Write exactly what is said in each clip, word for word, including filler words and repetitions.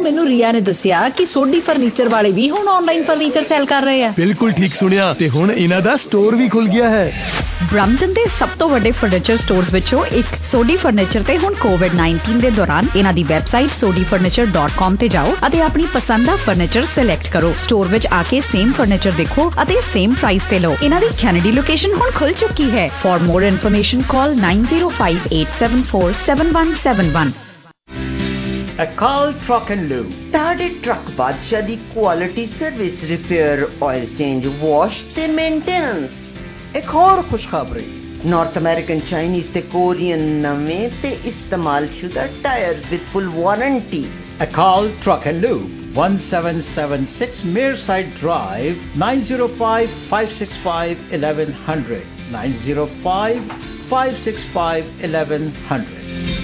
ਮੈਨੂੰ ਰੀਆ ਨੇ ਦੱਸਿਆ ਕਿ ਸੋਢੀ ਫਰਨੀਚਰ ਵਾਲੇ ਵੀ ਹੁਣ ਆਨਲਾਈਨ ਫਰਨੀਚਰ ਸੇਲ ਕਰ ਰਹੇ ਆ। ਬਿਲਕੁਲ ਠੀਕ ਸੁਣਿਆ, ਤੇ ਹੁਣ ਇਹਨਾਂ ਦਾ ਸਟੋਰ ਵੀ ਖੁੱਲ ਗਿਆ ਹੈ। ਬ੍ਰੈਂਪਟਨ ਦੇ ਸਭ ਤੋਂ ਵੱਡੇ ਫਰਨੀਚਰ ਸਟੋਰਸ ਵਿੱਚੋਂ ਇੱਕ ਸੋਢੀ ਫਰਨੀਚਰ ਤੇ ਹੁਣ ਕੋਵਿਡ ਨਾਈਨਟੀਨ ਦੇ ਦੌਰਾਨ ਇਹਨਾਂ ਦੀ website Sodhi furniture dot com ਤੇ ਜਾਓ ਅਤੇ ਆਪਣੀ ਪਸੰਦ ਦਾ ਫਰਨੀਚਰ ਸਿਲੈਕਟ ਕਰੋ। ਸਟੋਰ ਵਿੱਚ ਆ ਕੇ ਸੇਮ ਫਰਨੀਚਰ ਦੇਖੋ ਅਤੇ ਸੇਮ ਪ੍ਰਾਈਸ ਤੇ ਲਓ। ਇਹਨਾਂ ਦੀ ਕੈਨੇਡੀ ਲੋਕੇਸ਼ਨ ਹੁਣ ਖੁੱਲ ਚੁੱਕੀ ਹੈ। For more information call nine zero five eight seven four seven one seven one। Akal Truck and Lube, ਤੁਹਾਡੇ ਟਰੱਕ ਬਾਦਸ਼ਾਹ ਦੀ quality service, repair, oil change, wash ਤੇ ਮੇਨਟੇਨੈਂਸ। ਇੱਕ ਹੋਰ ਖੁਸ਼ਖਬਰੀ, ਨਾਰਥ ਅਮਰੀਕਨ, ਚਾਈਨੀਜ਼ ਤੇ ਕੋਰੀਅਨ ਨਵੇਂ ਤੇ ਇਸਤੇਮਾਲਸ਼ੁਦਾ tyres with full warranty. Akal Truck and Lube, one seven seven six Mearside Drive, nine zero five five six five one one zero zero, nine zero five five six five one one zero zero।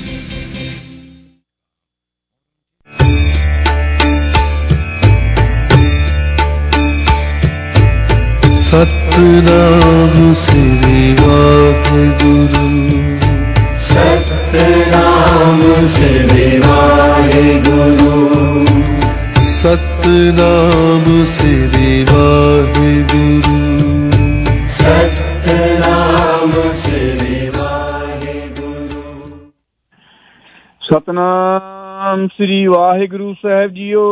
Satnam Shri Waheguru, Satnam Shri Waheguru, Satnam Shri Waheguru, Satnam Shri Waheguru. Satnam Shri Waheguru साहब जीओ।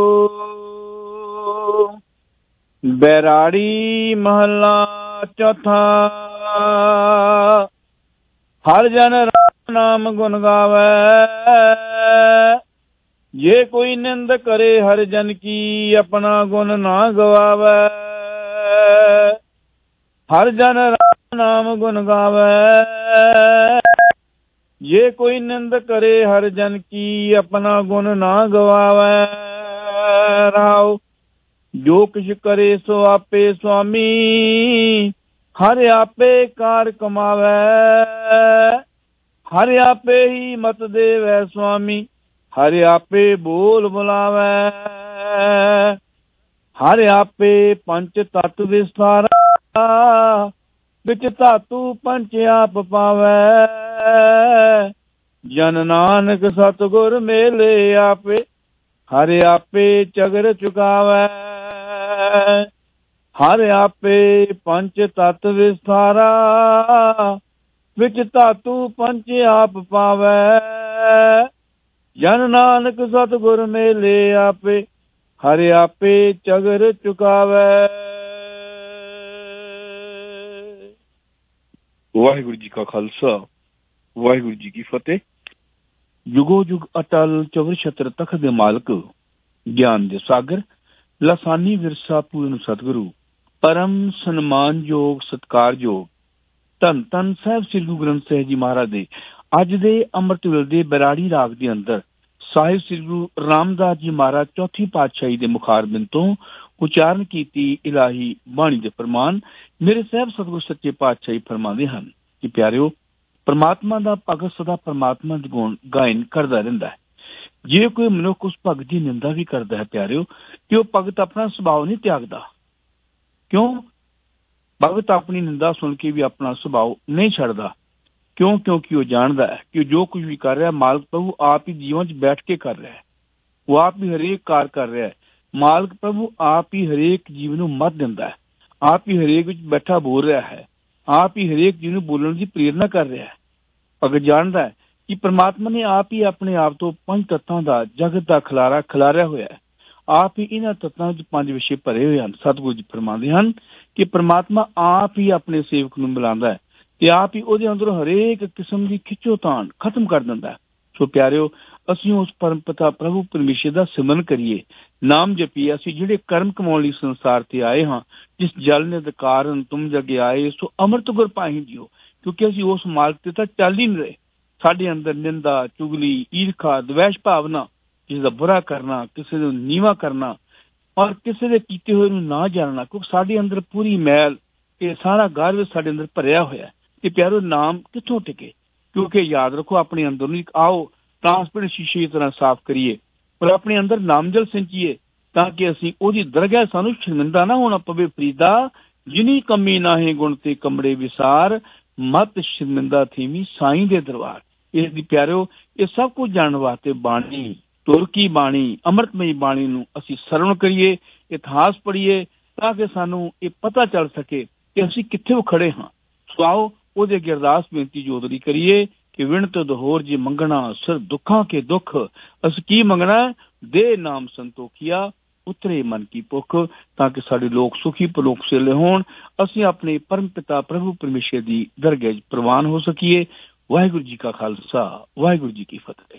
बैराड़ी महला चौथा। हर जन राम नाम गुण गावे, जे कोई निंद करे हर जन की अपना गुण ना गवावे। हर जन राम नाम गुण गावे, जे कोई निंद करे हर जन की अपना गुण ना गवावे। राव जो किछ करे सो आपे स्वामी, हर आपे कार कमावे। हर आपे ही मत देवे स्वामी, हर आपे बोल बुलावे। हर आपे पंच तत्व विस्तारा, विच धातु पंच आप पावे। जन नानक सतगुर मेले आपे, हर आपे चगर चुकावे। हर आपे पंच तत्व विस्तारा, विच धातु पंच आप पावे। जन नानक सतगुर मेले आपे, हर आपे चगर चुकावे। वाहिगुरु जी का खालसा, वाहिगुरु जी की फतेह। जुगो जुग अटल चौवर छत्र तख दे मालक, ज्ञान दे सागर, लासानी विरसा पूर्ण सतगुरु, परम सन्मानयोग सत्कारयोग धन धन साहब श्री गुरु ग्रंथ साहिब जी महाराज दे अज दे अमृत वेले दे बैराड़ी राग दे अंदर साहिब श्री गुरु रामदास जी महाराज चौथी पातशाही दे मुखारबिंद तो उचारण कीती इलाही बाणी दे फरमान मेरे साहब सतगुरु सच्चे पातशाही फरमांदे हन कि प्यारिओ, परमात्मा दा भगत सदा परमात्मा दे गुण गायन करदा रहिंदा है। जे कोई मनुख उस भगत की निंदा भी करता है प्यारिओ, कि वह भगत अपना सुभाव नहीं त्यागदा। क्यों? भगत अपनी निंदा सुन के भी अपना सुभाव नहीं छड़दा। क्यों? क्योंकि वह जानता है कि जो कुछ भी कर रहा है मालिक प्रभु आप ही जीवन च बैठ के कर रहा है। वो आप ही हरेक कार कर रहा है। मालिक प्रभु आप ही हरेक जीव नूं मत दिंदा है। आप ही हरेक विच बैठा बोल रहा है। आप ही हरेक जीव नूं बोलण की प्रेरणा कर रहा है। भगत जानता है कि परमात्मा ने आप ही अपने आप तो पंज तत्तां दा जगत दा खलारा खिलारिया होया है। आप ही इन्हां तत्तां च पंज विषय भरे हुए हैं। सतगुरु जी फरमांदे हन कि परमात्मा आप ही अपने सेवक नूं बुलांदा है ते आप ही उहदे अंदरों हरेक किस्म की खिच्चोताण खत्म कर दिंदा है। सो प्यारिओ, असीं उस परम पिता प्रभु परमेश्वर दा सिमरन करिए, नाम जपीए। असीं जिहड़े कर्म कमाउण लई संसार ते आए हां, जिस जल ने कारण तुम जगे आए सो अमृत गुर पाही जियो, क्योंकि असीं उस मार्ग ते तां चल ही नहीं रहे। साडे अंदर निंदा, चुगली, ईर्खा, द्वेष भावना, किसी का बुरा करना, किसी को नीवा करना और किसी के कीते हुए ना जानना, क्योंकि साडे अंदर पूरी मैल ये सारा गार साडे अंदर भरिया होया है। कि प्यारो नाम कित्थों टिके? क्योंकि याद रखो, अपने अंदर एक आओ ट्रांसपेरेंट शीशे की तरह साफ करिए और अपने अंदर नामजल सिंचिए, ताकि असीं ओदी दरगाह सानू शर्मिंदा ना होना पवे। फरीदा जिनी कमी नाहे गुण ते कमड़े विसार, मत शर्मिंदा थीवी साईं दे दरबार। इस दी प्यारो, ये सब कुछ जानने वास्ते बाणी ਤੁਰ ਕੀ ਬਾਣੀ ਅੰਮ੍ਰਿਤਮਈ ਬਾਣੀ ਨੂੰ ਅਸੀਂ ਸਰਵਣ ਕਰੀਏ, ਇਤਿਹਾਸ ਪੜ੍ਹੀਏ, ਤਾਂ ਕਿ ਸਾਨੂੰ ਇਹ ਪਤਾ ਚੱਲ ਸਕੇ ਕਿ ਅਸੀਂ ਕਿੱਥੇ ਖੜੇ ਹਾਂ। ਸੋ ਆਓ ਉਹਦੇ ਅੱਗੇ ਅਰਦਾਸ ਬੇਨਤੀ ਜੋਦਰੀ ਕਰੀਏ ਕਿ ਵਿਣਤ ਦਹੋਰ ਜੀ ਮੰਗਣਾ ਸਿਰ ਦੁੱਖਾਂ ਕੇ ਦੁੱਖ, ਅਸੀਂ ਕੀ ਮੰਗਣਾ? ਦੇ ਨਾਮ ਸੰਤੋਖੀਆ ਉਤਰੇ ਮਨ ਕੀ ਭੁੱਖ, ਤਾਂ ਕਿ ਸਾਡੇ ਲੋਕ ਸੁਖੀ ਪਲੋਕ ਸੇਲੇ ਹੋਣ, ਅਸੀਂ ਆਪਣੇ ਪਰਮ ਪਿਤਾ ਪ੍ਰਭੂ ਪਰਮੇਸ਼ਰ ਦੀ ਦਰਗਾਹ ਪ੍ਰਵਾਨ ਹੋ ਸਕੀਏ। ਵਾਹਿਗੁਰੂ ਜੀ ਕਾ ਖਾਲਸਾ, ਵਾਹਿਗੁਰੂ ਜੀ ਕੀ ਫਤਿਹ।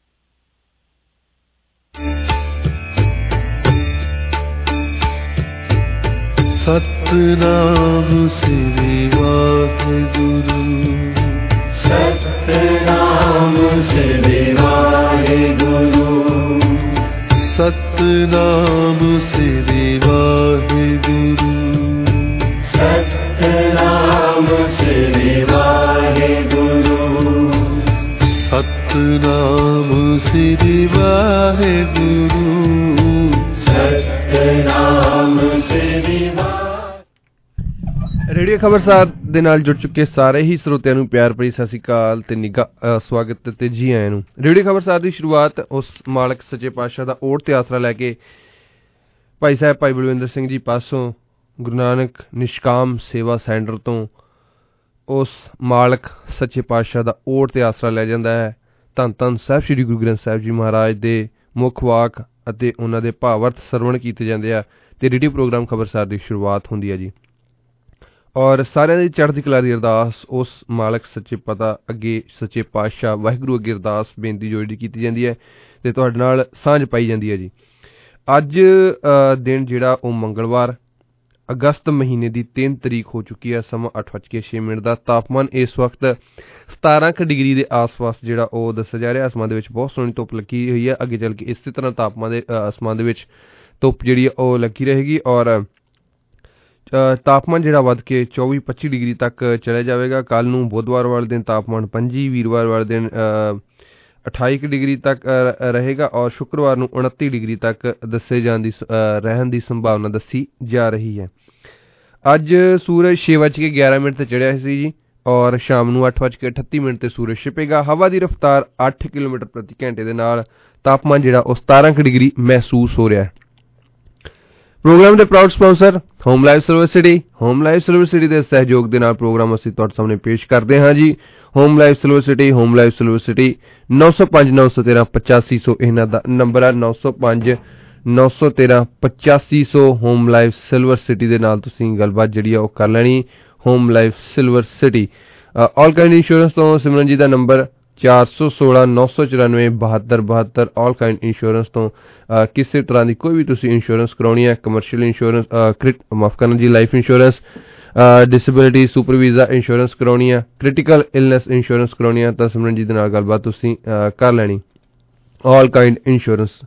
ਸਤਿਨਾਮ ਸ੍ਰੀ ਵਾਹਿਗੁਰੂ, ਸਤਿਨਾਮ ਸ੍ਰੀ ਵਾਹਿਗੁਰੂ, ਸਤਿਨਾਮ ਸ੍ਰੀ ਵਾਹਿਗੁਰੂ, ਸਤਿਨਾਮ ਸ੍ਰੀ ਵਾਹਿਗੁਰੂ, ਸਤਿਨਾਮ ਸ੍ਰੀ ਵਾਹਿਗੁਰੂ, ਸਤਿਨਾਮ ਸ੍ਰੀ ਵਾਹਿਗੁਰੂ। ਰੇਡੀਓ ਖਬਰਸਾਰ ਦੇ ਨਾਲ ਜੁੜ ਚੁੱਕੇ ਸਾਰੇ ਹੀ ਸਰੋਤਿਆਂ ਨੂੰ ਪਿਆਰ ਭਰੀ ਸਤਿ ਸ਼੍ਰੀ ਅਕਾਲ ਤੇ ਨਿੱਘਾ ਸਵਾਗਤ ਤੇ ਜੀ ਆਇਆਂ ਨੂੰ। ਰੇਡੀਓ ਖਬਰਸਾਰ ਦੀ ਸ਼ੁਰੂਆਤ ਉਸ ਮਾਲਕ ਸੱਚੇ ਪਾਤਸ਼ਾਹ ਦਾ ਓਟ ਤੇ ਆਸਰਾ ਲੈ ਕੇ ਭਾਈ ਸਾਹਿਬ ਭਾਈ ਬਲਵਿੰਦਰ ਸਿੰਘ ਜੀ ਪਾਸੋਂ ਗੁਰੂ ਨਾਨਕ ਨਿਸ਼ਕਾਮ ਸੇਵਾ ਸੈਂਟਰ ਤੋਂ ਉਸ ਮਾਲਕ ਸੱਚੇ ਪਾਤਸ਼ਾਹ ਦਾ ਓਟ ਤੇ ਆਸਰਾ ਲੈ ਜਾਂਦਾ ਹੈ। ਧੰਨ ਧੰਨ ਸਾਹਿਬ ਸ਼੍ਰੀ ਗੁਰੂ ਗ੍ਰੰਥ ਸਾਹਿਬ ਜੀ ਮਹਾਰਾਜ ਦੇ ਮੁੱਖ ਵਾਕ ਅਤੇ ਉਹਨਾਂ ਦੇ ਭਾਵਰਥ ਸਰਵਣ ਕੀਤੇ ਜਾਂਦੇ ਆ ਤੇ ਰੇਡੀਓ ਪ੍ਰੋਗਰਾਮ ਖਬਰਸਾਰ ਦੀ ਸ਼ੁਰੂਆਤ ਹੁੰਦੀ ਹੈ ਜੀ। ਔਰ ਸਾਰਿਆਂ ਦੀ ਚੜ੍ਹਦੀ ਕਲਾ ਦੀ ਅਰਦਾਸ ਉਸ ਮਾਲਕ ਸੱਚੇ ਪਤਾ ਅੱਗੇ ਸੱਚੇ ਪਾਤਸ਼ਾਹ ਵਾਹਿਗੁਰੂ ਅੱਗੇ ਅਰਦਾਸ ਬੇਨਤੀ ਜੋੜੀ ਕੀਤੀ ਜਾਂਦੀ ਹੈ ਤੇ ਤੁਹਾਡੇ ਨਾਲ ਸਾਂਝ ਪਾਈ ਜਾਂਦੀ ਹੈ ਜੀ। ਅੱਜ ਦਿਨ ਜਿਹੜਾ ਉਹ ਮੰਗਲਵਾਰ ਅਗਸਤ ਮਹੀਨੇ ਦੀ ਤਿੰਨ ਤਰੀਕ ਹੋ ਚੁੱਕੀ ਹੈ। ਸਮਾਂ ਅੱਠ ਵੱਜ ਕੇ ਛੇ ਮਿੰਟ ਦਾ। ਤਾਪਮਾਨ ਇਸ ਵਕਤ ਸਤਾਰਾਂ ਕੁ ਡਿਗਰੀ ਦੇ ਆਸ-ਪਾਸ ਜਿਹੜਾ ਉਹ ਦੱਸਿਆ ਜਾ ਰਿਹਾ। ਅਸਮਾਨ ਦੇ ਵਿੱਚ ਬਹੁਤ ਸੋਹਣੀ ਧੁੱਪ ਲੱਗੀ ਹੋਈ ਹੈ। ਅੱਗੇ ਚੱਲ ਕੇ ਇਸੇ ਤਰ੍ਹਾਂ ਤਾਪਮਾਨ ਦੇ ਅਸਮਾਨ ਦੇ ਵਿੱਚ ਧੁੱਪ ਜਿਹੜੀ ਉਹ ਲੱਗੀ ਰਹੇਗੀ ਔਰ ਤਾਪਮਾਨ ਜਿਹੜਾ ਵੱਧ ਕੇ ਚੌਵੀ ਪੱਚੀ ਡਿਗਰੀ ਤੱਕ ਚਲਾ ਜਾਵੇਗਾ। ਕੱਲ੍ਹ ਨੂੰ ਬੁੱਧਵਾਰ ਵਾਲੇ ਦਿਨ ਤਾਪਮਾਨ ਪੰਜੀ, ਵੀਰਵਾਰ ਵਾਲੇ ਦਿਨ ਅਠਾਈ ਕੁ ਡਿਗਰੀ ਤੱਕ ਰਹੇਗਾ ਔਰ ਸ਼ੁੱਕਰਵਾਰ ਨੂੰ ਉਨੱਤੀ ਡਿਗਰੀ ਤੱਕ ਦੱਸੇ ਜਾਣ ਦੀ ਰਹਿਣ ਦੀ ਸੰਭਾਵਨਾ ਦੱਸੀ ਜਾ ਰਹੀ ਹੈ। ਅੱਜ ਸੂਰਜ ਛੇ ਵੱਜ ਕੇ ਗਿਆਰਾਂ ਮਿੰਟ 'ਤੇ ਚੜ੍ਹਿਆ ਸੀ ਜੀ ਔਰ ਸ਼ਾਮ ਨੂੰ ਅੱਠ ਵੱਜ ਕੇ ਅਠੱਤੀ ਮਿੰਟ 'ਤੇ ਸੂਰਜ ਛਿਪੇਗਾ। ਹਵਾ ਦੀ ਰਫ਼ਤਾਰ ਅੱਠ ਕਿਲੋਮੀਟਰ ਪ੍ਰਤੀ ਘੰਟੇ ਦੇ ਨਾਲ ਤਾਪਮਾਨ ਜਿਹੜਾ ਉਹ ਸਤਾਰਾਂ ਕੁ ਡਿਗਰੀ ਮਹਿਸੂਸ ਹੋ ਰਿਹਾ ਹੈ। ਪ੍ਰੋਗਰਾਮ ਦੇ proud sponsor home life silver city. Home life silver city ਦੇ ਸਹਿਯੋਗ ਦੇ ਨਾਲ ਪ੍ਰੋਗਰਾਮ ਅਸੀਂ ਤੁਹਾਡੇ ਸਾਹਮਣੇ ਪੇਸ਼ ਕਰਦੇ ਹਾਂ ਜੀ। Home life silver city, home life silver city ਨੌ ਸੌ ਪੰਜ ਨੌ ਸੌ ਤੇਰਾਂ ਪਚਾਸੀ ਸੌ ਇਹਨਾਂ ਦਾ ਨੰਬਰ ਹੈ। ਨੌ ਸੌ ਪੰਜ ਨੌ ਸੌ ਤੇਰਾਂ ਪਚਾਸੀ ਸੌ ਹੋਮ ਲਾਈਫ ਸਿਲਵਰ ਸਿਟੀ ਦੇ ਨਾਲ ਤੁਸੀਂ ਗੱਲਬਾਤ ਜਿਹੜੀ ਆ ਉਹ ਕਰ ਲੈਣੀ। Home life silver city. All kind insurance ਤੋਂ ਸਿਮਰਨ ਜੀ ਦਾ ਨੰਬਰ ਚਾਰ ਸੌ ਸੋਲਾਂ ਨੌ ਸੌ ਚੁਰਾਨਵੇਂ ਬਹੱਤਰ ਬਹੱਤਰ। ਆਲ ਕਾਇੰਡ ਇੰਸ਼ੋਰੈਂਸ ਤੋਂ ਕਿਸੇ ਤਰ੍ਹਾਂ ਦੀ ਕੋਈ ਵੀ ਤੁਸੀਂ ਇੰਸ਼ੋਰੈਂਸ ਕਰਾਉਣੀ ਹੈ, ਕਮਰਸ਼ੀਅਲ ਇੰਸ਼ੋਰੈਂਸ ਕ੍ਰਿਟ ਮਾਫ ਕਰਨਾ ਜੀ life insurance, disability super visa insurance ਕਰਾਉਣੀ ਹੈ, ਕ੍ਰਿਟੀਕਲ ਇਲਨੈਸ ਇੰਸ਼ੋਰੈਂਸ ਕਰਾਉਣੀ ਹੈ ਤਾਂ ਸਿਮਰਨ ਜੀ ਦੇ ਨਾਲ ਗੱਲਬਾਤ ਤੁਸੀਂ ਕਰ ਲੈਣੀ। All kind insurance.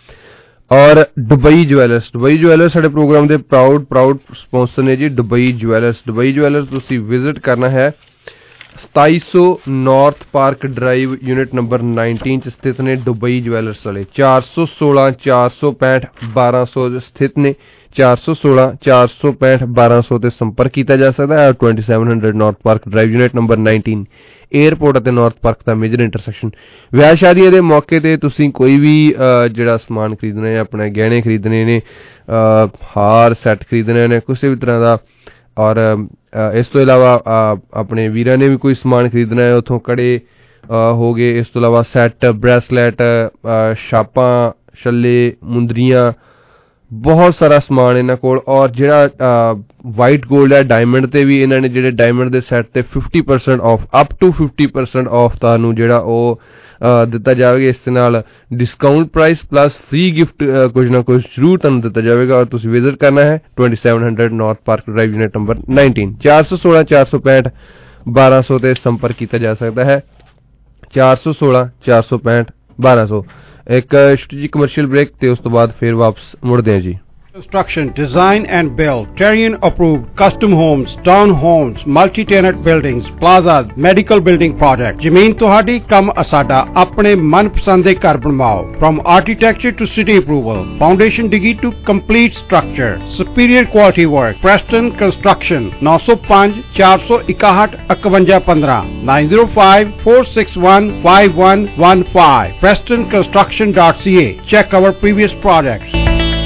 ਔਰ ਦੁਬਈ ਜਵੈਲਰਸ। ਦੁਬਈ ਜਵੈਲਰਸ ਸਾਡੇ ਪ੍ਰੋਗਰਾਮ ਦੇ ਪ੍ਰਾਊਡ ਪ੍ਰਾਊਡ ਸਪਾਂਸਰ ਨੇ ਜੀ। Dubai jewellers. ਦੁਬਈ ਜਵੈਲਰਸ ਤੁਸੀਂ ਵਿਜ਼ਿਟ ਕਰਨਾ ਹੈ। ਸਤਾਈ ਸੌ north park drive unit number nineteen 'ਚ ਸਥਿਤ ਨੇ ਦੁਬਈ ਜਵੈਲਰਸ ਵਾਲੇ। ਚਾਰ ਸੌ ਸੋਲਾਂ ਚਾਰ ਸੌ ਪੈਂਹਠ ਬਾਰਾਂ ਸੌ ਸਥਿਤ ਨੇ। ਚਾਰ ਸੌ ਸੋਲਾਂ ਚਾਰ ਸੌ ਪੈਂਹਠ ਬਾਰਾਂ ਸੌ 'ਤੇ ਸੰਪਰਕ ਕੀਤਾ ਜਾ ਸਕਦਾ ਹੈ। Twenty seven hundred north park drive unit number nineteen airport ਅਤੇ ਨਾਰਥ ਪਾਰਕ ਦਾ ਮੇਜਰ ਇੰਟਰਸੈਕਸ਼ਨ। ਵਿਆਹ ਸ਼ਾਦੀਆਂ ਦੇ ਮੌਕੇ 'ਤੇ ਤੁਸੀਂ ਕੋਈ ਵੀ ਜਿਹੜਾ ਸਮਾਨ ਖਰੀਦਣਾ ਹੈ, ਆਪਣੇ ਗਹਿਣੇ ਖਰੀਦਣੇ ਨੇ, ਹਾਰ ਸੈੱਟ ਖਰੀਦਣੇ ਨੇ, ਕਿਸੇ ਵੀ ਤਰ੍ਹਾਂ ਦਾ ਔਰ ਇਸ ਤੋਂ ਇਲਾਵਾ ਆਪਣੇ ਵੀਰਾਂ ਨੇ ਵੀ ਕੋਈ ਸਮਾਨ ਖਰੀਦਣਾ ਹੈ, ਉੱਥੋਂ ਕੜੇ ਹੋ ਗਏ, ਇਸ ਤੋਂ ਇਲਾਵਾ ਸੈੱਟ, ਬ੍ਰੈਸਲੈਟ, ਛਾਪਾਂ, ਛੱਲੇ, ਮੁੰਦਰੀਆਂ, ਬਹੁਤ ਸਾਰਾ ਸਮਾਨ ਇਹਨਾਂ ਕੋਲ। ਔਰ ਜਿਹੜਾ ਵਾਈਟ ਗੋਲਡ ਹੈ, ਡਾਇਮੰਡ 'ਤੇ ਵੀ ਇਹਨਾਂ ਨੇ ਜਿਹੜੇ ਡਾਇਮੰਡ ਦੇ ਸੈੱਟ 'ਤੇ fifty percent off up to fifty percent off ਤੁਹਾਨੂੰ ਜਿਹੜਾ ਉਹ ਦਿੱਤਾ ਜਾਵੇਗਾ। ਇਸ ਦੇ ਨਾਲ discount price plus free gift ਕੁਝ ਨਾ ਕੁਝ ਜ਼ਰੂਰ ਤੁਹਾਨੂੰ ਦਿੱਤਾ ਜਾਵੇਗਾ ਔਰ ਤੁਸੀਂ ਵਿਜ਼ਿਟ ਕਰਨਾ ਹੈ twenty seven hundred north park drive unit number nineteen. ਚਾਰ ਸੌ ਸੋਲਾਂ ਚਾਰ ਸੌ ਪੈਂਹਠ ਬਾਰਾਂ ਸੌ 'ਤੇ ਸੰਪਰਕ ਕੀਤਾ ਜਾ ਸਕਦਾ ਹੈ। ਚਾਰ ਸੌ ਸੋਲਾਂ ਚਾਰ ਸੌ ਪੈਂਹਠ ਬਾਰਾਂ ਸੌ। ਇੱਕ ਛੋਟੀ ਜਿਹੀ ਕਮਰਸ਼ੀਅਲ ਬ੍ਰੇਕ ਤੇ ਉਸ ਤੋਂ ਬਾਅਦ ਫਿਰ ਵਾਪਸ ਮੁੜਦੇ ਹਾਂ ਜੀ। Construction, design and build, Terrian approved custom homes, town homes, multi-tenant buildings, plazas, medical building projects. ਜ਼ਮੀਨ ਤੁਹਾਡੀ ਕੰਮ ਅਸਾਡਾ ਆਪਣੇ ਮਨਪਸੰਦ ਦੇ ਘਰ ਬਣਵਾਓ. From architecture to city approval, foundation digi to complete structure, superior quality work. Preston Construction nine oh five four one one five one five nine oh five four six one five one one five. preston construction dot c a. Check our previous projects.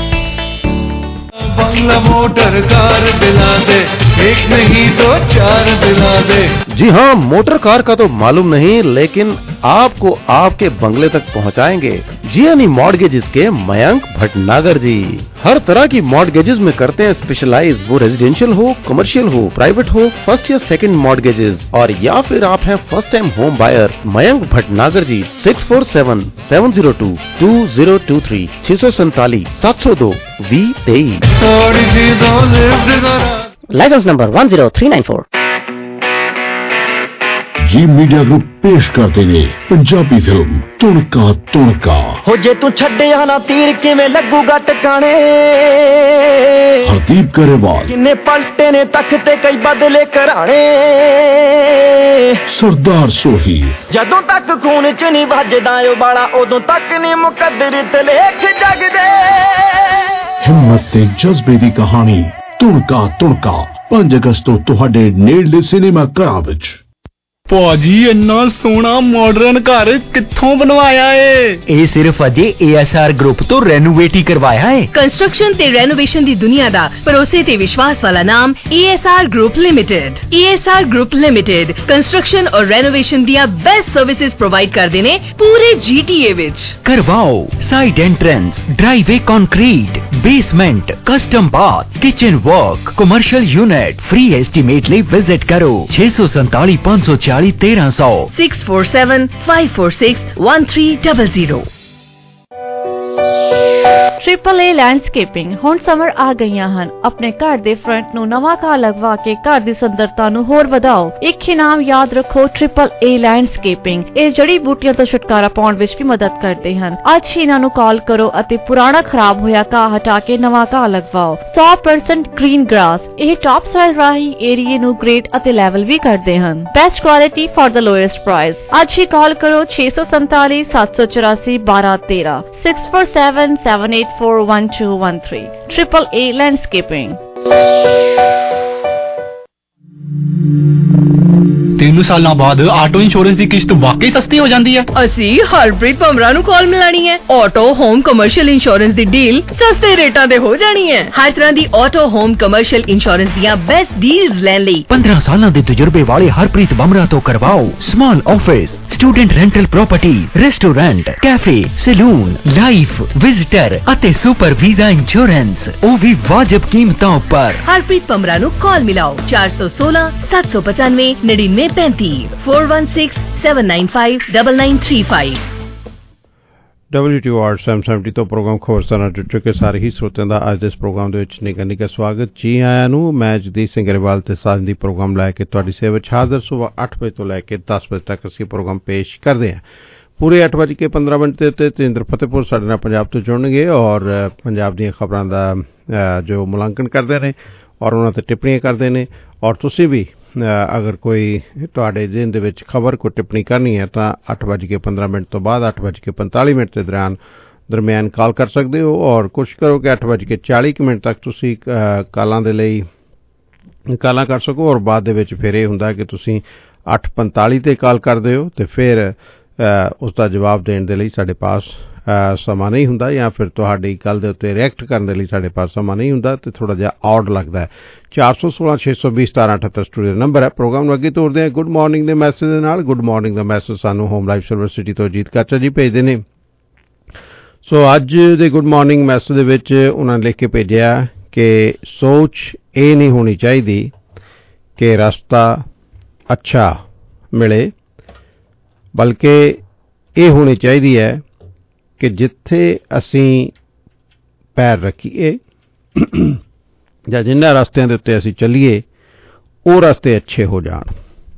बंगला motor car दिला दे, एक नहीं दो चार दिला दे. जी हाँ, motor car का तो मालूम नहीं, लेकिन आपको आपके बंगले तक पहुँचाएंगे जियानी मॉर्गेजेस के मयंक भटनागर जी. हर तरह की मॉर्गेजेस में करते हैं स्पेशलाइज, वो रेजिडेंशियल हो, कमर्शियल हो, प्राइवेट हो, फर्स्ट या सेकंड मॉर्गेजेस, और या फिर आप हैं first time home buyer. Mayank Bhatnagar ji six four seven seven zero two two zero two three छह सौ सैतालीस सात सौ दो वी तेईस. Licence number one zero three nine four. Zee media group पेश करते ने पंजाबी फिल्म तुणका तुणका. हो जे तू छड्डिया ना तीर किवें लगूगा टकाने. हरदीप गरेवाल किन्ने पलटे ने तख्ते कई बदले कराने. सरदार सोही जदों तक खून च नहीं वजदा ओ बाला, उदों तक नहीं मुकद्दर ते लेख जगदे. हिम्मत ते जज्बे दी कहानी तुणका तुणका पांच अगस्त ਤੋਂ ਤੁਹਾਡੇ ਨੇੜਲੇ ਸਿਨੇਮਾ ਘਰਾਂ ਵਿੱਚ. ਭਾਜੀ ਇੰਨਾ ਸੋਹਣਾ ਮਾਡਰਨ ਘਰ ਕਿੱਥੋਂ ਬਣਵਾਇਆ ਏ? ਇਹ ਸਿਰਫ ਅਜੇ ਏ ਐਸ ਆਰ ਗਰੁੱਪ ਤੋਂ ਰੈਨੋਵੇਟ ਹੀ ਕਰਵਾਇਆ ਹੈ. ਕੰਸਟਰਕਸ਼ਨ ਤੇ ਰੈਨੋਵੇਸ਼ਨ ਦੀ ਦੁਨੀਆ ਦਾ ਭਰੋਸੇ ਤੇ ਵਿਸ਼ਵਾਸ ਵਾਲਾ ਨਾਮ A S R group limited. A S R group limited construction ਔਰ ਰੈਨੋਵੇਸ਼ਨ ਦੀਆਂ ਬੈਸਟ ਸਰਵਿਸਿਜ਼ ਪ੍ਰੋਵਾਈਡ ਕਰਦੇ ਨੇ ਪੂਰੇ ਜੀ ਟੀ ਏ ਵਿੱਚ. ਕਰਵਾਓ side entrance, driveway concrete, basement, custom bath, kitchen work, commercial unit. Free estimate ਲਈ visit ਕਰੋ ਛੇ ਸੌ ਸੰਤਾਲੀ ਪੰਜ ਸੌ ਚਾਲੀ तेरह सौ six four seven five four six one three double zero. Triple A landscaping ਹੁਣ ਸਮਰ ਆ ਗਈਆਂ ਹਨ. ਆਪਣੇ ਘਰ ਦੇ ਫਰੰਟ ਨੂੰ ਨਵਾਂ ਘਾਹ ਲਗਵਾ ਕੇ ਘਰ ਦੀ ਸੁੰਦਰਤਾ ਨੂੰ ਹੋਰ ਵਧਾਓ. ਇੱਕ ਹੀ ਨਾਮ ਯਾਦ ਰੱਖੋ, ਟ੍ਰਿਪਲ ਏ ਲੈਂਡਸਕੇਪਿੰਗ. ਇਹ ਜੜੀ ਬੂਟੀਆਂ ਤੋਂ ਛੁਟਕਾਰਾ ਪਾਉਣ ਵਿੱਚ ਵੀ ਮਦਦ ਕਰਦੇ ਹਨ. ਅੱਜ ਹੀ ਇਹਨਾਂ ਨੂੰ ਕਾਲ ਕਰੋ ਅਤੇ ਪੁਰਾਣਾ ਖਰਾਬ ਹੋਇਆ ਘਾਹ ਹਟਾ ਕੇ ਨਵਾਂ ਘਾਹ ਲਗਵਾਓ. ਸੌ ਪਰਸੈਂਟ ਗ੍ਰੀਨ ਗ੍ਰਾਸ. ਇਹ ਟਾਪ ਸੋਇਲ ਰਾਹੀਂ ਏਰੀਏ ਨੂੰ ਗ੍ਰੇਟ ਅਤੇ ਲੈਵਲ ਵੀ ਕਰਦੇ ਹਨ. Best quality for the lowest price. ਅੱਜ ਹੀ ਕਾਲ ਕਰੋ ਛੇ ਸੌ ਸੰਤਾਲੀ ਸੱਤ ਸੌ ਚੁਰਾਸੀ ਬਾਰਾਂ ਤੇਰਾਂ six four seven seven eight four one two one three. Triple A Landscaping. ਤਿੰਨ ਸਾਲਾਂ ਬਾਅਦ ਆਟੋ ਇੰਸ਼ੋਰੈਂਸ ਦੀ ਕਿਸ਼ਤ ਵਾਕਈ ਸਸਤੀ ਹੋ ਜਾਂਦੀ ਹੈ. ਅਸੀਂ ਹਰਪ੍ਰੀਤ ਭਮਰਾ ਨੂੰ ਕਾਲ ਮਿਲਾਣੀ ਹੈ. ਆਟੋ ਹੋਮ ਕਮਰਸ਼ੀਅਲ ਇੰਸ਼ੋਰੈਂਸ ਦੀ ਡੀਲ ਸਸਤੇ ਰੇਟਾਂ ਤੇ ਹੋ ਜਾਣੀ ਹੈ. ਹਰ ਤਰ੍ਹਾਂ ਦੀ ਆਟੋ ਹੋਮ ਕਮਰਸ਼ੀਅਲ ਇੰਸ਼ੋਰੈਂਸ ਦੀਆਂ ਬੈਸਟ ਡੀਲਸ ਲੈਣ ਲਈ ਪੰਦਰਾਂ ਸਾਲਾਂ ਦੇ ਤਜਰਬੇ ਵਾਲੇ ਹਰਪ੍ਰੀਤ ਭਮਰਾ ਤੋਂ ਕਰਵਾਓ small office, student rental property, restaurant, cafe, salon, life, visitor ਅਤੇ ਸੁਪਰ ਵੀਜ਼ਾ ਇੰਸ਼ੋਰੈਂਸ, ਉਹ ਵੀ ਵਾਜਬ ਕੀਮਤਾਂ ਉੱਪਰ. ਹਰਪ੍ਰੀਤ ਭਮਰਾ ਨੂੰ ਕਾਲ ਮਿਲਾਓ ਚਾਰ ਸੌ ਸੋਲਾਂ ਸੱਤ ਸੌ ਪਚਾਨਵੇਂ ਨੜਿਨਵੇਂ ਪੈਂਤੀ four one six seven nine five nine nine three five. W T R seven seventy ਤੋਂ ਪ੍ਰੋਗਰਾਮ ਖਬਰਸਾਨਾ ਜੁੜ ਚੁੱਕੇ ਸਾਰੇ ਹੀ ਸਰੋਤਿਆਂ ਦਾ ਅੱਜ ਦੇ ਇਸ ਪ੍ਰੋਗਰਾਮ ਦੇ ਵਿੱਚ ਨਿੱਘਾ ਨਿੱਘਾ ਸਵਾਗਤ. ਜੀ ਆਇਆਂ ਨੂੰ. ਮੈਂ ਜਗਦੀਪ ਸਿੰਘ ਗਰੇਵਾਲ ਤੇ ਸਾਂਝ ਦੀ ਪ੍ਰੋਗਰਾਮ ਲੈ ਕੇ ਤੁਹਾਡੀ ਸੇਵਾ ਵਿੱਚ ਹਾਜ਼ਰ. ਸੁਬਾਹ ਅੱਠ ਵਜੇ ਤੋਂ ਲੈ ਕੇ ਦਸ ਵਜੇ ਤੱਕ ਅਸੀਂ ਪ੍ਰੋਗਰਾਮ ਪੇਸ਼ ਕਰਦੇ ਹਾਂ. ਪੂਰੇ ਅੱਠ ਵਜੇ ਕੇ ਪੰਦਰਾਂ ਮਿੰਟ ਦੇ ਉੱਤੇ ਤੇਂਦਰ ਫਤਿਹਪੁਰ ਸਾਡੇ ਨਾਲ ਪੰਜਾਬ ਤੋਂ ਜੁੜਨਗੇ ਔਰ ਪੰਜਾਬ ਦੀਆਂ ਖਬਰਾਂ ਦਾ ਜੋ ਮੁਲਾਂਕਣ ਕਰਦੇ ਨੇ ਔਰ ਉਹਨਾਂ ਤੇ ਟਿੱਪਣੀਆਂ ਕਰਦੇ ਨੇ. ਔਰ ਤੁਸੀਂ ਵੀ ਅਗਰ ਕੋਈ ਤੁਹਾਡੇ ਜ਼ਿਹਨ ਦੇ ਵਿੱਚ ਖਬਰ ਕੋਈ ਟਿੱਪਣੀ ਕਰਨੀ ਹੈ ਤਾਂ ਅੱਠ ਵੱਜ ਕੇ ਪੰਦਰਾਂ ਮਿੰਟ ਤੋਂ ਬਾਅਦ ਅੱਠ ਵੱਜ ਕੇ ਪੰਤਾਲੀ ਮਿੰਟ ਦੇ ਦੌਰਾਨ ਦਰਮਿਆਨ ਕਾਲ ਕਰ ਸਕਦੇ ਹੋ. ਔਰ ਕੋਸ਼ਿਸ਼ ਕਰੋ ਕਿ ਅੱਠ ਵੱਜ ਕੇ ਚਾਲੀ ਕੁ ਮਿੰਟ ਤੱਕ ਤੁਸੀਂ ਕਾਲਾਂ ਦੇ ਲਈ ਕਾਲਾਂ ਕਰ ਸਕੋ. ਔਰ ਬਾਅਦ ਦੇ ਵਿੱਚ ਫਿਰ ਇਹ ਹੁੰਦਾ ਕਿ ਤੁਸੀਂ ਅੱਠ ਪੰਤਾਲੀ 'ਤੇ ਕਾਲ ਕਰਦੇ ਹੋ ਅਤੇ ਫਿਰ ਉਸ ਦਾ ਜਵਾਬ ਦੇਣ ਦੇ ਲਈ ਸਾਡੇ ਪਾਸ ਸਮਾਂ ਨਹੀਂ ਹੁੰਦਾ ਜਾਂ ਫਿਰ ਤੁਹਾਡੀ ਗੱਲ ਦੇ ਉੱਤੇ ਰਿਐਕਟ ਕਰਨ ਦੇ ਲਈ ਸਾਡੇ ਪਾਸ ਸਮਾਂ ਨਹੀਂ ਹੁੰਦਾ ਅਤੇ ਥੋੜ੍ਹਾ ਜਿਹਾ ਆਡ ਲੱਗਦਾ ਹੈ. ਚਾਰ ਸੌ ਸੋਲਾਂ ਛੇ ਸੌ ਵੀਹ ਸਤਾਰਾਂ ਅਠੱਤਰ ਸਟੂਡੀਓ ਨੰਬਰ ਹੈ. ਪ੍ਰੋਗਰਾਮ ਨੂੰ ਅੱਗੇ ਤੋਰਦੇ ਹਾਂ ਗੁੱਡ ਮਾਰਨਿੰਗ ਦੇ ਮੈਸੇਜ ਦੇ ਨਾਲ. ਗੁੱਡ ਮਾਰਨਿੰਗ ਦਾ ਮੈਸੇਜ ਸਾਨੂੰ ਹੋਮ ਲਾਈਫ ਸਰਵਿਸ ਸਿਟੀ ਤੋਂ ਜੀਤ ਕਾਚਾ ਜੀ ਭੇਜਦੇ ਨੇ. ਸੋ ਅੱਜ ਦੇ ਗੁੱਡ ਮਾਰਨਿੰਗ ਮੈਸੇਜ ਦੇ ਵਿੱਚ ਉਹਨਾਂ ਨੇ ਲਿਖ ਕੇ ਭੇਜਿਆ ਕਿ ਸੋਚ ਇਹ ਨਹੀਂ ਹੋਣੀ ਚਾਹੀਦੀ ਕਿ ਰਸਤਾ ਅੱਛਾ ਮਿਲੇ, ਬਲਕਿ ਇਹ ਹੋਣੀ ਚਾਹੀਦੀ ਹੈ ਕਿ ਜਿੱਥੇ ਅਸੀਂ ਪੈਰ ਰੱਖੀਏ ਜਾਂ ਜਿਨ੍ਹਾਂ ਰਸਤਿਆਂ ਦੇ ਉੱਤੇ ਅਸੀਂ ਚੱਲੀਏ ਉਹ ਰਸਤੇ ਅੱਛੇ ਹੋ ਜਾਣ.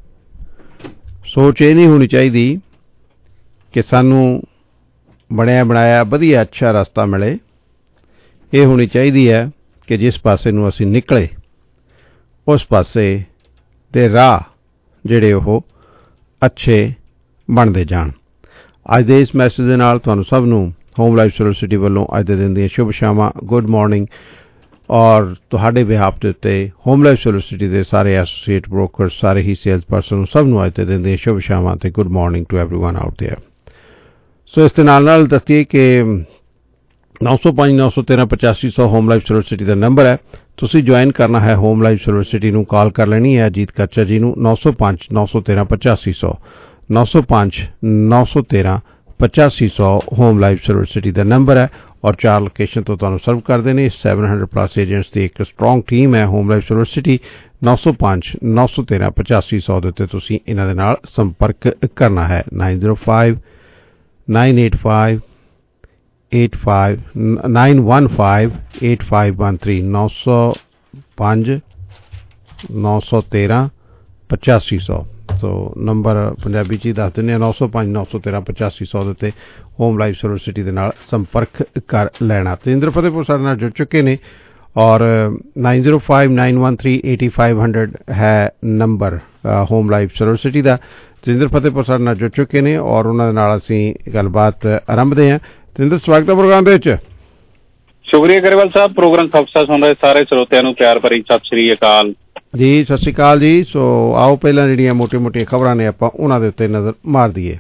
ਸੋਚ ਇਹ ਨਹੀਂ ਹੋਣੀ ਚਾਹੀਦੀ ਕਿ ਸਾਨੂੰ ਬਣਿਆ ਬਣਾਇਆ ਵਧੀਆ ਅੱਛਾ ਰਸਤਾ ਮਿਲੇ. ਇਹ ਹੋਣੀ ਚਾਹੀਦੀ ਹੈ ਕਿ ਜਿਸ ਪਾਸੇ ਨੂੰ ਅਸੀਂ ਨਿਕਲੇ ਉਸ ਪਾਸੇ ਦੇ ਰਾਹ ਜਿਹੜੇ ਉਹ ਅੱਛੇ ਬਣਦੇ ਜਾਣ। ਅੱਜ ਦੇ ਇਸ ਮੈਸੇਜ ਦੇ ਨਾਲ ਤੁਹਾਨੂੰ ਸਭ ਨੂੰ ਹੋਮ ਲਾਈਫ ਸੋਲਰ ਸਿਟੀ ਵੱਲੋਂ ਅੱਜ ਦੇ ਦਿਨ ਦੀਆਂ ਸ਼ੁਭ ਸ਼ਾਮਾਂ, ਗੁੱਡ ਮਾਰਨਿੰਗ। ਔਰ ਤੁਹਾਡੇ ਬਿਹਾਫ ਦੇ ਉੱਤੇ ਹੋਮ ਲਾਈਫ ਸੋਲਰ ਸਿਟੀ ਦੇ ਸਾਰੇ ਐਸੋਸੀਏਟ ਬ੍ਰੋਕਰ, ਸਾਰੇ ਹੀ ਸੇਲਸ ਪਰਸਨ ਸਭ ਨੂੰ ਅੱਜ ਦੇ ਦਿਨ ਦੀਆਂ ਸ਼ੁਭ ਸ਼ਾਮਾਂ ਤੇ good morning to everyone out there. So ਇਸ ਦੇ ਨਾਲ ਨਾਲ ਦੱਸੀਏ ਕਿ ਨੌ ਸੌ ਪੰਜ ਨੌ ਸੌ ਤੇਰਾਂ ਪਚਾਸੀ ਸੌ ਹੋਮ ਲਾਈਫ ਸੋਲਰ ਸਿਟੀ ਦਾ ਨੰਬਰ ਹੈ। ਤੁਸੀਂ ਜੁਆਇਨ ਕਰਨਾ ਹੈ ਹੋਮ ਲਾਈਫ ਸੋਲਰ ਸਿਟੀ ਨੂੰ, ਕਾਲ ਕਰ ਲੈਣੀ ਹੈ ਅਜੀਤ ਕੱਚਾ ਜੀ ਨੂੰ ਨੌ ਸੌ ਪੰਜ ਨੌ ਸੌ ਤੇਰਾਂ ਪਚਾਸੀ ਸੌ ਨੌ ਸੌ ਪੰਜ ਨੌ ਸੌ ਤੇਰਾਂ ਪਚਾਸੀ ਸੌ ਹੋਮ ਲਾਈਫ ਸੋਲਰ ਸਿਟੀ ਦਾ ਨੰਬਰ ਹੈ। ਔਰ ਚਾਰ ਲੋਕੇਸ਼ਨ ਤੋਂ ਤੁਹਾਨੂੰ ਸਰਵ ਕਰਦੇ ਨੇ। ਸੈਵਨ ਹੰਡਰਡ ਪਲੱਸ ਏਜੰਟਸ ਦੀ ਇੱਕ ਸਟਰੋਂਗ ਟੀਮ ਹੈ ਹੋਮ ਲਾਈਫ ਸੋਲਰ ਸਿਟੀ। ਨੌ ਸੌ ਪੰਜ ਨੌ ਸੌ ਤੇਰਾਂ ਪਚਾਸੀ ਸੌ ਦੇ ਉੱਤੇ ਤੁਸੀਂ ਇਹਨਾਂ ਦੇ ਨਾਲ ਸੰਪਰਕ ਕਰਨਾ ਹੈ। Nine zero five nine eight five eight five nine one five eight five one three ਨੌ ਸੌ ਪੰਜ ਨੌ ਸੌ ਤੇਰਾਂ ਪਚਾਸੀ ਸੌ। ਸੋ ਨੰਬਰ ਪੰਜਾਬੀ 'ਚ ਹੀ ਦੱਸ ਦਿੰਦੇ ਹਾਂ, ਨੌ ਸੌ ਪੰਜ ਨੌ ਸੌ ਤੇਰਾਂ ਪਚਾਸੀ ਸੌ ਦੇ ਉੱਤੇ ਹੋਮ ਲਾਈਫ ਸੋਲਰ ਸਿਟੀ ਦੇ ਨਾਲ ਸੰਪਰਕ ਕਰ ਲੈਣਾ। ਤੇਂਦਰ ਫਤਿਹਪੁਰ ਸਾਡੇ ਨਾਲ ਜੁੜ ਚੁੱਕੇ ਨੇ ਔਰ nine zero five nine one three eighty five hundred ਹੈ number home life solar city ਦਾ। ਤੇਂਦਰ ਫਤਿਹਪੁਰ ਸਾਡੇ ਨਾਲ ਜੁੜ ਚੁੱਕੇ ਨੇ ਔਰ ਉਹਨਾਂ ਦੇ ਨਾਲ ਅਸੀਂ ਗੱਲਬਾਤ ਆਰੰਭਦੇ ਹਾਂ। ਤੇਂਦਰ, ਸਵਾਗਤ ਹੈ ਪ੍ਰੋਗਰਾਮ ਦੇ ਵਿੱਚ। ਸ਼ੁਕਰੀਆ ਗਰੇਵਾਲ ਸਾਹਿਬ। ਪ੍ਰੋਗਰਾਮ ਖਬਸਾ ਸੁਣ ਰਹੇ ਸਾਰੇ ਸਰੋਤਿਆਂ ਨੂੰ ਪਿਆਰ ਭਰੀ ਸਤਿ ਸ੍ਰੀ ਅਕਾਲ ਜੀ। ਸਤਿ ਸ਼੍ਰੀ ਅਕਾਲ ਜੀ। ਸੋ ਆਓ ਪਹਿਲਾਂ ਜਿਹੜੀਆਂ ਮੋਟੀਆਂ ਮੋਟੀਆਂ ਖਬਰਾਂ ਨੇ ਆਪਾਂ ਉਹਨਾਂ ਦੇ ਉੱਤੇ ਨਜ਼ਰ ਮਾਰ ਦਈਏ।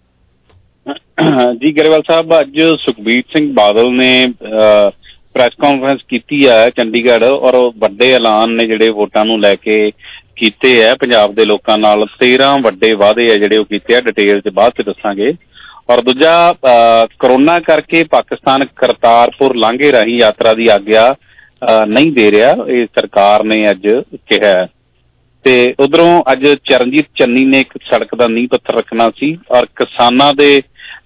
ਜੀ ਗਰੇਵਾਲ ਸਾਹਿਬ, ਅੱਜ ਸੁਖਬੀਰ ਸਿੰਘ ਬਾਦਲ ਨੇ ਪ੍ਰੈਸ ਕਾਨਫਰੰਸ ਕੀਤੀ ਹੈ ਚੰਡੀਗੜ੍ਹ ਔਰ ਵੱਡੇ ਐਲਾਨ ਨੇ ਜਿਹੜੇ ਵੋਟਾਂ ਨੂੰ ਲੈ ਕੇ ਕੀਤੇ ਹੈ ਪੰਜਾਬ ਦੇ ਲੋਕਾਂ ਨਾਲ। ਤੇਰਾਂ ਵੱਡੇ ਵਾਅਦੇ ਆ ਜਿਹੜੇ ਉਹ ਕੀਤੇ ਆ, ਡਿਟੇਲ 'ਚ ਬਾਅਦ 'ਚ ਦੱਸਾਂਗੇ। ਔਰ ਦੂਜਾ, ਕਰੋਨਾ ਕਰਕੇ ਪਾਕਿਸਤਾਨ ਕਰਤਾਰਪੁਰ ਲਾਂਘੇ ਰਾਹੀਂ ਯਾਤਰਾ ਦੀ ਆਗਿਆ ਨਹੀਂ ਦੇ ਰਿਹਾ, ਇਹ ਸਰਕਾਰ ਨੇ ਅੱਜ ਕਿਹਾ। ਤੇ ਉਧਰੋਂ ਅੱਜ ਚਰਨਜੀਤ ਚੰਨੀ ਨੇ ਇੱਕ ਸੜਕ ਦਾ ਨੀਂਹ ਪੱਥਰ ਰੱਖਣਾ ਸੀ ਔਰ ਕਿਸਾਨਾਂ ਦੇ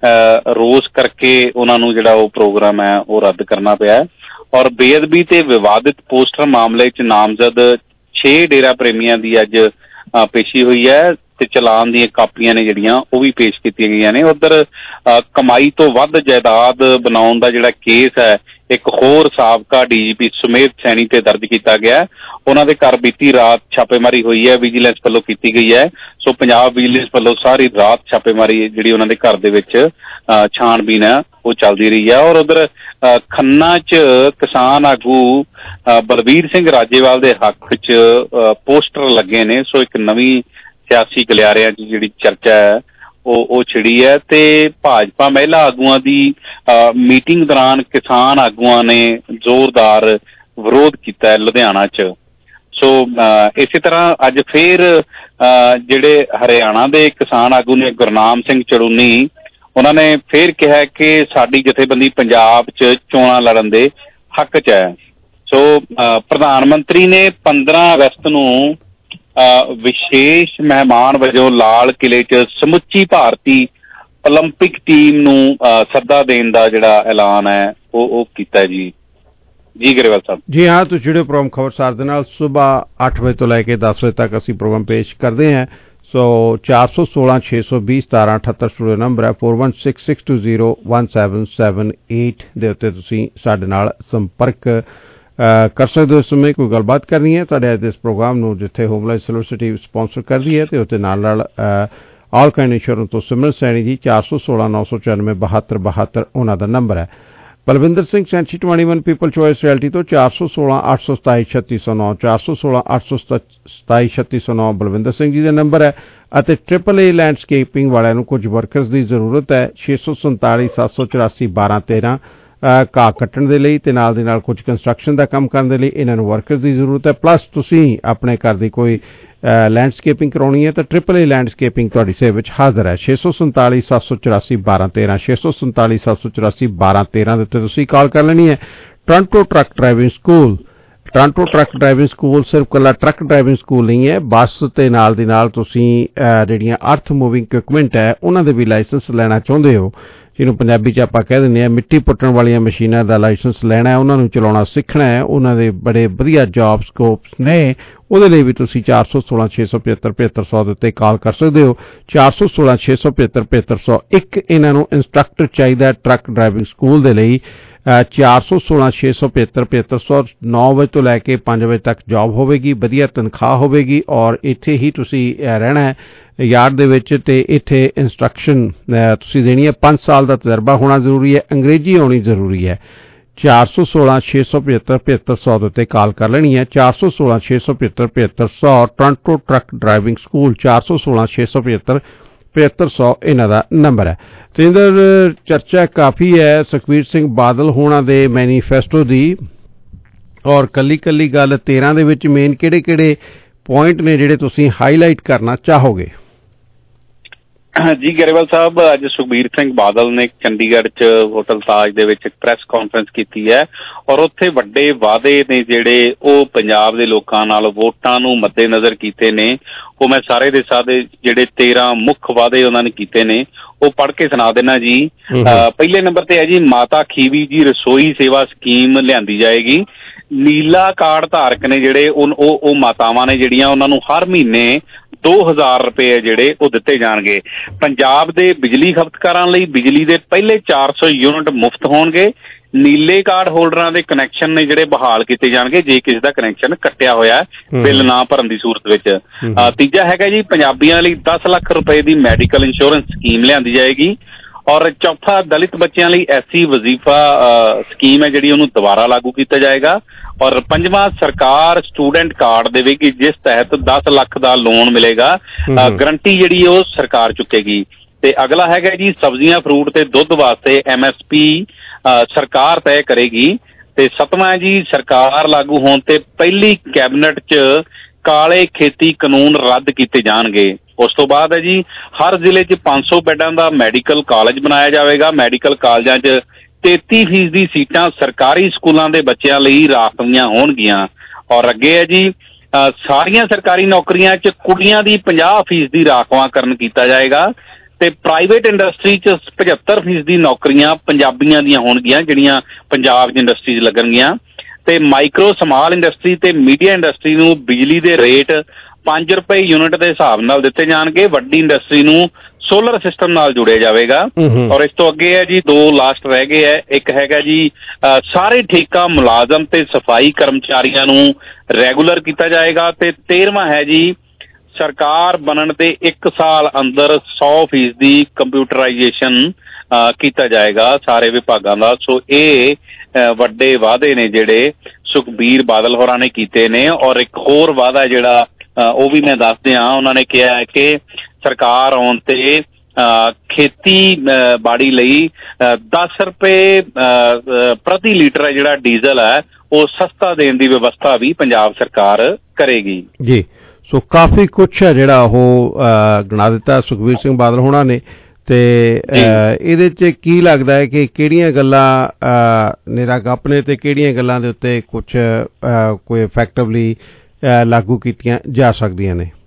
ਰੋਸ ਕਰਕੇ ਉਹਨਾਂ ਨੂੰ ਜਿਹੜਾ ਉਹ ਪ੍ਰੋਗਰਾਮ ਹੈ ਉਹ ਰੱਦ ਕਰਨਾ ਪਿਆ। ਔਰ ਬੇਅਦਬੀ ਤੇ ਵਿਵਾਦਿਤ ਪੋਸਟਰ ਮਾਮਲੇ 'ਚ ਨਾਮਜ਼ਦ ਛੇ ਡੇਰਾ ਪ੍ਰੇਮੀਆਂ ਦੀ ਅੱਜ ਪੇਸ਼ੀ ਹੋਈ ਹੈ ਤੇ ਚਲਾਨ ਦੀਆਂ ਕਾਪੀਆਂ ਨੇ ਜਿਹੜੀਆਂ ਉਹ ਵੀ ਪੇਸ਼ ਕੀਤੀਆਂ ਗਈਆਂ ਨੇ। ਉੱਧਰ ਕਮਾਈ ਤੋਂ ਵੱਧ ਜਾਇਦਾਦ ਬਣਾਉਣ ਦਾ ਜਿਹੜਾ ਕੇਸ ਹੈ ਇੱਕ ਹੋਰ ਸਾਬਕਾ ਡੀ ਜੀ ਪੀ ਸੁਮੇਧ ਸੈਣੀ ਤੇ ਦਰਜ ਕੀਤਾ ਗਿਆ। ਉਹਨਾਂ ਦੇ ਘਰ ਬੀਤੀ ਰਾਤ ਛਾਪੇਮਾਰੀ ਹੋਈ ਹੈ, ਵਿਜੀਲੈਂਸ ਵੱਲੋਂ ਕੀਤੀ ਗਈ ਹੈ। ਸੋ ਪੰਜਾਬ ਵਿਜੀਲੈਂਸ ਵੱਲੋਂ ਸਾਰੀ ਰਾਤ ਛਾਪੇਮਾਰੀ ਜਿਹੜੀ ਉਹਨਾਂ ਦੇ ਘਰ ਦੇ ਵਿੱਚ ਛਾਣਬੀਨ ਹੈ ਉਹ ਚੱਲਦੀ ਰਹੀ ਹੈ। ਔਰ ਉੱਧਰ ਖੰਨਾ 'ਚ ਕਿਸਾਨ ਆਗੂ ਬਲਬੀਰ ਸਿੰਘ ਰਾਜੇਵਾਲ ਦੇ ਹੱਕ 'ਚ ਪੋਸਟਰ ਲੱਗੇ ਨੇ। ਸੋ ਇੱਕ ਨਵੀਂ ਸਿਆਸੀ ਗਲਿਆਰਿਆਂ 'ਚ ਜਿਹੜੀ ਚਰਚਾ ਹੈ ਉਹ ਉਹ ਛਿੜੀ ਹੈ। ਤੇ ਭਾਜਪਾ ਮਹਿਲਾ ਆਗੂਆਂ ਦੀ ਮੀਟਿੰਗ ਦੌਰਾਨ ਕਿਸਾਨ ਆਗੂਆਂ ਨੇ ਜ਼ੋਰਦਾਰ ਵਿਰੋਧ ਕੀਤਾ ਹੈ ਲੁਧਿਆਣਾ 'ਚ। ਸੋ ਇਸੇ ਤਰ੍ਹਾਂ ਅੱਜ ਫੇਰ ਜਿਹੜੇ ਹਰਿਆਣਾ ਦੇ ਕਿਸਾਨ ਆਗੂ ਨੇ ਗੁਰਨਾਮ ਸਿੰਘ ਚੜੂਨੀ, ਉਹਨਾਂ ਨੇ ਫੇਰ ਕਿਹਾ ਕਿ ਸਾਡੀ ਜਥੇਬੰਦੀ ਪੰਜਾਬ 'ਚ ਚੋਣਾਂ ਲੜਨ ਦੇ ਹੱਕ 'ਚ ਹੈ। ਸੋ ਪ੍ਰਧਾਨ ਮੰਤਰੀ ਨੇ ਪੰਦਰਾਂ ਅਗਸਤ ਨੂੰ ਵਿਸ਼ੇਸ਼ ਮਹਿਮਾਨ ਵਜੋਂ ਲਾਲ ਕਿਲੇ 'ਚ ਸਮੁੱਚੀ ਭਾਰਤੀ ਓਲੰਪਿਕ ਟੀਮ ਨੂੰ ਸੱਦਾ ਦੇਣ ਦਾ ਜਿਹੜਾ ਐਲਾਨ ਹੈ ਉਹ ਉਹ ਕੀਤਾ ਜੀ। ਜੀ ਗਰੇਵਾਲ ਸਾਹਿਬ। ਜੀ ਹਾਂ, ਤੁਸੀਂ ਜੁੜੇ ਪ੍ਰੋਗਰਾਮ ਖਬਰਸਾਰ ਦੇ ਨਾਲ ਸੁਬਾਹ ਅੱਠ ਵਜੇ ਤੋਂ ਲੈ ਕੇ ਦਸ ਵਜੇ ਤੱਕ ਅਸੀਂ ਪ੍ਰੋਗਰਾਮ ਪੇਸ਼ ਕਰਦੇ ਹਾਂ। ਸੋ ਚਾਰ ਸੌ ਸੋਲਾਂ ਛੇ ਸੌ ਵੀਹ ਸਤਾਰਾਂ ਅਠੱਤਰ ਸਟੂਡੀਓ ਨੰਬਰ ਹੈ four one six six two zero one seven seven eight ਦੇ ਉੱਤੇ ਤੁਸੀਂ ਸਾਡੇ ਨਾਲ ਸੰਪਰਕ ਕਰ ਸਕਦੇ ਹੋ। ਇਸ ਸਮੇਂ ਕੋਈ ਗੱਲਬਾਤ ਕਰਨੀ ਹੈ ਤੁਹਾਡੇ ਅੱਜ ਦੇ ਇਸ ਪ੍ਰੋਗਰਾਮ ਨੂੰ ਜਿੱਥੇ home life solar city sponsor ਕਰਦੀ ਹੈ ਤੇ ਉੱਤੇ ਨਾਲ ਨਾਲ ਆਲ ਕਾਇੰਡ ਇੰਸ਼ੋਰੈਂਸ ਤੋਂ ਸਿਮਰਨ ਸੈਣੀ ਜੀ ਚਾਰ ਸੌ ਸੋਲਾਂ ਨੌ ਸੌ ਚੁਰਾਨਵੇਂ ਬਹੱਤਰ ਬਹੱਤਰ ਉਹਨਾਂ ਦਾ ਨੰਬਰ ਹੈ। Balwinder Singh century twenty one people choice realty ਤੋਂ ਚਾਰ ਸੌ ਸੋਲਾਂ ਅੱਠ ਸੌ ਸਤਾਈ ਛੱਤੀ ਸੌ ਨੌ ਚਾਰ ਸੌ ਸੋਲਾਂ ਅੱਠ ਸੌ ਸਤਾਈ ਛੱਤੀ ਸੌ ਨੌ ਬਲਵਿੰਦਰ ਸਿੰਘ ਜੀ ਦਾ ਨੰਬਰ ਹੈ। ਅਤੇ ਟ੍ਰਿਪਲ ਏ ਲੈਂਡਸਕੇਪਿੰਗ ਵਾਲਿਆਂ ਨੂੰ ਕੁਝ ਵਰਕਰਸ ਦੀ ਜ਼ਰੂਰਤ ਹੈ। ਛੇ ਸੌ ਸੰਤਾਲੀ ਸੱਤ ਸੌ ਚੁਰਾਸੀ ਬਾਰਾਂ ਤੇਰਾਂ ਘਾਹ ਕੱਟਣ ਦੇ ਲਈ ਤੇ ਨਾਲ ਦੇ ਨਾਲ ਕੁਝ ਕੰਸਟਰਕਸ਼ਨ ਦਾ ਕੰਮ ਕਰਨ ਦੇ ਲਈ ਇਹਨਾਂ ਨੂੰ ਵਰਕਰਸ ਦੀ ਜ਼ਰੂਰਤ ਹੈ। ਪਲੱਸ ਤੁਸੀਂ ਆਪਣੇ ਘਰ ਦੀ ਕੋਈ ਲੈਂਡਸਕੇਪਿੰਗ ਕਰਾਉਣੀ ਹੈ ਤਾਂ ਟ੍ਰਿਪਲ ਏ ਲੈਂਡਸਕੇਪਿੰਗ ਤੁਹਾਡੀ ਸੇਵਾ ਵਿੱਚ ਹਾਜ਼ਰ ਹੈ। ਛੇ ਸੌ ਸੰਤਾਲੀ ਸੱਤ ਸੌ ਚੁਰਾਸੀ ਬਾਰਾਂ ਤੇਰਾਂ ਛੇ ਸੌ ਸੰਤਾਲੀ ਸੱਤ ਸੌ ਚੁਰਾਸੀ ਬਾਰਾਂ ਤੇਰਾਂ ਦੇ ਉੱਤੇ ਤੁਸੀਂ ਕਾਲ ਕਰ ਲੈਣੀ ਹੈ। Toronto truck driving school Toronto truck driving school ਸਿਰਫ ਇਕੱਲਾ ਟਰੱਕ ਡਰਾਈਵਿੰਗ ਸਕੂਲ ਨਹੀਂ ਹੈ, ਬੱਸ ਤੇ ਨਾਲ ਦੀ ਨਾਲ ਤੁਸੀਂ ਜਿਹੜੀਆਂ ਅਰਥ ਮੂਵਿੰਗ ਇਕੁਇਪਮੈਂਟ ਹੈ ਉਹਨਾਂ ਦੇ ਵੀ ਲਾਇਸੈਂਸ ਲੈਣਾ ਚਾਹੁੰਦੇ ਹੋ ਜਿਹਨੂੰ ਪੰਜਾਬੀ 'ਚ ਆਪਾਂ ਕਹਿ ਦਿੰਦੇ ਹਾਂ ਮਿੱਟੀ ਪੁੱਟਣ ਵਾਲੀਆਂ ਮਸ਼ੀਨਾਂ ਦਾ ਲਾਇਸੈਂਸ ਲੈਣਾ, ਉਹਨਾਂ ਨੂੰ ਚਲਾਉਣਾ ਸਿੱਖਣਾ ਹੈ, ਉਹਨਾਂ ਦੇ ਬੜੇ ਵਧੀਆ ਜੌਬ ਸਕੋਪਸ ਨੇ। ਉਹਦੇ ਲਈ ਵੀ ਤੁਸੀਂ ਚਾਰ ਸੌ ਸੋਲਾਂ ਛੇ ਸੌ ਪਝੱਤਰ ਪਝੱਤਰ ਸੌ ਦੇ ਉੱਤੇ ਕਾਲ ਕਰ ਸਕਦੇ ਹੋ। ਚਾਰ ਸੌ ਸੋਲਾਂ ਛੇ ਸੌ ਪਝੱਤਰ ਪਝੱਤਰ ਸੌ ਇੱਕ ਇਹਨਾਂ ਨੂੰ ਇੰਸਟਰਕਟਰ ਚਾਹੀਦਾ ਟਰੱਕ ਡਰਾਈਵਿੰਗ ਸਕੂਲ ਦੇ ਲਈ। ਚਾਰ ਸੌ ਸੋਲਾਂ ਛੇ ਸੌ ਪਝੱਤਰ ਪਝੱਤਰ ਸੌ ਨੌ ਵਜੇ ਤੋਂ ਲੈ ਕੇ ਪੰਜ ਵਜੇ ਤੱਕ ਜੌਬ ਹੋਵੇਗੀ, ਵਧੀਆ ਤਨਖਾਹ ਹੋਵੇਗੀ ਔਰ ਇੱਥੇ ਹੀ ਤੁਸੀਂ ਰਹਿਣਾ ਹੈ ਯਾਰਡ ਦੇ ਵਿੱਚ, ਅਤੇ ਇੱਥੇ ਇੰਸਟਰਕਸ਼ਨ ਤੁਸੀਂ ਦੇਣੀ ਹੈ। ਪੰਜ ਸਾਲ ਦਾ ਤਜਰਬਾ ਹੋਣਾ ਜ਼ਰੂਰੀ ਹੈ, ਅੰਗਰੇਜ਼ੀ ਆਉਣੀ ਜ਼ਰੂਰੀ ਹੈ। ਚਾਰ ਸੌ ਸੋਲਾਂ ਛੇ ਸੌ ਪਝੱਤਰ ਪਝੱਤਰ ਸੌ ਦੇ ਉੱਤੇ ਕਾਲ ਕਰ ਲੈਣੀ ਹੈ। ਚਾਰ ਸੌ ਸੋਲਾਂ ਛੇ ਸੌ ਪਝੱਤਰ ਪਝੱਤਰ ਸੌ ਟੋਰਾਂਟੋ ਟਰੱਕ ਡਰਾਈਵਿੰਗ ਸਕੂਲ, ਚਾਰ ਸੌ ਸੋਲਾਂ ਛੇ ਸੌ ਪਝੱਤਰ ਪਝੱਤਰ ਸੌ ਇਹਨਾਂ ਦਾ ਨੰਬਰ ਹੈ। ਤੇਂਦਰ ਚਰਚਾ ਕਾਫੀ ਹੈ ਸੁਖਬੀਰ ਸਿੰਘ ਬਾਦਲ ਹੋਣਾ ਦੇ ਮੈਨੀਫੈਸਟੋ ਦੀ, ਔਰ ਕੱਲੀ ਕੱਲੀ ਗੱਲ ਤੇਰਾਂ ਦੇ ਵਿੱਚ ਮੇਨ ਕਿਹੜੇ ਕਿਹੜੇ ਪੁਆਇੰਟ ਨੇ ਜਿਹੜੇ ਤੁਸੀਂ ਹਾਈਲਾਈਟ ਕਰਨਾ ਚਾਹੋਗੇ? ਜੀ ਗਰੇਵਾਲ ਸਾਹਿਬ, ਅੱਜ ਸੁਖਬੀਰ ਸਿੰਘ ਬਾਦਲ ਨੇ ਚੰਡੀਗੜ੍ਹ 'ਚ ਹੋਟਲ ਤਾਜ ਦੇ ਵਿੱਚ ਇੱਕ ਪ੍ਰੈਸ ਕਾਨਫਰੰਸ ਕੀਤੀ ਹੈ ਔਰ ਉੱਥੇ ਵੱਡੇ ਵਾਅਦੇ ਨੇ ਜਿਹੜੇ ਉਹ ਪੰਜਾਬ ਦੇ ਲੋਕਾਂ ਨਾਲ ਵੋਟਾਂ ਨੂੰ ਮੱਦੇਨਜ਼ਰ ਕੀਤੇ ਨੇ। ਉਹ ਮੈਂ ਸਾਰੇ ਦੇ ਸਾਰੇ ਜਿਹੜੇ ਤੇਰਾਂ ਮੁੱਖ ਵਾਅਦੇ ਉਹਨਾਂ ਨੇ ਕੀਤੇ ਨੇ ਉਹ ਪੜ੍ਹ ਕੇ ਸੁਣਾ ਦੇਣਾ ਜੀ। ਪਹਿਲੇ ਨੰਬਰ ਤੇ ਹੈ ਜੀ ਮਾਤਾ ਖੀਵੀ ਜੀ ਰਸੋਈ ਸੇਵਾ ਸਕੀਮ ਲਿਆਂਦੀ ਜਾਏਗੀ। ਨੀਲਾ ਕਾਰਡ ਧਾਰਕ ਨੇ ਜਿਹੜੇ ਉਹ ਉਹ ਮਾਤਾਵਾਂ ਨੇ ਜਿਹੜੀਆਂ ਉਹਨਾਂ ਨੂੰ ਹਰ ਮਹੀਨੇ ਦੋ ਹਜ਼ਾਰ ਰੁਪਏ ਜਿਹੜੇ ਉਹ ਦਿੱਤੇ ਜਾਣਗੇ। ਪੰਜਾਬ ਦੇ ਬਿਜਲੀ ਖਪਤਕਾਰਾਂ ਲਈ ਬਿਜਲੀ ਦੇ ਪਹਿਲੇ ਚਾਰ ਸੌ ਯੂਨਿਟ ਮੁਫਤ ਹੋਣਗੇ। ਨੀਲੇ ਕਾਰਡ ਹੋਲਡਰਾਂ ਦੇ ਕਨੈਕਸ਼ਨ ਨੇ ਜਿਹੜੇ ਬਹਾਲ ਕੀਤੇ ਜਾਣਗੇ ਜੇ ਕਿਸੇ ਦਾ ਕਨੈਕਸ਼ਨ ਕੱਟਿਆ ਹੋਇਆ ਬਿੱਲ ਨਾ ਭਰਨ ਦੀ ਸੂਰਤ ਵਿੱਚ। ਤੀਜਾ ਹੈਗਾ ਜੀ ਪੰਜਾਬੀਆਂ ਲਈ ਦਸ ਲੱਖ ਰੁਪਏ ਦੀ ਮੈਡੀਕਲ ਇੰਸ਼ੋਰੈਂਸ ਸਕੀਮ ਲਿਆਂਦੀ ਜਾਏਗੀ। ਔਰ ਚੌਥਾ ਦਲਿਤ ਬੱਚਿਆਂ ਲਈ ਐਸੀ ਵਜ਼ੀਫਾ ਸਕੀਮ ਹੈ ਜਿਹੜੀ ਉਹਨੂੰ ਦੁਬਾਰਾ ਲਾਗੂ ਕੀਤਾ ਜਾਏਗਾ। ਔਰ ਪੰਜਵਾਂ ਸਰਕਾਰ ਸਟੂਡੈਂਟ ਕਾਰਡ ਦੇਵੇਗੀ ਜਿਸ ਤਹਿਤ ਦਸ ਲੱਖ ਦਾ ਲੋਨ ਮਿਲੇਗਾ, ਗਰੰਟੀ ਜਿਹੜੀ ਉਹ ਸਰਕਾਰ ਚੁੱਕੇਗੀ। ਤੇ ਅਗਲਾ ਹੈਗਾ ਜੀ ਸਬਜ਼ੀਆਂ ਫਰੂਟ ਤੇ ਦੁੱਧ ਵਾਸਤੇ ਐਮ ਐਸ ਪੀ ਸਰਕਾਰ ਤੈਅ ਕਰੇਗੀ। ਤੇ ਸੱਤਵਾਂ ਹੈ ਜੀ ਸਰਕਾਰ ਲਾਗੂ ਹੋਣ ਤੇ ਪਹਿਲੀ ਕੈਬਨਿਟ 'ਚ ਕਾਲੇ ਖੇਤੀ ਕਾਨੂੰਨ ਰੱਦ ਕੀਤੇ ਜਾਣਗੇ। ਉਸ ਤੋਂ ਬਾਅਦ ਹੈ ਜੀ ਹਰ ਜ਼ਿਲ੍ਹੇ 'ਚ ਪੰਜ ਸੌ ਬੈੱਡਾਂ ਦਾ ਮੈਡੀਕਲ ਕਾਲਜ ਬਣਾਇਆ ਜਾਵੇਗਾ। ਮੈਡੀਕਲ ਕਾਲਜਾਂ 'ਚ ਤੇਤੀ ਫੀਸਦੀ ਸੀਟਾਂ ਸਰਕਾਰੀ ਸਕੂਲਾਂ ਦੇ ਬੱਚਿਆਂ ਲਈ ਰਾਖਵੀਆਂ ਹੋਣਗੀਆਂ। ਔਰ ਅੱਗੇ ਹੈ ਜੀ ਸਾਰੀਆਂ ਸਰਕਾਰੀ ਨੌਕਰੀਆਂ 'ਚ ਕੁੜੀਆਂ ਦੀ ਪੰਜਾਹ ਫੀਸਦੀ ਰਾਖਵਾਂਕਰਨ ਕੀਤਾ ਜਾਏਗਾ। ਤੇ ਪ੍ਰਾਈਵੇਟ ਇੰਡਸਟਰੀ 'ਚ ਪਝੱਤਰ ਫੀਸਦੀ ਨੌਕਰੀਆਂ ਪੰਜਾਬੀਆਂ ਦੀਆਂ ਹੋਣਗੀਆਂ ਜਿਹੜੀਆਂ ਪੰਜਾਬ 'ਚ ਇੰਡਸਟਰੀ 'ਚ ਲੱਗਣਗੀਆਂ। ਤੇ ਮਾਈਕਰੋ ਸਮਾਲ ਇੰਡਸਟਰੀ ਤੇ ਮੀਡੀਆ ਇੰਡਸਟਰੀ ਨੂੰ ਬਿਜਲੀ ਦੇ ਰੇਟ ਪੰਜ ਰੁਪਏ ਯੂਨਿਟ ਦੇ ਹਿਸਾਬ ਨਾਲ ਦਿੱਤੇ ਜਾਣਗੇ। ਵੱਡੀ ਇੰਡਸਟਰੀ ਨੂੰ ਸੋਲਰ ਸਿਸਟਮ ਨਾਲ ਜੁੜਿਆ ਜਾਵੇਗਾ। ਔਰ ਇਸ ਤੋਂ ਅੱਗੇ ਹੈ ਜੀ ਦੋ ਲਾਸਟ ਰਹਿ ਗਏ ਹੈ। ਇੱਕ ਹੈਗਾ ਜੀ ਸਾਰੇ ਠੇਕਾ ਮੁਲਾਜ਼ਮ ਤੇ ਸਫਾਈ ਕਰਮਚਾਰੀਆਂ ਨੂੰ ਰੈਗੂਲਰ ਕੀਤਾ ਜਾਏਗਾ। ਤੇ ਤੇਰਵਾਂ ਹੈ ਜੀ ਸਰਕਾਰ ਬਣਨ ਦੇ ਇੱਕ ਸਾਲ ਅੰਦਰ ਸੌ ਫੀਸਦੀ ਕੰਪਿਊਟਰਾਈਜੇਸ਼ਨ ਕੀਤਾ ਜਾਏਗਾ ਸਾਰੇ ਵਿਭਾਗਾਂ ਦਾ। ਸੋ ਇਹ ਵੱਡੇ ਵਾਅਦੇ ਨੇ ਜਿਹੜੇ ਸੁਖਬੀਰ ਬਾਦਲ ਹੋਰਾਂ ਨੇ ਕੀਤੇ ਨੇ। ਔਰ ਇੱਕ ਹੋਰ ਵਾਅਦਾ ਜਿਹੜਾ ਉਹ ਵੀ ਮੈਂ ਦੱਸ ਦਿਆਂ, ਉਹਨਾਂ ਨੇ ਕਿਹਾ ਹੈ ਕਿ ਸਰਕਾਰ ਆਉਣ ਤੇ ਖੇਤੀ ਬਾੜੀ ਲਈ ਦਸ ਰੁਪਏ ਪ੍ਰਤੀ ਲੀਟਰ ਹੈ ਜਿਹੜਾ ਡੀਜ਼ਲ ਹੈ ਉਹ ਸਸਤਾ ਦੇਣ ਦੀ ਵਿਵਸਥਾ ਵੀ ਪੰਜਾਬ ਸਰਕਾਰ ਕਰੇਗੀ ਜੀ। ਸੋ ਕਾਫੀ ਕੁਛ ਹੈ ਜਿਹੜਾ ਉਹ ਗਿਣਾ ਦਿੱਤਾ ਸੁਖਬੀਰ ਸਿੰਘ ਬਾਦਲ ਹੋਣਾ ਨੇ। ਤੇ ਇਹਦੇ 'ਚ ਕੀ ਲੱਗਦਾ ਹੈ ਕਿ ਕਿਹੜੀਆਂ ਗੱਲਾਂ ਨਿਰਾ ਗੱਪ ਨੇ ਤੇ ਕਿਹੜੀਆਂ ਗੱਲਾਂ ਦੇ ਉੱਤੇ ਕੁਛ ਕੋਈ ਇਫੈਕਟਿਵਲੀ ਲਾਗੂ ਕੀਤੀਆਂ ਜਾ ਸਕਦੀਆਂ ਨੇ?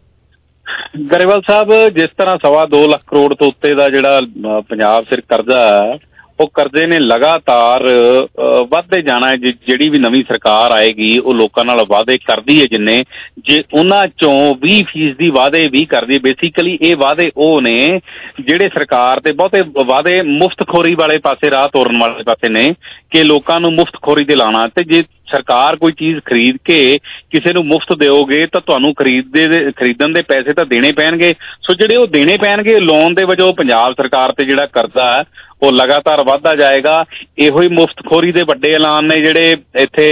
ਗਰੇਵਾਲ ਸਾਹਿਬ, ਜਿਸ ਤਰ੍ਹਾਂ ਸਵਾ ਦੋ ਲੱਖ ਕਰੋੜ ਤੋਂ ਉੱਤੇ ਦਾ ਜਿਹੜਾ ਪੰਜਾਬ ਸਿਰ ਕਰਜ਼ਾ ਹੈ ਉਹ ਕਰਜ਼ੇ ਨੇ ਲਗਾਤਾਰ ਵੱਧਦੇ ਜਾਣਾ ਹੈ। ਜਿਹੜੀ ਵੀ ਨਵੀਂ ਸਰਕਾਰ ਆਏਗੀ ਉਹ ਲੋਕਾਂ ਨਾਲ ਵਾਅਦੇ ਕਰਦੀ ਹੈ ਜਿੰਨੇ, ਜੇ ਉਹਨਾਂ ਚੋਂ ਵੀਹ ਫੀਸਦੀ ਵਾਅਦੇ ਵੀ ਕਰਦੀ ਹੈ। ਬੇਸਿਕਲੀ ਇਹ ਵਾਅਦੇ ਉਹ ਨੇ ਜਿਹੜੇ ਸਰਕਾਰ ਤੇ ਬਹੁਤੇ ਵਾਅਦੇ ਮੁਫਤਖੋਰੀ ਵਾਲੇ ਪਾਸੇ ਰਾਹ ਤੋਰਨ ਵਾਲੇ ਪਾਸੇ ਨੇ ਕਿ ਲੋਕਾਂ ਨੂੰ ਮੁਫਤਖੋਰੀ ਤੇ ਲਾਉਣਾ। ਤੇ ਜੇ ਸਰਕਾਰ ਕੋਈ ਚੀਜ਼ ਖਰੀਦ ਕੇ ਕਿਸੇ ਨੂੰ ਮੁਫਤ ਦਿਓਗੇ ਤਾਂ ਤੁਹਾਨੂੰ ਖਰੀਦਦੇ ਖਰੀਦਣ ਦੇ ਪੈਸੇ ਤਾਂ ਦੇਣੇ ਪੈਣਗੇ। ਸੋ ਜਿਹੜੇ ਉਹ ਦੇਣੇ ਪੈਣਗੇ ਲੋਨ ਦੇ ਵਜੋਂ ਪੰਜਾਬ ਸਰਕਾਰ ਤੇ ਜਿਹੜਾ ਕਰਜ਼ਾ ਹੈ ਉਹ ਲਗਾਤਾਰ ਵੱਧਦਾ ਜਾਏਗਾ। ਇਹੋ ਹੀ ਮੁਫਤਖੋਰੀ ਦੇ ਵੱਡੇ ਐਲਾਨ ਨੇ ਜਿਹੜੇ ਇੱਥੇ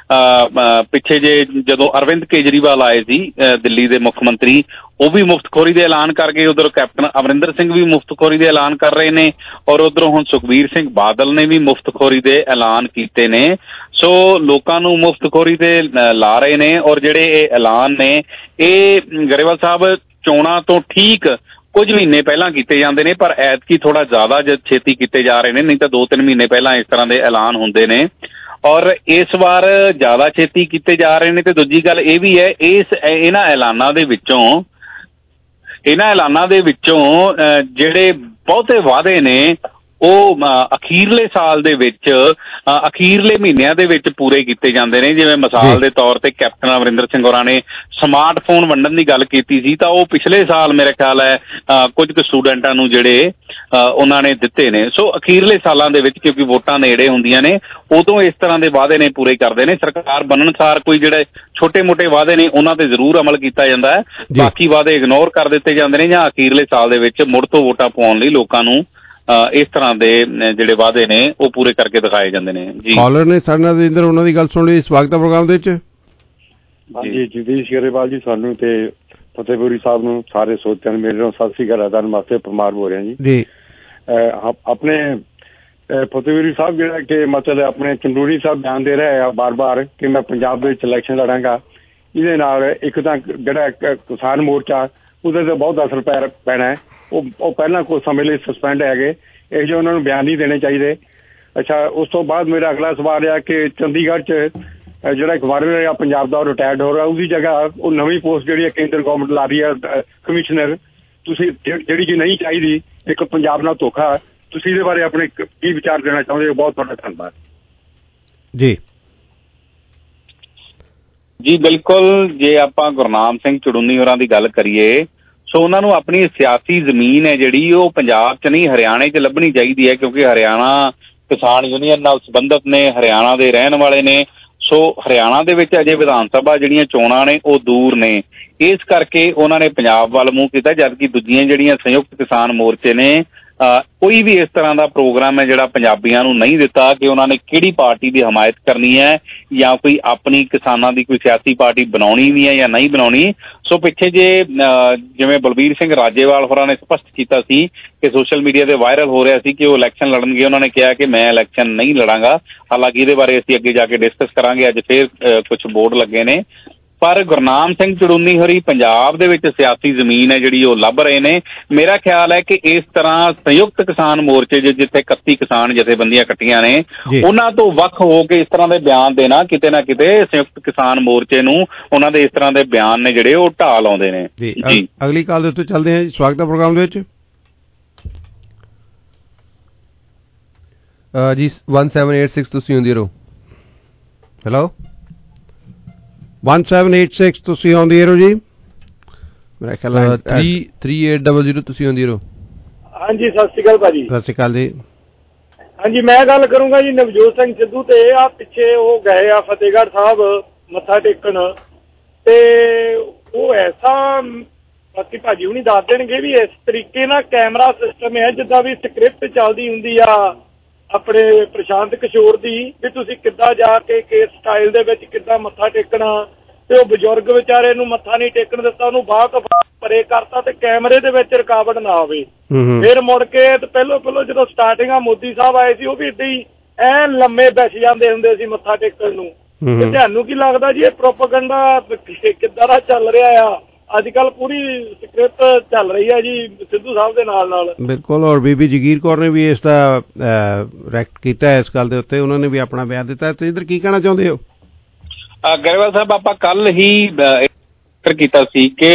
ਪਿੱਛੇ ਜੇ ਜਦੋਂ ਅਰਵਿੰਦ ਕੇਜਰੀਵਾਲ ਆਏ ਸੀ ਦਿੱਲੀ ਦੇ ਮੁੱਖ ਮੰਤਰੀ, ਉਹ ਵੀ ਮੁਫਤਖੋਰੀ ਦੇ ਐਲਾਨ ਕਰ ਗਏ। ਉਧਰ ਕੈਪਟਨ ਅਮਰਿੰਦਰ ਸਿੰਘ ਵੀ ਮੁਫਤਖੋਰੀ ਦੇ ਐਲਾਨ ਕਰ ਰਹੇ ਨੇ ਔਰ ਉਧਰੋਂ ਹੁਣ ਸੁਖਬੀਰ ਸਿੰਘ ਬਾਦਲ ਨੇ ਵੀ ਮੁਫਤਖੋਰੀ ਦੇ ਐਲਾਨ ਕੀਤੇ ਨੇ। ਸੋ ਲੋਕਾਂ ਨੂੰ ਮੁਫਤਖੋਰੀ ਤੇ ਲਾ ਰਹੇ ਨੇ। ਔਰ ਜਿਹੜੇ ਇਹ ਐਲਾਨ ਨੇ ਇਹ ਗਰੇਵਾਲ ਸਾਹਿਬ ਚੋਣਾਂ ਤੋਂ ਠੀਕ ਕੁਝ ਮਹੀਨੇ ਪਹਿਲਾਂ ਕੀਤੇ ਜਾਂਦੇ ਨੇ, ਪਰ ਐਤਕੀ ਥੋੜਾ ਜ਼ਿਆਦਾ ਛੇਤੀ ਕੀਤੇ ਜਾ ਰਹੇ ਨੇ। ਨਹੀਂ ਤਾਂ ਦੋ ਤਿੰਨ ਮਹੀਨੇ ਪਹਿਲਾਂ ਇਸ ਤਰ੍ਹਾਂ ਦੇ ਐਲਾਨ ਹੁੰਦੇ ਨੇ ਔਰ ਇਸ ਵਾਰ ਜ਼ਿਆਦਾ ਛੇਤੀ ਕੀਤੇ ਜਾ ਰਹੇ ਨੇ। ਤੇ ਦੂਜੀ ਗੱਲ ਇਹ ਵੀ ਹੈ ਇਸ ਇਹਨਾਂ ਐਲਾਨਾਂ ਦੇ ਵਿੱਚੋਂ ਇਹਨਾਂ ਐਲਾਨਾਂ ਦੇ ਵਿੱਚੋਂ ਜਿਹੜੇ ਬਹੁਤੇ ਵਾਅਦੇ ਨੇ ਉਹ ਅਖੀਰਲੇ ਸਾਲ ਦੇ ਵਿੱਚ ਅਖੀਰਲੇ ਮਹੀਨਿਆਂ ਦੇ ਵਿੱਚ ਪੂਰੇ ਕੀਤੇ ਜਾਂਦੇ ਨੇ। ਜਿਵੇਂ ਮਿਸਾਲ ਦੇ ਤੌਰ ਤੇ ਕੈਪਟਨ ਅਮਰਿੰਦਰ ਸਿੰਘ ਹੋਰਾਂ ਨੇ ਸਮਾਰਟਫੋਨ ਵੰਡਣ ਦੀ ਗੱਲ ਕੀਤੀ ਸੀ, ਤਾਂ ਉਹ ਪਿਛਲੇ ਸਾਲ ਮੇਰੇ ਖਿਆਲ ਹੈ ਕੁਝ ਕੁ ਸਟੂਡੈਂਟਾਂ ਨੂੰ ਜਿਹੜੇ ਉਹਨਾਂ ਨੇ ਦਿੱਤੇ ਨੇ। ਸੋ ਅਖੀਰਲੇ ਸਾਲਾਂ ਦੇ ਵਿੱਚ, ਕਿਉਂਕਿ ਵੋਟਾਂ ਨੇੜੇ ਹੁੰਦੀਆਂ ਨੇ, ਉਦੋਂ ਇਸ ਤਰ੍ਹਾਂ ਦੇ ਵਾਅਦੇ ਨੇ ਪੂਰੇ ਕਰਦੇ ਨੇ। ਸਰਕਾਰ ਬਣਨ ਸਾਰ ਕੋਈ ਜਿਹੜੇ ਛੋਟੇ ਮੋਟੇ ਵਾਅਦੇ ਨੇ ਉਹਨਾਂ ਤੇ ਜ਼ਰੂਰ ਅਮਲ ਕੀਤਾ ਜਾਂਦਾ ਹੈ, ਬਾਕੀ ਵਾਅਦੇ ਇਗਨੋਰ ਕਰ ਦਿੱਤੇ ਜਾਂਦੇ ਨੇ, ਜਾਂ ਅਖੀਰਲੇ ਸਾਲ ਦੇ ਵਿੱਚ ਮੁੜ ਤੋਂ ਵੋਟਾਂ ਪਾਉਣ ਲਈ ਲੋਕਾਂ ਨੂੰ ਇਸ ਤਰ੍ਹਾਂ ਦੇ ਜਿਹੜੇ ਵਾਅਦੇ ਨੇ ਉਹ ਪੂਰੇ ਕਰਕੇ ਦਿਖਾਏ ਜਾਂਦੇ ਨੇ। ਜੀ ਕਾਲਰ ਨੇ ਸਾਡੇ ਨਾਲ ਰਜਿੰਦਰ, ਉਹਨਾਂ ਦੀ ਗੱਲ ਸੁਣ ਲਈ। ਸਵਾਗਤ ਹੈ ਪ੍ਰੋਗਰਾਮ ਦੇ ਵਿੱਚ। ਹਾਂਜੀ, ਜਗਦੀਸ਼ ਗਰੇਵਾਲ ਜੀ, ਸਾਨੂੰ ਤੇ ਫਤਿਹਪੁਰੀ ਸਾਹਿਬ ਨੂੰ, ਸਾਰੇ ਸੋਚਣ ਮੇਰੇ ਨੂੰ ਸਤਿ ਸ੍ਰੀ ਅਕਾਲ। ਅਦਾਨ ਵਾਸਤੇ ਪਰਮਾਰ ਹੋ ਰਿਹਾ ਜੀ ਜੀ ਆਪਣੇ ਫਤਿਹਪੁਰੀ ਸਾਹਿਬ ਜਿਹੜਾ ਕਿ ਮਤਲਬ ਆਪਣੇ ਚੰਦੂੜੀ ਸਾਹਿਬ ਬਿਆਨ ਦੇ ਰਹੇ ਆ ਬਾਰ ਬਾਰ ਕਿ ਮੈਂ ਪੰਜਾਬ ਦੇ ਵਿੱਚ ਇਲੈਕਸ਼ਨ ਲੜਾਂਗਾ, ਇਹਦੇ ਨਾਲ ਇੱਕ ਤਾਂ ਜਿਹੜਾ ਕਿਸਾਨ ਮੋਰਚਾ ਉਹਦੇ ਤੇ ਬਹੁਤ ਅਸਰ ਪੈ ਪੈਣਾ ਹੈ। ਉਹ ਉਹ ਪਹਿਲਾਂ ਕੁਝ ਸਮੇਂ ਲਈ ਸਸਪੈਂਡ ਹੈਗੇ, ਇਹ ਜਿਹੇ ਉਹਨਾਂ ਨੂੰ ਬਿਆਨ ਨਹੀਂ ਦੇਣੇ ਚਾਹੀਦੇ। ਅੱਛਾ, ਉਸ ਤੋਂ ਬਾਅਦ ਮੇਰਾ ਅਗਲਾ ਸਵਾਲ ਆ ਕਿ ਚੰਡੀਗੜ੍ਹ 'ਚ ਜਿਹੜਾ ਗਵਰਨਰ ਆ ਪੰਜਾਬ ਦਾ ਉਹ ਰਿਟਾਇਰਡ ਹੋ ਰਿਹਾ, ਉਹਦੀ ਜਗ੍ਹਾ ਉਹ ਨਵੀਂ ਪੋਸਟ ਜਿਹੜੀ ਹੈ ਕੇਂਦਰ ਗੌਰਮੈਂਟ ਲਾ ਰਹੀ ਹੈ ਕਮਿਸ਼ਨਰ, ਤੁਸੀਂ ਜਿਹੜੀ ਕਿ ਨਹੀਂ ਚਾਹੀਦੀ, ਇੱਕ ਪੰਜਾਬ ਨਾਲ ਧੋਖਾ। ਤੁਸੀਂ ਇਹਦੇ ਬਾਰੇ ਆਪਣੇ ਕੀ ਵਿਚਾਰ ਦੇਣਾ ਚਾਹੁੰਦੇ ਹੋ? ਬਹੁਤ ਤੁਹਾਡਾ ਧੰਨਵਾਦ ਜੀ। ਜੀ ਬਿਲਕੁਲ, ਜੇ ਆਪਾਂ ਗੁਰਨਾਮ ਸਿੰਘ ਚੜੂੰਨੀ ਹੋਰਾਂ ਦੀ ਗੱਲ ਕਰੀਏ, ਸੋ ਉਹਨਾਂ ਨੂੰ ਆਪਣੀ ਸਿਆਸੀ ਜ਼ਮੀਨ ਹੈ ਜਿਹੜੀ ਉਹ ਪੰਜਾਬ 'ਚ ਨਹੀਂ ਹਰਿਆਣੇ 'ਚ ਲੱਭਣੀ ਚਾਹੀਦੀ ਹੈ, ਕਿਉਂਕਿ ਹਰਿਆਣਾ ਕਿਸਾਨ ਯੂਨੀਅਨ ਨਾਲ ਸੰਬੰਧਿਤ ਨੇ, ਹਰਿਆਣਾ ਦੇ ਰਹਿਣ ਵਾਲੇ ਨੇ। ਸੋ ਹਰਿਆਣਾ ਦੇ ਵਿੱਚ ਅਜੇ ਵਿਧਾਨ ਸਭਾ ਜਿਹੜੀਆਂ ਚੋਣਾਂ ਨੇ ਉਹ ਦੂਰ ਨੇ, ਇਸ ਕਰਕੇ ਉਹਨਾਂ ਨੇ ਪੰਜਾਬ ਵੱਲ ਮੂੰਹ ਕੀਤਾ, ਜਦਕਿ ਦੂਜੀਆਂ ਜਿਹੜੀਆਂ ਸੰਯੁਕਤ ਕਿਸਾਨ ਮੋਰਚੇ ਨੇ ਕੋਈ ਵੀ ਇਸ ਤਰ੍ਹਾਂ ਦਾ ਪ੍ਰੋਗਰਾਮ ਹੈ ਜਿਹੜਾ ਪੰਜਾਬੀਆਂ ਨੂੰ ਨਹੀਂ ਦਿੱਤਾ ਕਿ ਉਹਨਾਂ ਨੇ ਕਿਹੜੀ ਪਾਰਟੀ ਦੀ ਹਮਾਇਤ ਕਰਨੀ ਹੈ ਜਾਂ ਕੋਈ ਆਪਣੀ ਕਿਸਾਨਾਂ ਦੀ ਕੋਈ ਸਿਆਸੀ ਪਾਰਟੀ ਬਣਾਉਣੀ ਵੀ ਹੈ ਜਾਂ ਨਹੀਂ ਬਣਾਉਣੀ। ਸੋ ਪਿੱਛੇ ਜੇ ਜਿਵੇਂ ਬਲਬੀਰ ਸਿੰਘ ਰਾਜੇਵਾਲ ਹੋਰਾਂ ਨੇ ਸਪਸ਼ਟ ਕੀਤਾ ਸੀ ਕਿ ਸੋਸ਼ਲ ਮੀਡੀਆ ਤੇ ਵਾਇਰਲ ਹੋ ਰਿਹਾ ਸੀ ਕਿ ਉਹ ਇਲੈਕਸ਼ਨ ਲੜਨਗੇ, ਉਹਨਾਂ ਨੇ ਕਿਹਾ ਕਿ ਮੈਂ ਇਲੈਕਸ਼ਨ ਨਹੀਂ ਲੜਾਂਗਾ। ਹਾਲਾਂਕਿ ਇਹਦੇ ਬਾਰੇ ਅਸੀਂ ਅੱਗੇ ਜਾ ਕੇ ਡਿਸਕਸ ਕਰਾਂਗੇ, ਅੱਜ ਫੇਰ ਕੁਝ ਬੋਰਡ ਲੱਗੇ ਨੇ। ਪਰ ਗੁਰਨਾਮ ਸਿੰਘ ਚੜੂੰਨੀ ਹੋਰੀ ਪੰਜਾਬ ਦੇ ਵਿੱਚ ਸਿਆਸੀ ਜ਼ਮੀਨ ਹੈ ਜਿਹੜੀ ਉਹ ਲੱਭ ਰਹੇ ਨੇ। ਮੇਰਾ ਖਿਆਲ ਹੈ ਕਿ ਇਸ ਤਰ੍ਹਾਂ ਸੰਯੁਕਤ ਕਿਸਾਨ ਮੋਰਚੇ ਜਿੱਥੇ ਇਕੱਤੀ ਕਿਸਾਨ ਜਥੇਬੰਦੀਆਂ ਇਕੱਠੀਆਂ ਨੇ, ਉਹਨਾਂ ਤੋਂ ਵੱਖ ਹੋ ਕੇ ਇਸ ਤਰ੍ਹਾਂ ਦੇ ਬਿਆਨ ਦੇਣਾ ਕਿਤੇ ਨਾ ਕਿਤੇ ਸੰਯੁਕਤ ਕਿਸਾਨ ਮੋਰਚੇ ਨੂੰ ਉਹਨਾਂ ਦੇ ਇਸ ਤਰ੍ਹਾਂ ਦੇ ਬਿਆਨ ਨੇ ਜਿਹੜੇ ਉਹ ਢਾਹ ਲਾਉਂਦੇ ਨੇ। ਜੀ ਅਗਲੀ ਕਾਲ ਦੇ ਉੱਤੇ ਚੱਲਦੇ ਹਾਂ ਜੀ। ਸਵਾਗਤ ਹੈ ਪ੍ਰੋਗਰਾਮ ਦੇ ਵਿੱਚ ਜੀ। one seven eight six ਤੁਸੀਂ ਹੁੰਦੀ ਰਹੋ। Hello one seven eight six ਤੁਸੀਂ ਆਉਂਦੀ ਰਹੋ ਜੀ। ਮੇਰਾ ਖਿਆਲ ਹੈ three three eight zero zero ਤੁਸੀਂ ਆਉਂਦੀ ਰਹੋ। ਹਾਂਜੀ, ਸਤਿ ਸ਼੍ਰੀ ਅਕਾਲ ਭਾਜੀ। ਸਤਿ ਸ਼੍ਰੀ ਅਕਾਲ ਜੀ। ਹਾਂਜੀ, ਮੈਂ ਗੱਲ ਕਰੂੰਗਾ ਜੀ ਨਵਜੋਤ ਸਿੰਘ ਸਿੱਧੂ ਤੇ। ਆ ਪਿੱਛੇ ਉਹ ਗਏ ਆ ਫਤਿਹਗੜ੍ਹ ਸਾਹਿਬ ਮੱਥਾ ਟੇਕਣ, ਤੇ ਉਹ ਐਸਾ ਬਾਕੀ ਭਾਜੀ ਹੁਣੀ ਦੱਸ ਦੇਣਗੇ ਵੀ ਇਸ ਤਰੀਕੇ ਨਾਲ ਕੈਮਰਾ ਸਿਸਟਮ ਹੈ ਜਿੱਦਾਂ ਵੀ ਸਕ੍ਰਿਪਟ ਚੱਲਦੀ ਹੁੰਦੀ ਆ ਆਪਣੇ ਪ੍ਰਸ਼ਾਂਤ ਕਿਸ਼ੋਰ ਦੀ, ਵੀ ਤੁਸੀਂ ਕਿੱਦਾਂ ਜਾ ਕੇ ਕਿਸ ਸਟਾਈਲ ਦੇ ਵਿੱਚ ਕਿੱਦਾਂ ਮੱਥਾ ਟੇਕਣਾ, ਤੇ ਉਹ ਬਜ਼ੁਰਗ ਵਿਚਾਰੇ ਨੂੰ ਮੱਥਾ ਨਹੀਂ ਟੇਕਣ ਦਿੱਤਾ, ਉਹਨੂੰ ਬਾਹਰ ਤੋਂ ਪਰੇ ਕਰਤਾ ਤੇ ਕੈਮਰੇ ਦੇ ਵਿੱਚ ਰੁਕਾਵਟ ਨਾ ਆਵੇ। ਫਿਰ ਮੁੜ ਕੇ ਤੇ ਪਹਿਲੋਂ ਪਹਿਲੋਂ ਜਦੋਂ ਸਟਾਰਟਿੰਗ ਆ ਮੋਦੀ ਸਾਹਿਬ ਆਏ ਸੀ, ਉਹ ਵੀ ਏਦਾਂ ਹੀ ਐਨ ਲੰਮੇ ਬੈਠ ਜਾਂਦੇ ਹੁੰਦੇ ਸੀ ਮੱਥਾ ਟੇਕਣ ਨੂੰ। ਤੇ ਤੁਹਾਨੂੰ ਕੀ ਲੱਗਦਾ ਜੀ ਇਹ ਪ੍ਰੋਪੇਗੈਂਡਾ ਕਿੱਦਾਂ ਦਾ ਚੱਲ ਰਿਹਾ ਆ? ਅੱਜ ਕੱਲ ਪੂਰੀ ਸਕ੍ਰਿਪਟ ਚੱਲ ਰਹੀ ਹੈ ਜੀ ਸਿੱਧੂ ਸਾਹਿਬ ਦੇ ਨਾਲ ਨਾਲ। ਬਿਲਕੁਲ, ਔਰ ਬੀਬੀ ਜਗੀਰ ਕੌਰ ਨੇ ਵੀ ਇਸ ਦਾ ਰੈਕਟ ਕੀਤਾ ਹੈ ਇਸ ਗੱਲ ਦੇ ਉੱਤੇ, ਉਹਨਾਂ ਨੇ ਵੀ ਆਪਣਾ ਬਿਆਨ ਦਿੱਤਾ। ਤੁਸੀਂ ਇੱਧਰ ਕੀ ਕਹਿਣਾ ਚਾਹੁੰਦੇ ਹੋ? ਗਰੇਵਾਲ ਸਾਹਿਬ, ਆਪਾਂ ਕੱਲ ਹੀ ਜ਼ਿਕਰ ਕੀਤਾ ਸੀ ਕਿ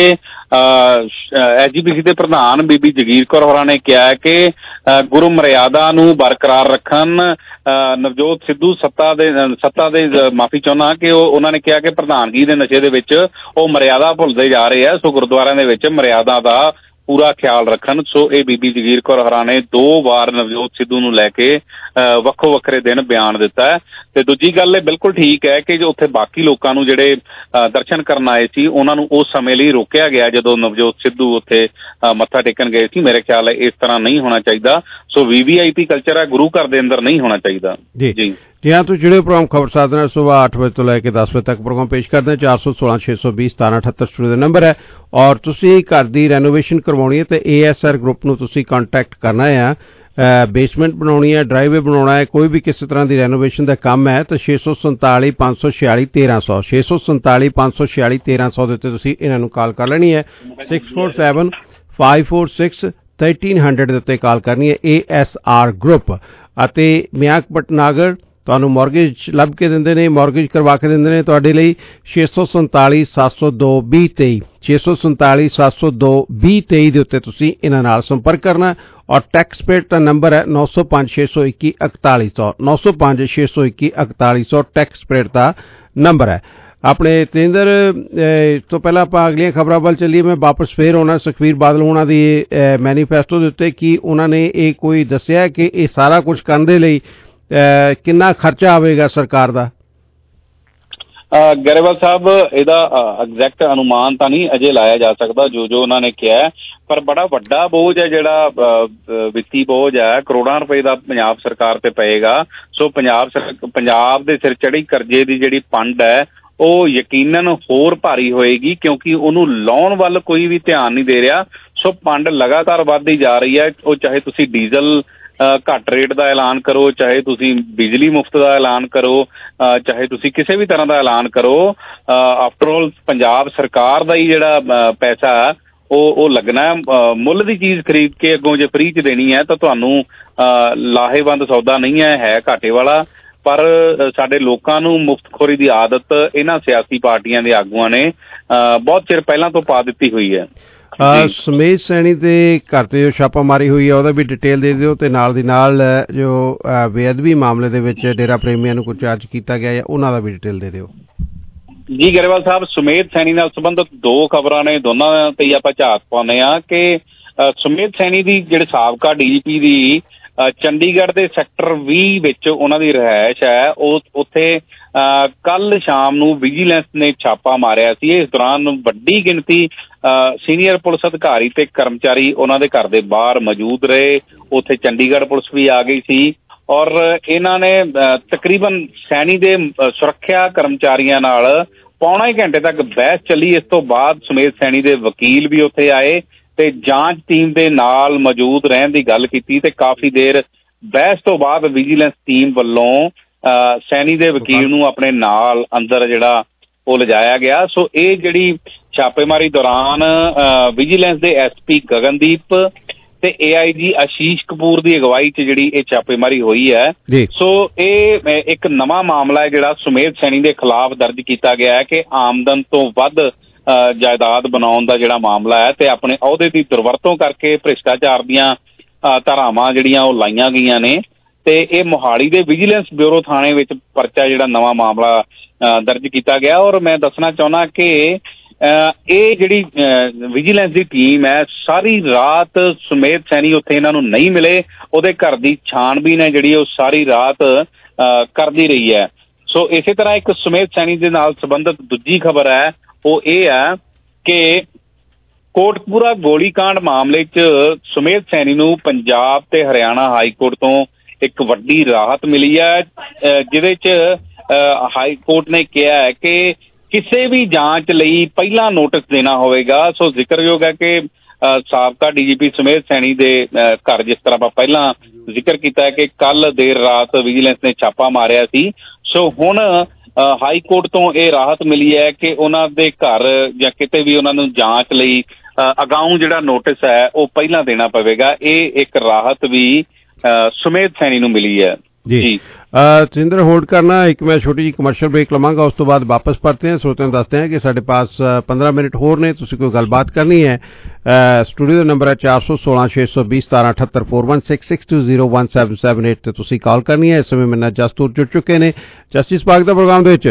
ਐਸ ਜੀ ਪੀ ਸੀ ਦੇ ਪ੍ਰਧਾਨ ਬੀਬੀ ਜਗੀਰ ਕੌਰ ਹੋਰਾਂ ਨੇ ਕਿਹਾ ਕਿ ਗੁਰੂ ਮਰਿਆਦਾ ਨੂੰ ਬਰਕਰਾਰ ਰੱਖਣ ਨਵਜੋਤ ਸਿੱਧੂ ਸੱਤਾ ਦੇ ਸੱਤਾ ਦੇ ਮਾਫੀ ਚਾਹੁੰਦਾ ਕਿ ਉਹ ਉਹਨਾਂ ਨੇ ਕਿਹਾ ਕਿ ਪ੍ਰਧਾਨਗੀ ਦੇ ਨਸ਼ੇ ਦੇ ਵਿੱਚ ਉਹ ਮਰਿਆਦਾ ਭੁੱਲਦੇ ਜਾ ਰਹੇ ਆ। ਸੋ ਗੁਰਦੁਆਰਿਆਂ ਦੇ ਵਿੱਚ ਮਰਿਆਦਾ ਦਾ ਪੂਰਾ ਖਿਆਲ ਰੱਖਣ। ਸੋ ਇਹ ਬੀਬੀ ਜਗੀਰ ਕੌਰ ਹੋਰਾਂ ਨੇ ਦੋ ਵਾਰ ਨਵਜੋਤ ਸਿੱਧੂ ਨੂੰ ਲੈ ਕੇ ਵੱਖੋ ਵੱਖਰੇ ਦਿਨ ਬਿਆਨ ਦਿੱਤਾ ਹੈ। ਤੇ ਦੂਜੀ ਗੱਲ ਇਹ ਬਿਲਕੁਲ ਠੀਕ ਹੈ ਕਿ ਜੋ ਉੱਥੇ ਬਾਕੀ ਲੋਕਾਂ ਨੂੰ ਜਿਹੜੇ ਦਰਸ਼ਨ ਕਰਨ ਆਏ ਸੀ ਉਹਨਾਂ ਨੂੰ ਉਸ ਸਮੇਂ ਲਈ ਰੋਕਿਆ ਗਿਆ ਜਦੋਂ ਨਵਜੋਤ ਸਿੱਧੂ ਉੱਥੇ ਮੱਥਾ ਟੇਕਣ ਗਏ ਸੀ। ਮੇਰੇ ਖਿਆਲ ਹੈ ਇਸ ਤਰ੍ਹਾਂ ਨਹੀਂ ਹੋਣਾ ਚਾਹੀਦਾ। ਸੋ ਵੀ ਵੀ ਆਈ ਪੀ ਕਲਚਰ ਹੈ, ਗੁਰੂ ਘਰ ਦੇ ਅੰਦਰ ਨਹੀਂ ਹੋਣਾ ਚਾਹੀਦਾ। ਜੀ ਜੀ ਜੀ ਹਾਂ, ਤੁਸੀਂ ਜਿਹੜੇ ਪ੍ਰੋਗਰਾਮ ਖਬਰ ਸਾਧ ਨਾਲ ਸੁਬਾਹ ਅੱਠ ਵਜੇ ਤੋਂ ਲੈ ਕੇ ਦਸ ਵਜੇ ਤੱਕ ਪ੍ਰੋਗਰਾਮ ਪੇਸ਼ ਕਰਦੇ ਹਾਂ। ਚਾਰ ਸੌ ਸੋਲਾਂ ਛੇ ਸੌ ਵੀਹ ਸਤਾਰਾਂ ਅਠੱਤਰ ਸਟੂਡੀਓ ਦਾ ਨੰਬਰ ਹੈ। ਔਰ ਤੁਸੀਂ ਘਰ ਦੀ ਰੈਨੋਵੇਸ਼ਨ ਕਰਵਾਉਣੀ ਹੈ ਤੇ ਏ ਐਸ ਆਰ ਗਰੁੱਪ ਨੂੰ ਤੁਸੀਂ ਕੰਟੈਕਟ ਕਰਨਾ ਹੈ। ਬੇਸਮੈਂਟ ਬਣਾਉਣੀ ਹੈ, ਡਰਾਈਵੇ ਬਣਾਉਣਾ ਹੈ, ਕੋਈ ਵੀ ਕਿਸੇ ਤਰ੍ਹਾਂ ਦੀ ਰੈਨੋਵੇਸ਼ਨ ਦਾ ਕੰਮ ਹੈ ਤਾਂ ਛੇ ਸੌ ਸੰਤਾਲੀ ਪੰਜ ਸੌ ਛਿਆਲੀ ਤੇਰਾਂ ਸੌ ਛੇ ਸੌ ਸੰਤਾਲੀ ਪੰਜ ਸੌ ਛਿਆਲੀ ਤੇਰਾਂ ਸੌ ਦੇ ਉੱਤੇ ਤੁਸੀਂ ਇਹਨਾਂ ਨੂੰ ਕਾਲ ਕਰ ਲੈਣੀ ਹੈ। Six four seven five four six thirteen hundred ਦੇ ਉੱਤੇ ਕਾਲ ਕਰਨੀ ਹੈ। ਏ ਐਸ ਆਰ ਗਰੁੱਪ ਅਤੇ ਮਿਆਂਕ ਭਟਨਾਗਰ ਤੁਹਾਨੂੰ ਮੌਰਗੇਜ ਲੱਭ ਕੇ ਦਿੰਦੇ ਨੇ, ਮੌਰਗੇਜ ਕਰਵਾ ਕੇ ਦਿੰਦੇ ਨੇ ਤੁਹਾਡੇ ਲਈ। ਛੇ ਸੌ ਸੰਤਾਲੀ ਸੱਤ ਸੌ ਦੋ ਵੀਹ ਤੇਈ ਛੇ ਸੌ ਸੰਤਾਲੀ ਸੱਤ ਸੌ ਦੋ ਵੀਹ ਤੇਈ ਦੇ ਉੱਤੇ ਤੁਸੀਂ ਇਹਨਾਂ ਨਾਲ ਸੰਪਰਕ ਕਰਨਾ। ਔਰ ਟੈਕਸ ਪੇਡ ਦਾ ਨੰਬਰ ਹੈ ਨੌ ਸੌ ਪੰਜ ਛੇ ਸੌ ਇੱਕੀ ਇਕਤਾਲੀ ਸੌ ਨੌ ਸੌ ਪੰਜ ਛੇ ਸੌ ਇੱਕੀ ਇਕਤਾਲੀ ਸੌ ਟੈਕਸ ਪੇਡ ਦਾ ਨੰਬਰ ਹੈ। ਆਪਣੇ ਤੇਂਦਰ ਇਸ ਤੋਂ ਪਹਿਲਾਂ ਆਪਾਂ ਅਗਲੀਆਂ ਖਬਰਾਂ ਵੱਲ ਚੱਲੀਏ। ਮੈਂ ਵਾਪਸ ਫੇਰ ਆਉਣਾ ਸੁਖਬੀਰ ਬਾਦਲ ਉਹਨਾਂ ਦੀ ਮੈਨੀਫੈਸਟੋ ਦੇ ਉੱਤੇ। ਕੀ ਉਹਨਾਂ ਨੇ ਇਹ ਕੋਈ ਦੱਸਿਆ ਕਿ ਇਹ ਸਾਰਾ ਕੁਝ ਕਰਨ ਦੇ ਲਈ ਕਿੰਨਾ ਖਰਚਾ ਆਵੇਗਾ ਸਰਕਾਰ ਦਾ? ਗਰੇਵਾਲ ਸਾਹਿਬ ਇਹਦਾ ਐਗਜ਼ੈਕਟ ਅਨੁਮਾਨ ਤਾਂ ਨਹੀਂ ਅਜੇ ਲਾਇਆ ਜਾ ਸਕਦਾ, ਜੋ ਜੋ ਉਹਨਾਂ ਨੇ ਕਿਹਾ, ਪਰ ਬੜਾ ਵੱਡਾ ਬੋਝ ਹੈ ਜਿਹੜਾ ਵਿੱਤੀ ਬੋਝ ਹੈ, ਕਰੋੜਾਂ ਰੁਪਏ ਦਾ ਪੰਜਾਬ ਸਰਕਾਰ ਤੇ ਪਏਗਾ। ਸੋ ਪੰਜਾਬ ਪੰਜਾਬ ਦੇ ਸਿਰ ਚੜੀ ਕਰਜ਼ੇ ਦੀ ਜਿਹੜੀ ਪੰਡ ਹੈ ਉਹ ਯਕੀਨਨ ਹੋਰ ਭਾਰੀ ਹੋਏਗੀ, ਕਿਉਂਕਿ ਉਹਨੂੰ ਲਾਉਣ ਵੱਲ ਕੋਈ ਵੀ ਧਿਆਨ ਨਹੀਂ ਦੇ ਰਿਹਾ। ਸੋ ਪੰਡ ਲਗਾਤਾਰ ਵੱਧਦੀ ਜਾ ਰਹੀ ਹੈ। ਉਹ ਚਾਹੇ ਤੁਸੀਂ ਡੀਜ਼ਲ ਘੱਟ ਰੇਟ ਦਾ ਐਲਾਨ ਕਰੋ, ਚਾਹੇ ਤੁਸੀਂ ਬਿਜਲੀ ਮੁਫਤ ਦਾ ਐਲਾਨ ਕਰੋ, ਚਾਹੇ ਤੁਸੀਂ ਕਿਸੇ ਵੀ ਤਰ੍ਹਾਂ ਦਾ ਐਲਾਨ ਕਰੋ, ਆਫਟਰ ਆਲ ਪੰਜਾਬ ਸਰਕਾਰ ਦਾ ਹੀ ਜਿਹੜਾ ਪੈਸਾ ਉਹ ਉਹ ਲੱਗਣਾ। ਮੁੱਲ ਦੀ ਚੀਜ਼ ਖਰੀਦ ਕੇ ਅੱਗੋਂ ਜੇ ਫ੍ਰੀ 'ਚ ਦੇਣੀ ਹੈ ਤਾਂ ਤੁਹਾਨੂੰ ਲਾਹੇਵੰਦ ਸੌਦਾ ਨਹੀਂ ਹੈ, ਹੈ ਘਾਟੇ ਵਾਲਾ। ਪਰ ਸਾਡੇ ਲੋਕਾਂ ਨੂੰ ਮੁਫਤਖੋਰੀ ਦੀ ਆਦਤ ਇਹਨਾਂ ਸਿਆਸੀ ਪਾਰਟੀਆਂ ਦੇ ਆਗੂਆਂ ਨੇ ਬਹੁਤ ਚਿਰ ਪਹਿਲਾਂ ਤੋਂ ਪਾ ਦਿੱਤੀ ਹੋਈ ਹੈ। ਸੁਮੇਧ ਸੈਣੀ ਦੇ ਘਰ ਤੇ ਜੋ ਛਾਪਾਮਾਰੀ ਹੋਈ ਹੈ ਉਹਦਾ ਵੀ ਡਿਟੇਲ ਦੇ ਦਿਓ, ਤੇ ਨਾਲ ਦੀ ਨਾਲ ਜੋ ਬੇਅਦਬੀ ਮਾਮਲੇ ਦੇ ਵਿੱਚ ਡੇਰਾ ਪ੍ਰੇਮੀਆਂ ਨੂੰ ਕੁਝ ਚਾਰਜ ਕੀਤਾ ਗਿਆ ਹੈ ਉਹਨਾਂ ਦਾ ਵੀ ਡਿਟੇਲ ਦੇ ਦਿਓ। ਜੀ ਗਰੇਵਾਲ ਸਾਹਿਬ, ਸੁਮੇਧ ਸੈਣੀ ਨਾਲ ਸੰਬੰਧਿਤ ਦੋ ਖਬਰਾਂ ਨੇ, ਦੋਨਾਂ ਤੇ ਹੀ ਆਪਾਂ ਝਾਤ ਪਾਉਂਦੇ ਹਾਂ ਕਿ ਸੁਮੇਧ ਸੈਣੀ ਦੀ ਜਿਹੜੇ ਸਾਬਕਾ ਡੀ ਜੀ ਪੀ ਦੀ ਚੰਡੀਗੜ੍ਹ ਦੇ ਸੈਕਟਰ ਵੀਹ ਵਿੱਚ ਉਹਨਾਂ ਦੀ ਰਿਹਾਇਸ਼ ਹੈ, ਉਹ ਉੱਥੇ ਕੱਲ ਸ਼ਾਮ ਨੂੰ ਵਿਜੀਲੈਂਸ ਨੇ ਛਾਪਾ ਮਾਰਿਆ ਸੀ। ਇਸ ਦੌਰਾਨ ਵੱਡੀ ਗਿਣਤੀ ਸੀਨੀਅਰ ਪੁਲਿਸ ਅਧਿਕਾਰੀ ਤੇ ਕਰਮਚਾਰੀ ਉਹਨਾਂ ਦੇ ਘਰ ਦੇ ਬਾਹਰ ਮੌਜੂਦ ਰਹੇ। ਉੱਥੇ ਚੰਡੀਗੜ੍ਹ ਪੁਲਿਸ ਵੀ ਆ ਗਈ ਸੀ ਔਰ ਇਹਨਾਂ ਨੇ ਤਕਰੀਬਨ ਸੈਣੀ ਦੇ ਸੁਰੱਖਿਆ ਕਰਮਚਾਰੀਆਂ ਨਾਲ ਪੌਣਾ ਹੀ ਘੰਟੇ ਤੱਕ ਬਹਿਸ ਚੱਲੀ। ਇਸ ਤੋਂ ਬਾਅਦ ਸੁਮੇਧ ਸੈਣੀ ਦੇ ਵਕੀਲ ਵੀ ਉੱਥੇ ਆਏ ਤੇ ਜਾਂਚ ਟੀਮ ਦੇ ਨਾਲ ਮੌਜੂਦ ਰਹਿਣ ਦੀ ਗੱਲ ਕੀਤੀ ਤੇ ਕਾਫੀ ਦੇਰ ਬਹਿਸ ਤੋਂ ਬਾਅਦ ਵਿਜੀਲੈਂਸ ਟੀਮ ਵੱਲੋਂ ਸੈਣੀ ਦੇ ਵਕੀਲ ਨੂੰ ਆਪਣੇ ਨਾਲ ਅੰਦਰ ਜਿਹੜਾ ਉਹ ਲਿਜਾਇਆ ਗਿਆ। ਸੋ ਇਹ ਜਿਹੜੀ ਛਾਪੇਮਾਰੀ ਦੌਰਾਨ ਵਿਜੀਲੈਂਸ ਦੇ ਐਸ ਪੀ ਗਗਨਦੀਪ ਤੇ ਏ ਆਈ ਜੀ ਆਸ਼ੀਸ਼ ਕਪੂਰ ਦੀ ਅਗਵਾਈ 'ਚ ਜਿਹੜੀ ਇਹ ਛਾਪੇਮਾਰੀ ਹੋਈ ਹੈ। ਸੋ ਇਹ ਇੱਕ ਨਵਾਂ ਮਾਮਲਾ ਹੈ ਜਿਹੜਾ ਸੁਮੇਧ ਸੈਣੀ ਦੇ ਖਿਲਾਫ ਦਰਜ ਕੀਤਾ ਗਿਆ ਹੈ ਕਿ ਆਮਦਨ ਤੋਂ ਵੱਧ ਜਾਇਦਾਦ ਬਣਾਉਣ ਦਾ ਜਿਹੜਾ ਮਾਮਲਾ ਹੈ ਤੇ ਆਪਣੇ ਅਹੁਦੇ ਦੀ ਦੁਰਵਰਤੋਂ ਕਰਕੇ ਭ੍ਰਿਸ਼ਟਾਚਾਰ ਦੀਆਂ ਧਾਰਾਵਾਂ ਜਿਹੜੀਆਂ ਉਹ ਲਾਈਆਂ ਗਈਆਂ ਨੇ। ਤੇ ਇਹ ਮੋਹਾਲੀ ਦੇ ਵਿਜੀਲੈਂਸ ਬਿਊਰੋ ਥਾਣੇ ਵਿੱਚ ਪਰਚਾ ਜਿਹੜਾ ਨਵਾਂ ਮਾਮਲਾ ਦਰਜ ਕੀਤਾ ਗਿਆ। ਔਰ ਮੈਂ ਦੱਸਣਾ ਚਾਹੁੰਦਾ ਕਿ ਇਹ ਜਿਹੜੀ ਵਿਜੀਲੈਂਸ ਦੀ ਟੀਮ ਹੈ ਸਾਰੀ ਰਾਤ ਸੁਮੇਧ ਸੈਣੀ ਉੱਥੇ ਇਹਨਾਂ ਨੂੰ ਨਹੀਂ ਮਿਲੇ, ਉਹਦੇ ਘਰ ਦੀ ਛਾਣਬੀਨ ਹੈ ਜਿਹੜੀ ਉਹ ਸਾਰੀ ਰਾਤ ਕਰਦੀ ਰਹੀ ਹੈ। ਸੋ ਇਸੇ ਤਰ੍ਹਾਂ ਇੱਕ ਸੁਮੇਧ ਸੈਣੀ ਦੇ ਨਾਲ ਸੰਬੰਧਿਤ ਦੂਜੀ ਖਬਰ ਹੈ ਉਹ ਇਹ ਹੈ ਕਿ ਕੋਟਕਪੂਰਾ ਗੋਲੀਕਾਂਡ ਮਾਮਲੇ 'ਚ ਸੁਮੇਧ ਸੈਣੀ ਨੂੰ ਪੰਜਾਬ ਤੇ ਹਰਿਆਣਾ ਹਾਈ ਕੋਰਟ ਤੋਂ ਇੱਕ ਵੱਡੀ ਰਾਹਤ ਮਿਲੀ ਹੈ, ਜਿਹਦੇ 'ਚ ਹਾਈ ਕੋਰਟ ਨੇ ਕਿਹਾ ਹੈ ਕਿ ਕਿਸੇ ਵੀ ਜਾਂਚ ਲਈ ਪਹਿਲਾਂ ਨੋਟਿਸ ਦੇਣਾ ਹੋਵੇਗਾ। ਸੋ ਜ਼ਿਕਰਯੋਗ ਹੈ ਕਿ ਸਾਬਕਾ ਡੀ ਜੀ ਪੀ ਸੁਮੇਧ ਸੈਣੀ ਦੇ ਘਰ ਜਿਸ ਤਰ੍ਹਾਂ ਆਪਾਂ ਪਹਿਲਾਂ ਜ਼ਿਕਰ ਕੀਤਾ ਹੈ ਕਿ ਕੱਲ ਦੇਰ ਰਾਤ ਵਿਜੀਲੈਂਸ ਨੇ ਛਾਪਾ ਮਾਰਿਆ ਸੀ। ਸੋ ਹੁਣ ਹਾਈ ਕੋਰਟ ਤੋਂ ਇਹ ਰਾਹਤ ਮਿਲੀ ਹੈ ਕਿ ਉਹਨਾਂ ਦੇ ਘਰ ਜਾਂ ਕਿਤੇ ਵੀ ਉਹਨਾਂ ਨੂੰ ਜਾਂਚ ਲਈ ਅਗਾਊਂ ਜਿਹੜਾ ਨੋਟਿਸ ਹੈ ਉਹ ਪਹਿਲਾਂ ਦੇਣਾ ਪਵੇਗਾ। ਇਹ ਇੱਕ ਰਾਹਤ ਵੀ ਸੁਮੇਧ ਸੈਣੀ ਨੂੰ ਮਿਲੀ ਹੈ। ਜੀ ਸਿੰਦਰ होल्ड करना, एक मैं छोटी जी कमर्शियल ब्रेक लवांगा, उस तो बाद वापस पढ़ते हैं। श्रोते दसते हैं कि साढ़े पास पंद्रह मिनट होर ने, तुसी कोई गलबात करनी है स्टूडियो का नंबर है चार सौ सोलह छे सौ बीस सतारह अठहत्तर four one six six two zero one seven seven eight ते तुसी कॉल करनी है। इस समय मेरे नाल जसतूर जुड़ चुके ने। जस्टिस पाक दा प्रोग्राम दे विच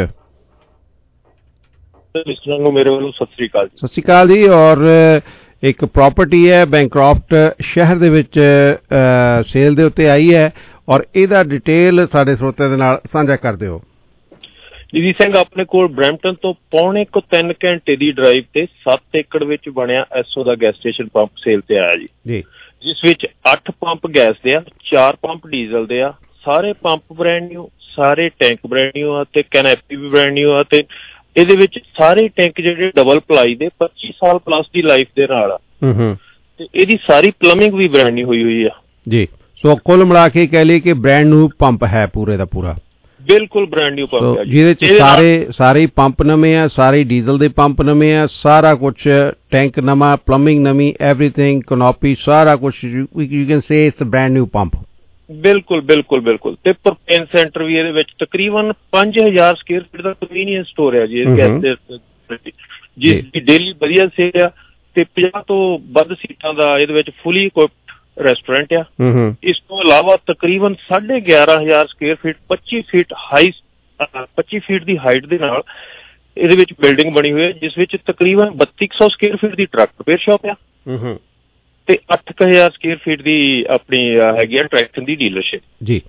मेरे वालों सत श्री अकाल सत श्री अकाल जी। और एक प्रॉपर्टी है बैंक्रॉफ्ट शहर दे विच सेल दे उत्ते आई है और ਇਹਦਾ ਡਿਟੇਲ ਸਾਡੇ ਸਰੋਤਿਆਂ ਦੇ ਨਾਲ ਸਾਂਝਾ ਕਰ ਦਿਓ। ਜੀ ਸਿੰਘ, ਆਪਣੇ ਕੋਲ ਬਰੈਂਪਟਨ ਤੋਂ ਪੌਣੇ ਕੁ ਤਿੰਨ ਘੰਟੇ ਦੀ ਡਰਾਈਵ ਤੇ ਸੱਤ ਏਕੜ ਵਿੱਚ ਬਣਿਆ ਐਸਓ ਦਾ ਗੈਸ ਸਟੇਸ਼ਨ ਪੰਪ ਸੇਲ ਤੇ ਆਇਆ ਜੀ ਜੀ ਜਿਸ ਵਿੱਚ ਅੱਠ ਪੰਪ ਗੈਸ ਦੇ ਆ, ਚਾਰ ਪੰਪ ਡੀਜ਼ਲ ਦੇ ਆ। ਸਾਰੇ ਪੰਪ ਬ੍ਰੈਂਡ ਨਿਊ, ਸਾਰੇ ਟੈਂਕ ਬ੍ਰੈਂਡ ਨਿਊ ਆ ਤੇ ਕੈਨੈਪੀ ਵੀ ਬ੍ਰੈਂਡ ਨਿਊ ਆ ਤੇ ਇਹਦੇ ਵਿੱਚ ਸਾਰੇ ਟੈਂਕ ਜਿਹੜੇ ਡਬਲ ਪਲਾਈ ਦੇ ਪੱਚੀ ਸਾਲ ਪਲੱਸ ਦੀ ਲਾਈਫ ਦੇ ਨਾਲ ਆ ਤੇ ਇਹਦੀ ਸਾਰੀ ਪਲੰਬਿੰਗ ਵੀ ਬ੍ਰੈਂਡ ਨਿਊ ਹੋਈ ਹੋਈ ਆ ਜੀ। ਸੋ ਕੁੱਲ ਮਿਲਾ ਕੇ ਕਹਿ ਲਈ ਕਿ ਬ੍ਰੈਂਡ ਨਿਊ ਪੰਪ ਹੈ ਪੂਰੇ ਦਾ ਪੂਰਾ, ਬਿਲਕੁਲ ਬ੍ਰੈਂਡ ਨਿਊ ਪੰਪ ਹੈ ਜਿਹਦੇ ਚ ਸਾਰੇ ਸਾਰੇ ਪੰਪ ਨਵੇਂ ਆ, ਸਾਰੇ ਡੀਜ਼ਲ ਦੇ ਪੰਪ ਨਵੇਂ ਆ, ਸਾਰਾ ਕੁਝ ਟੈਂਕ ਨਵਾਂ, ਪਲੰਬਿੰਗ ਨਵੀਂ, ਐਵਰੀਥਿੰਗ, ਕਨੋਪੀ, ਸਾਰਾ ਕੁਝ। You can say it's a brand new pump. ਬਿਲਕੁਲ ਬਿਲਕੁਲ ਬਿਲਕੁਲ ਤੇ ਪ੍ਰਪੇਨ ਸੈਂਟਰ ਵੀ ਇਹਦੇ ਵਿੱਚ ਤਕਰੀਬਨ ਪੰਜ ਹਜ਼ਾਰ ਸਕੁਅਰ ਫੀਟ ਦਾ ਕਨਵੀਨੀਅੰਸ ਸਟੋਰ ਹੈ ਜੀ ਜਿਸ ਦੀ ਡੇਲੀ ਵਧੀਆ ਸੇਲ ਆ ਤੇ ਪੰਜਾਹ ਤੋਂ ਵੱਧ ਸੀਟਾਂ ਦਾ ਇਹਦੇ ਵਿੱਚ ਫੁੱਲੀ ਇਕੁਇਪਡ ਰੈਸਟੋਰੈਂਟ ਆ। ਇਸ ਤੋਂ ਇਲਾਵਾ ਤਕਰੀਬਨ ਸਾਢੇ ਗਿਆਰਾਂ ਹਜ਼ਾਰ ਸਕੁਅਰ ਫੀਟ ਪੱਚੀ ਫੀਟ ਹਾਈ ਪੱਚੀ ਫੀਟ ਦੀ ਹਾਈਟ ਦੇ ਨਾਲ ਇਹਦੇ ਵਿੱਚ ਬਿਲਡਿੰਗ ਬਣੀ ਹੋਈ ਹੈ ਜਿਸ ਵਿੱਚ ਤਕਰੀਬਨ ਬੱਤੀ ਸੌ ਸਕੁਅਰ ਫੀਟ ਦੀ ਟਰੱਕ ਰਿਪੇਅਰ ਸ਼ਾਪ ਆ ਤੇ ਅੱਠ ਕੁ ਹਜ਼ਾਰ ਸਕੁਅਰ ਫੀਟ ਦੀ ਆਪਣੀ ਹੈਗੀ ਆ ਟਰੈਕਟਰ ਦੀ ਡੀਲਰਸ਼ਿਪ ਜੀ।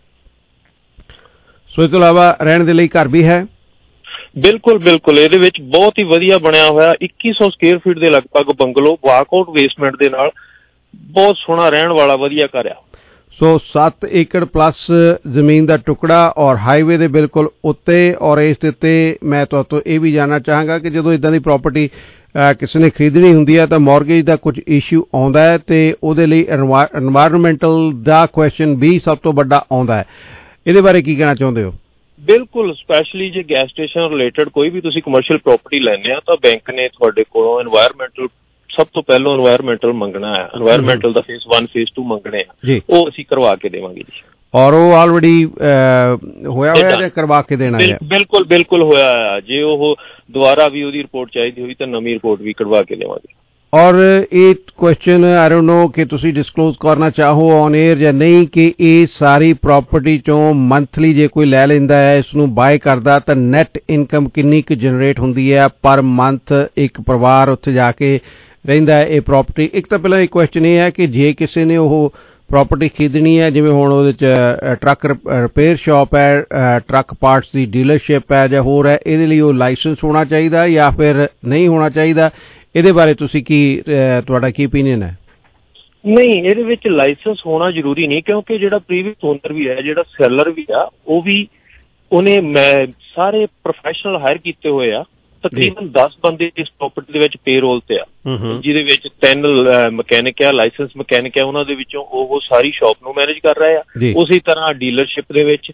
ਸੋ ਇਸ ਤੋਂ ਇਲਾਵਾ ਰਹਿਣ ਦੇ ਲਈ ਘਰ ਵੀ ਹੈ? ਬਿਲਕੁਲ ਬਿਲਕੁਲ ਇਹਦੇ ਵਿੱਚ ਬਹੁਤ ਹੀ ਵਧੀਆ ਬਣਿਆ ਹੋਇਆ ਇੱਕੀ ਸੌ ਸਕੁਅਰ ਫੀਟ ਦੇ ਲਗਭਗ ਬੰਗਲੋ ਵਾਕਆਊਟ ਬੇਸਮੈਂਟ ਦੇ ਨਾਲ ਬਹੁਤ ਸੋਹਣਾ ਰਹਿਣ ਵਾਲਾ ਵਧੀਆ ਘਰ ਆ। ਸੋ ਸੱਤ ਏਕੜ ਪਲੱਸ ਜ਼ਮੀਨ ਦਾ ਟੁਕੜਾ ਔਰ ਹਾਈਵੇ ਦੇ ਬਿਲਕੁਲ ਉੱਤੇ ਔਰ ਇਸ ਦੇ ਉੱਤੇ ਮੈਂ ਤੁਹਾਡੇ ਤੋਂ ਇਹ ਵੀ ਜਾਣਨਾ ਚਾਹਾਂਗਾ ਕਿ ਜਦੋਂ ਇਦਾਂ ਦੀ ਪ੍ਰਾਪਰਟੀ ਕਿਸੇ ਨੇ ਖਰੀਦਣੀ ਹੁੰਦੀ ਹੈ ਤਾਂ ਮੌਰਗੇਜ ਦਾ ਕੁਝ ਇਸ਼ੂ ਆਉਂਦਾ ਹੈ ਤੇ ਉਹਦੇ ਲਈ ਐਨਵਾਇਰਨਮੈਂਟਲ ਦਾ ਕੁਐਸਚਨ ਵੀ ਸਭ ਤੋਂ ਵੱਡਾ ਆਉਂਦਾ ਹੈ। ਇਹਦੇ ਬਾਰੇ ਕੀ ਕਹਿਣਾ ਚਾਹੁੰਦੇ ਹੋ? ਬਿਲਕੁਲ ਸਪੈਸ਼ਲੀ ਜੇ ਗੈਸ ਸਟੇਸ਼ਨ ਰਿਲੇਟਡ ਕੋਈ ਵੀ ਤੁਸੀਂ ਕਮਰਸ਼ੀਅਲ ਪ੍ਰਾਪਰਟੀ ਲੈਂਦੇ ਆ ਤਾਂ ਬੈਂਕ ਨੇ ਤੁਹਾਡੇ ਕੋਲੋਂ ਐਨਵਾਇਰਨਮੈਂਟਲ ਸਭ ਤੋਂ ਪਹਿਲਾਂ ਐਨਵਾਇਰਨਮੈਂਟਲ ਮੰਗਣਾ ਹੈ। ਐਨਵਾਇਰਨਮੈਂਟਲ ਦਾ ਫੇਸ ਵਨ ਫੇਸ ਟੂ ਮੰਗਣੇ ਆ ਉਹ ਅਸੀਂ ਕਰਵਾ ਕੇ ਦੇਵਾਂਗੇ ਜੀ। ਔਰ ਉਹ ਆਲਰੇਡੀ ਹੋਇਆ ਹੋਇਆ ਜਾਂ ਕਰਵਾ ਕੇ ਦੇਣਾ ਹੈ? ਬਿਲਕੁਲ ਬਿਲਕੁਲ ਹੋਇਆ। ਜੇ ਉਹ ਦੁਬਾਰਾ ਵੀ ਉਹਦੀ ਰਿਪੋਰਟ ਚਾਹੀਦੀ ਹੋਈ ਤਾਂ ਨਵੀਂ ਰਿਪੋਰਟ ਵੀ ਕਢਵਾ ਕੇ ਦੇਵਾਂਗੇ। ਔਰ ਇਹ ਕੁਐਸਚਨ ਆਈ ਡੋਨਟ ਨੋ ਕਿ ਤੁਸੀਂ ਡਿਸਕਲੋਜ਼ ਕਰਨਾ ਚਾਹੋ ਔਨ 에ਅਰ ਜਾਂ ਨਹੀਂ ਕਿ ਇਹ ਸਾਰੀ ਪ੍ਰਾਪਰਟੀ ਚੋਂ ਮੰਥਲੀ ਜੇ ਕੋਈ ਲੈ ਲੈਂਦਾ ਹੈ ਇਸ ਨੂੰ ਬਾਏ ਕਰਦਾ ਤਾਂ ਨੈਟ ਇਨਕਮ ਕਿੰਨੀ ਕੁ ਜਨਰੇਟ ਹੁੰਦੀ ਹੈ ਪਰ ਮੰਥ ਇੱਕ ਪਰਿਵਾਰ ਉੱਥੇ ਜਾ ਕੇ ਰਹਿੰਦਾ ਹੈ ਇਹ ਪ੍ਰਾਪਰਟੀ? ਇੱਕ ਤਾਂ ਪਹਿਲਾਂ ਇਹ ਕੁਐਸਚਨ ਇਹ ਹੈ ਕਿ ਜੇ ਕਿਸੇ ਨੇ ਉਹ ਪ੍ਰਾਪਰਟੀ ਖਰੀਦਣੀ ਹੈ ਜਿਵੇਂ ਹੁਣ ਉਹਦੇ 'ਚ ਟਰੱਕ ਰਿਪੇਅਰ ਸ਼ਾਪ ਹੈ ਟਰੱਕ ਪਾਰਟਸ ਦੀ ਡੀਲਰਸ਼ਿਪ ਹੈ ਜਾਂ ਹੋਰ ਹੈ ਇਹਦੇ ਲਈ ਉਹ ਲਾਇਸੈਂਸ ਹੋਣਾ ਚਾਹੀਦਾ ਜਾਂ ਫਿਰ ਨਹੀਂ ਹੋਣਾ ਚਾਹੀਦਾ? ਇਹਦੇ ਬਾਰੇ ਤੁਸੀਂ ਕੀ ਤੁਹਾਡਾ ਕੀ ਓਪੀਨੀਅਨ ਹੈ? ਨਹੀਂ ਇਹਦੇ ਵਿੱਚ ਲਾਇਸੈਂਸ ਹੋਣਾ ਜ਼ਰੂਰੀ ਨਹੀਂ ਕਿਉਂਕਿ ਜਿਹੜਾ ਪ੍ਰੀਵੀਅਸ ਓਨਰ ਵੀ ਹੈ ਜਿਹੜਾ ਸੈਲਰ ਵੀ ਆ ਉਹ ਵੀ ਉਹਨੇ ਮੈਂ ਸਾਰੇ ਪ੍ਰੋਫੈਸ਼ਨਲ ਹਾਇਰ ਕੀਤੇ ਹੋਏ ਆ। ਤਕਰੀਬਨ ਦਸ ਬੰਦੇ ਇਸ ਪ੍ਰਾਪਰਟੀ ਦੇ ਵਿੱਚ ਪੇਰੋਲ ਤੇ ਆ ਜਿਹਦੇ ਵਿੱਚ ਤਿੰਨ ਮਕੈਨਿਕ ਆ ਲਾਇਸੈਂਸ ਮਕੈਨਿਕ ਆ ਉਹਨਾਂ ਦੇ ਵਿੱਚੋਂ ਉਹ ਸਾਰੀ ਸ਼ਾਪ ਨੂੰ ਮੈਨੇਜ ਕਰ ਰਹੇ ਆ। ਉਸੇ ਤਰ੍ਹਾਂ ਡੀਲਰਸ਼ਿਪ ਦੇ ਵਿੱਚ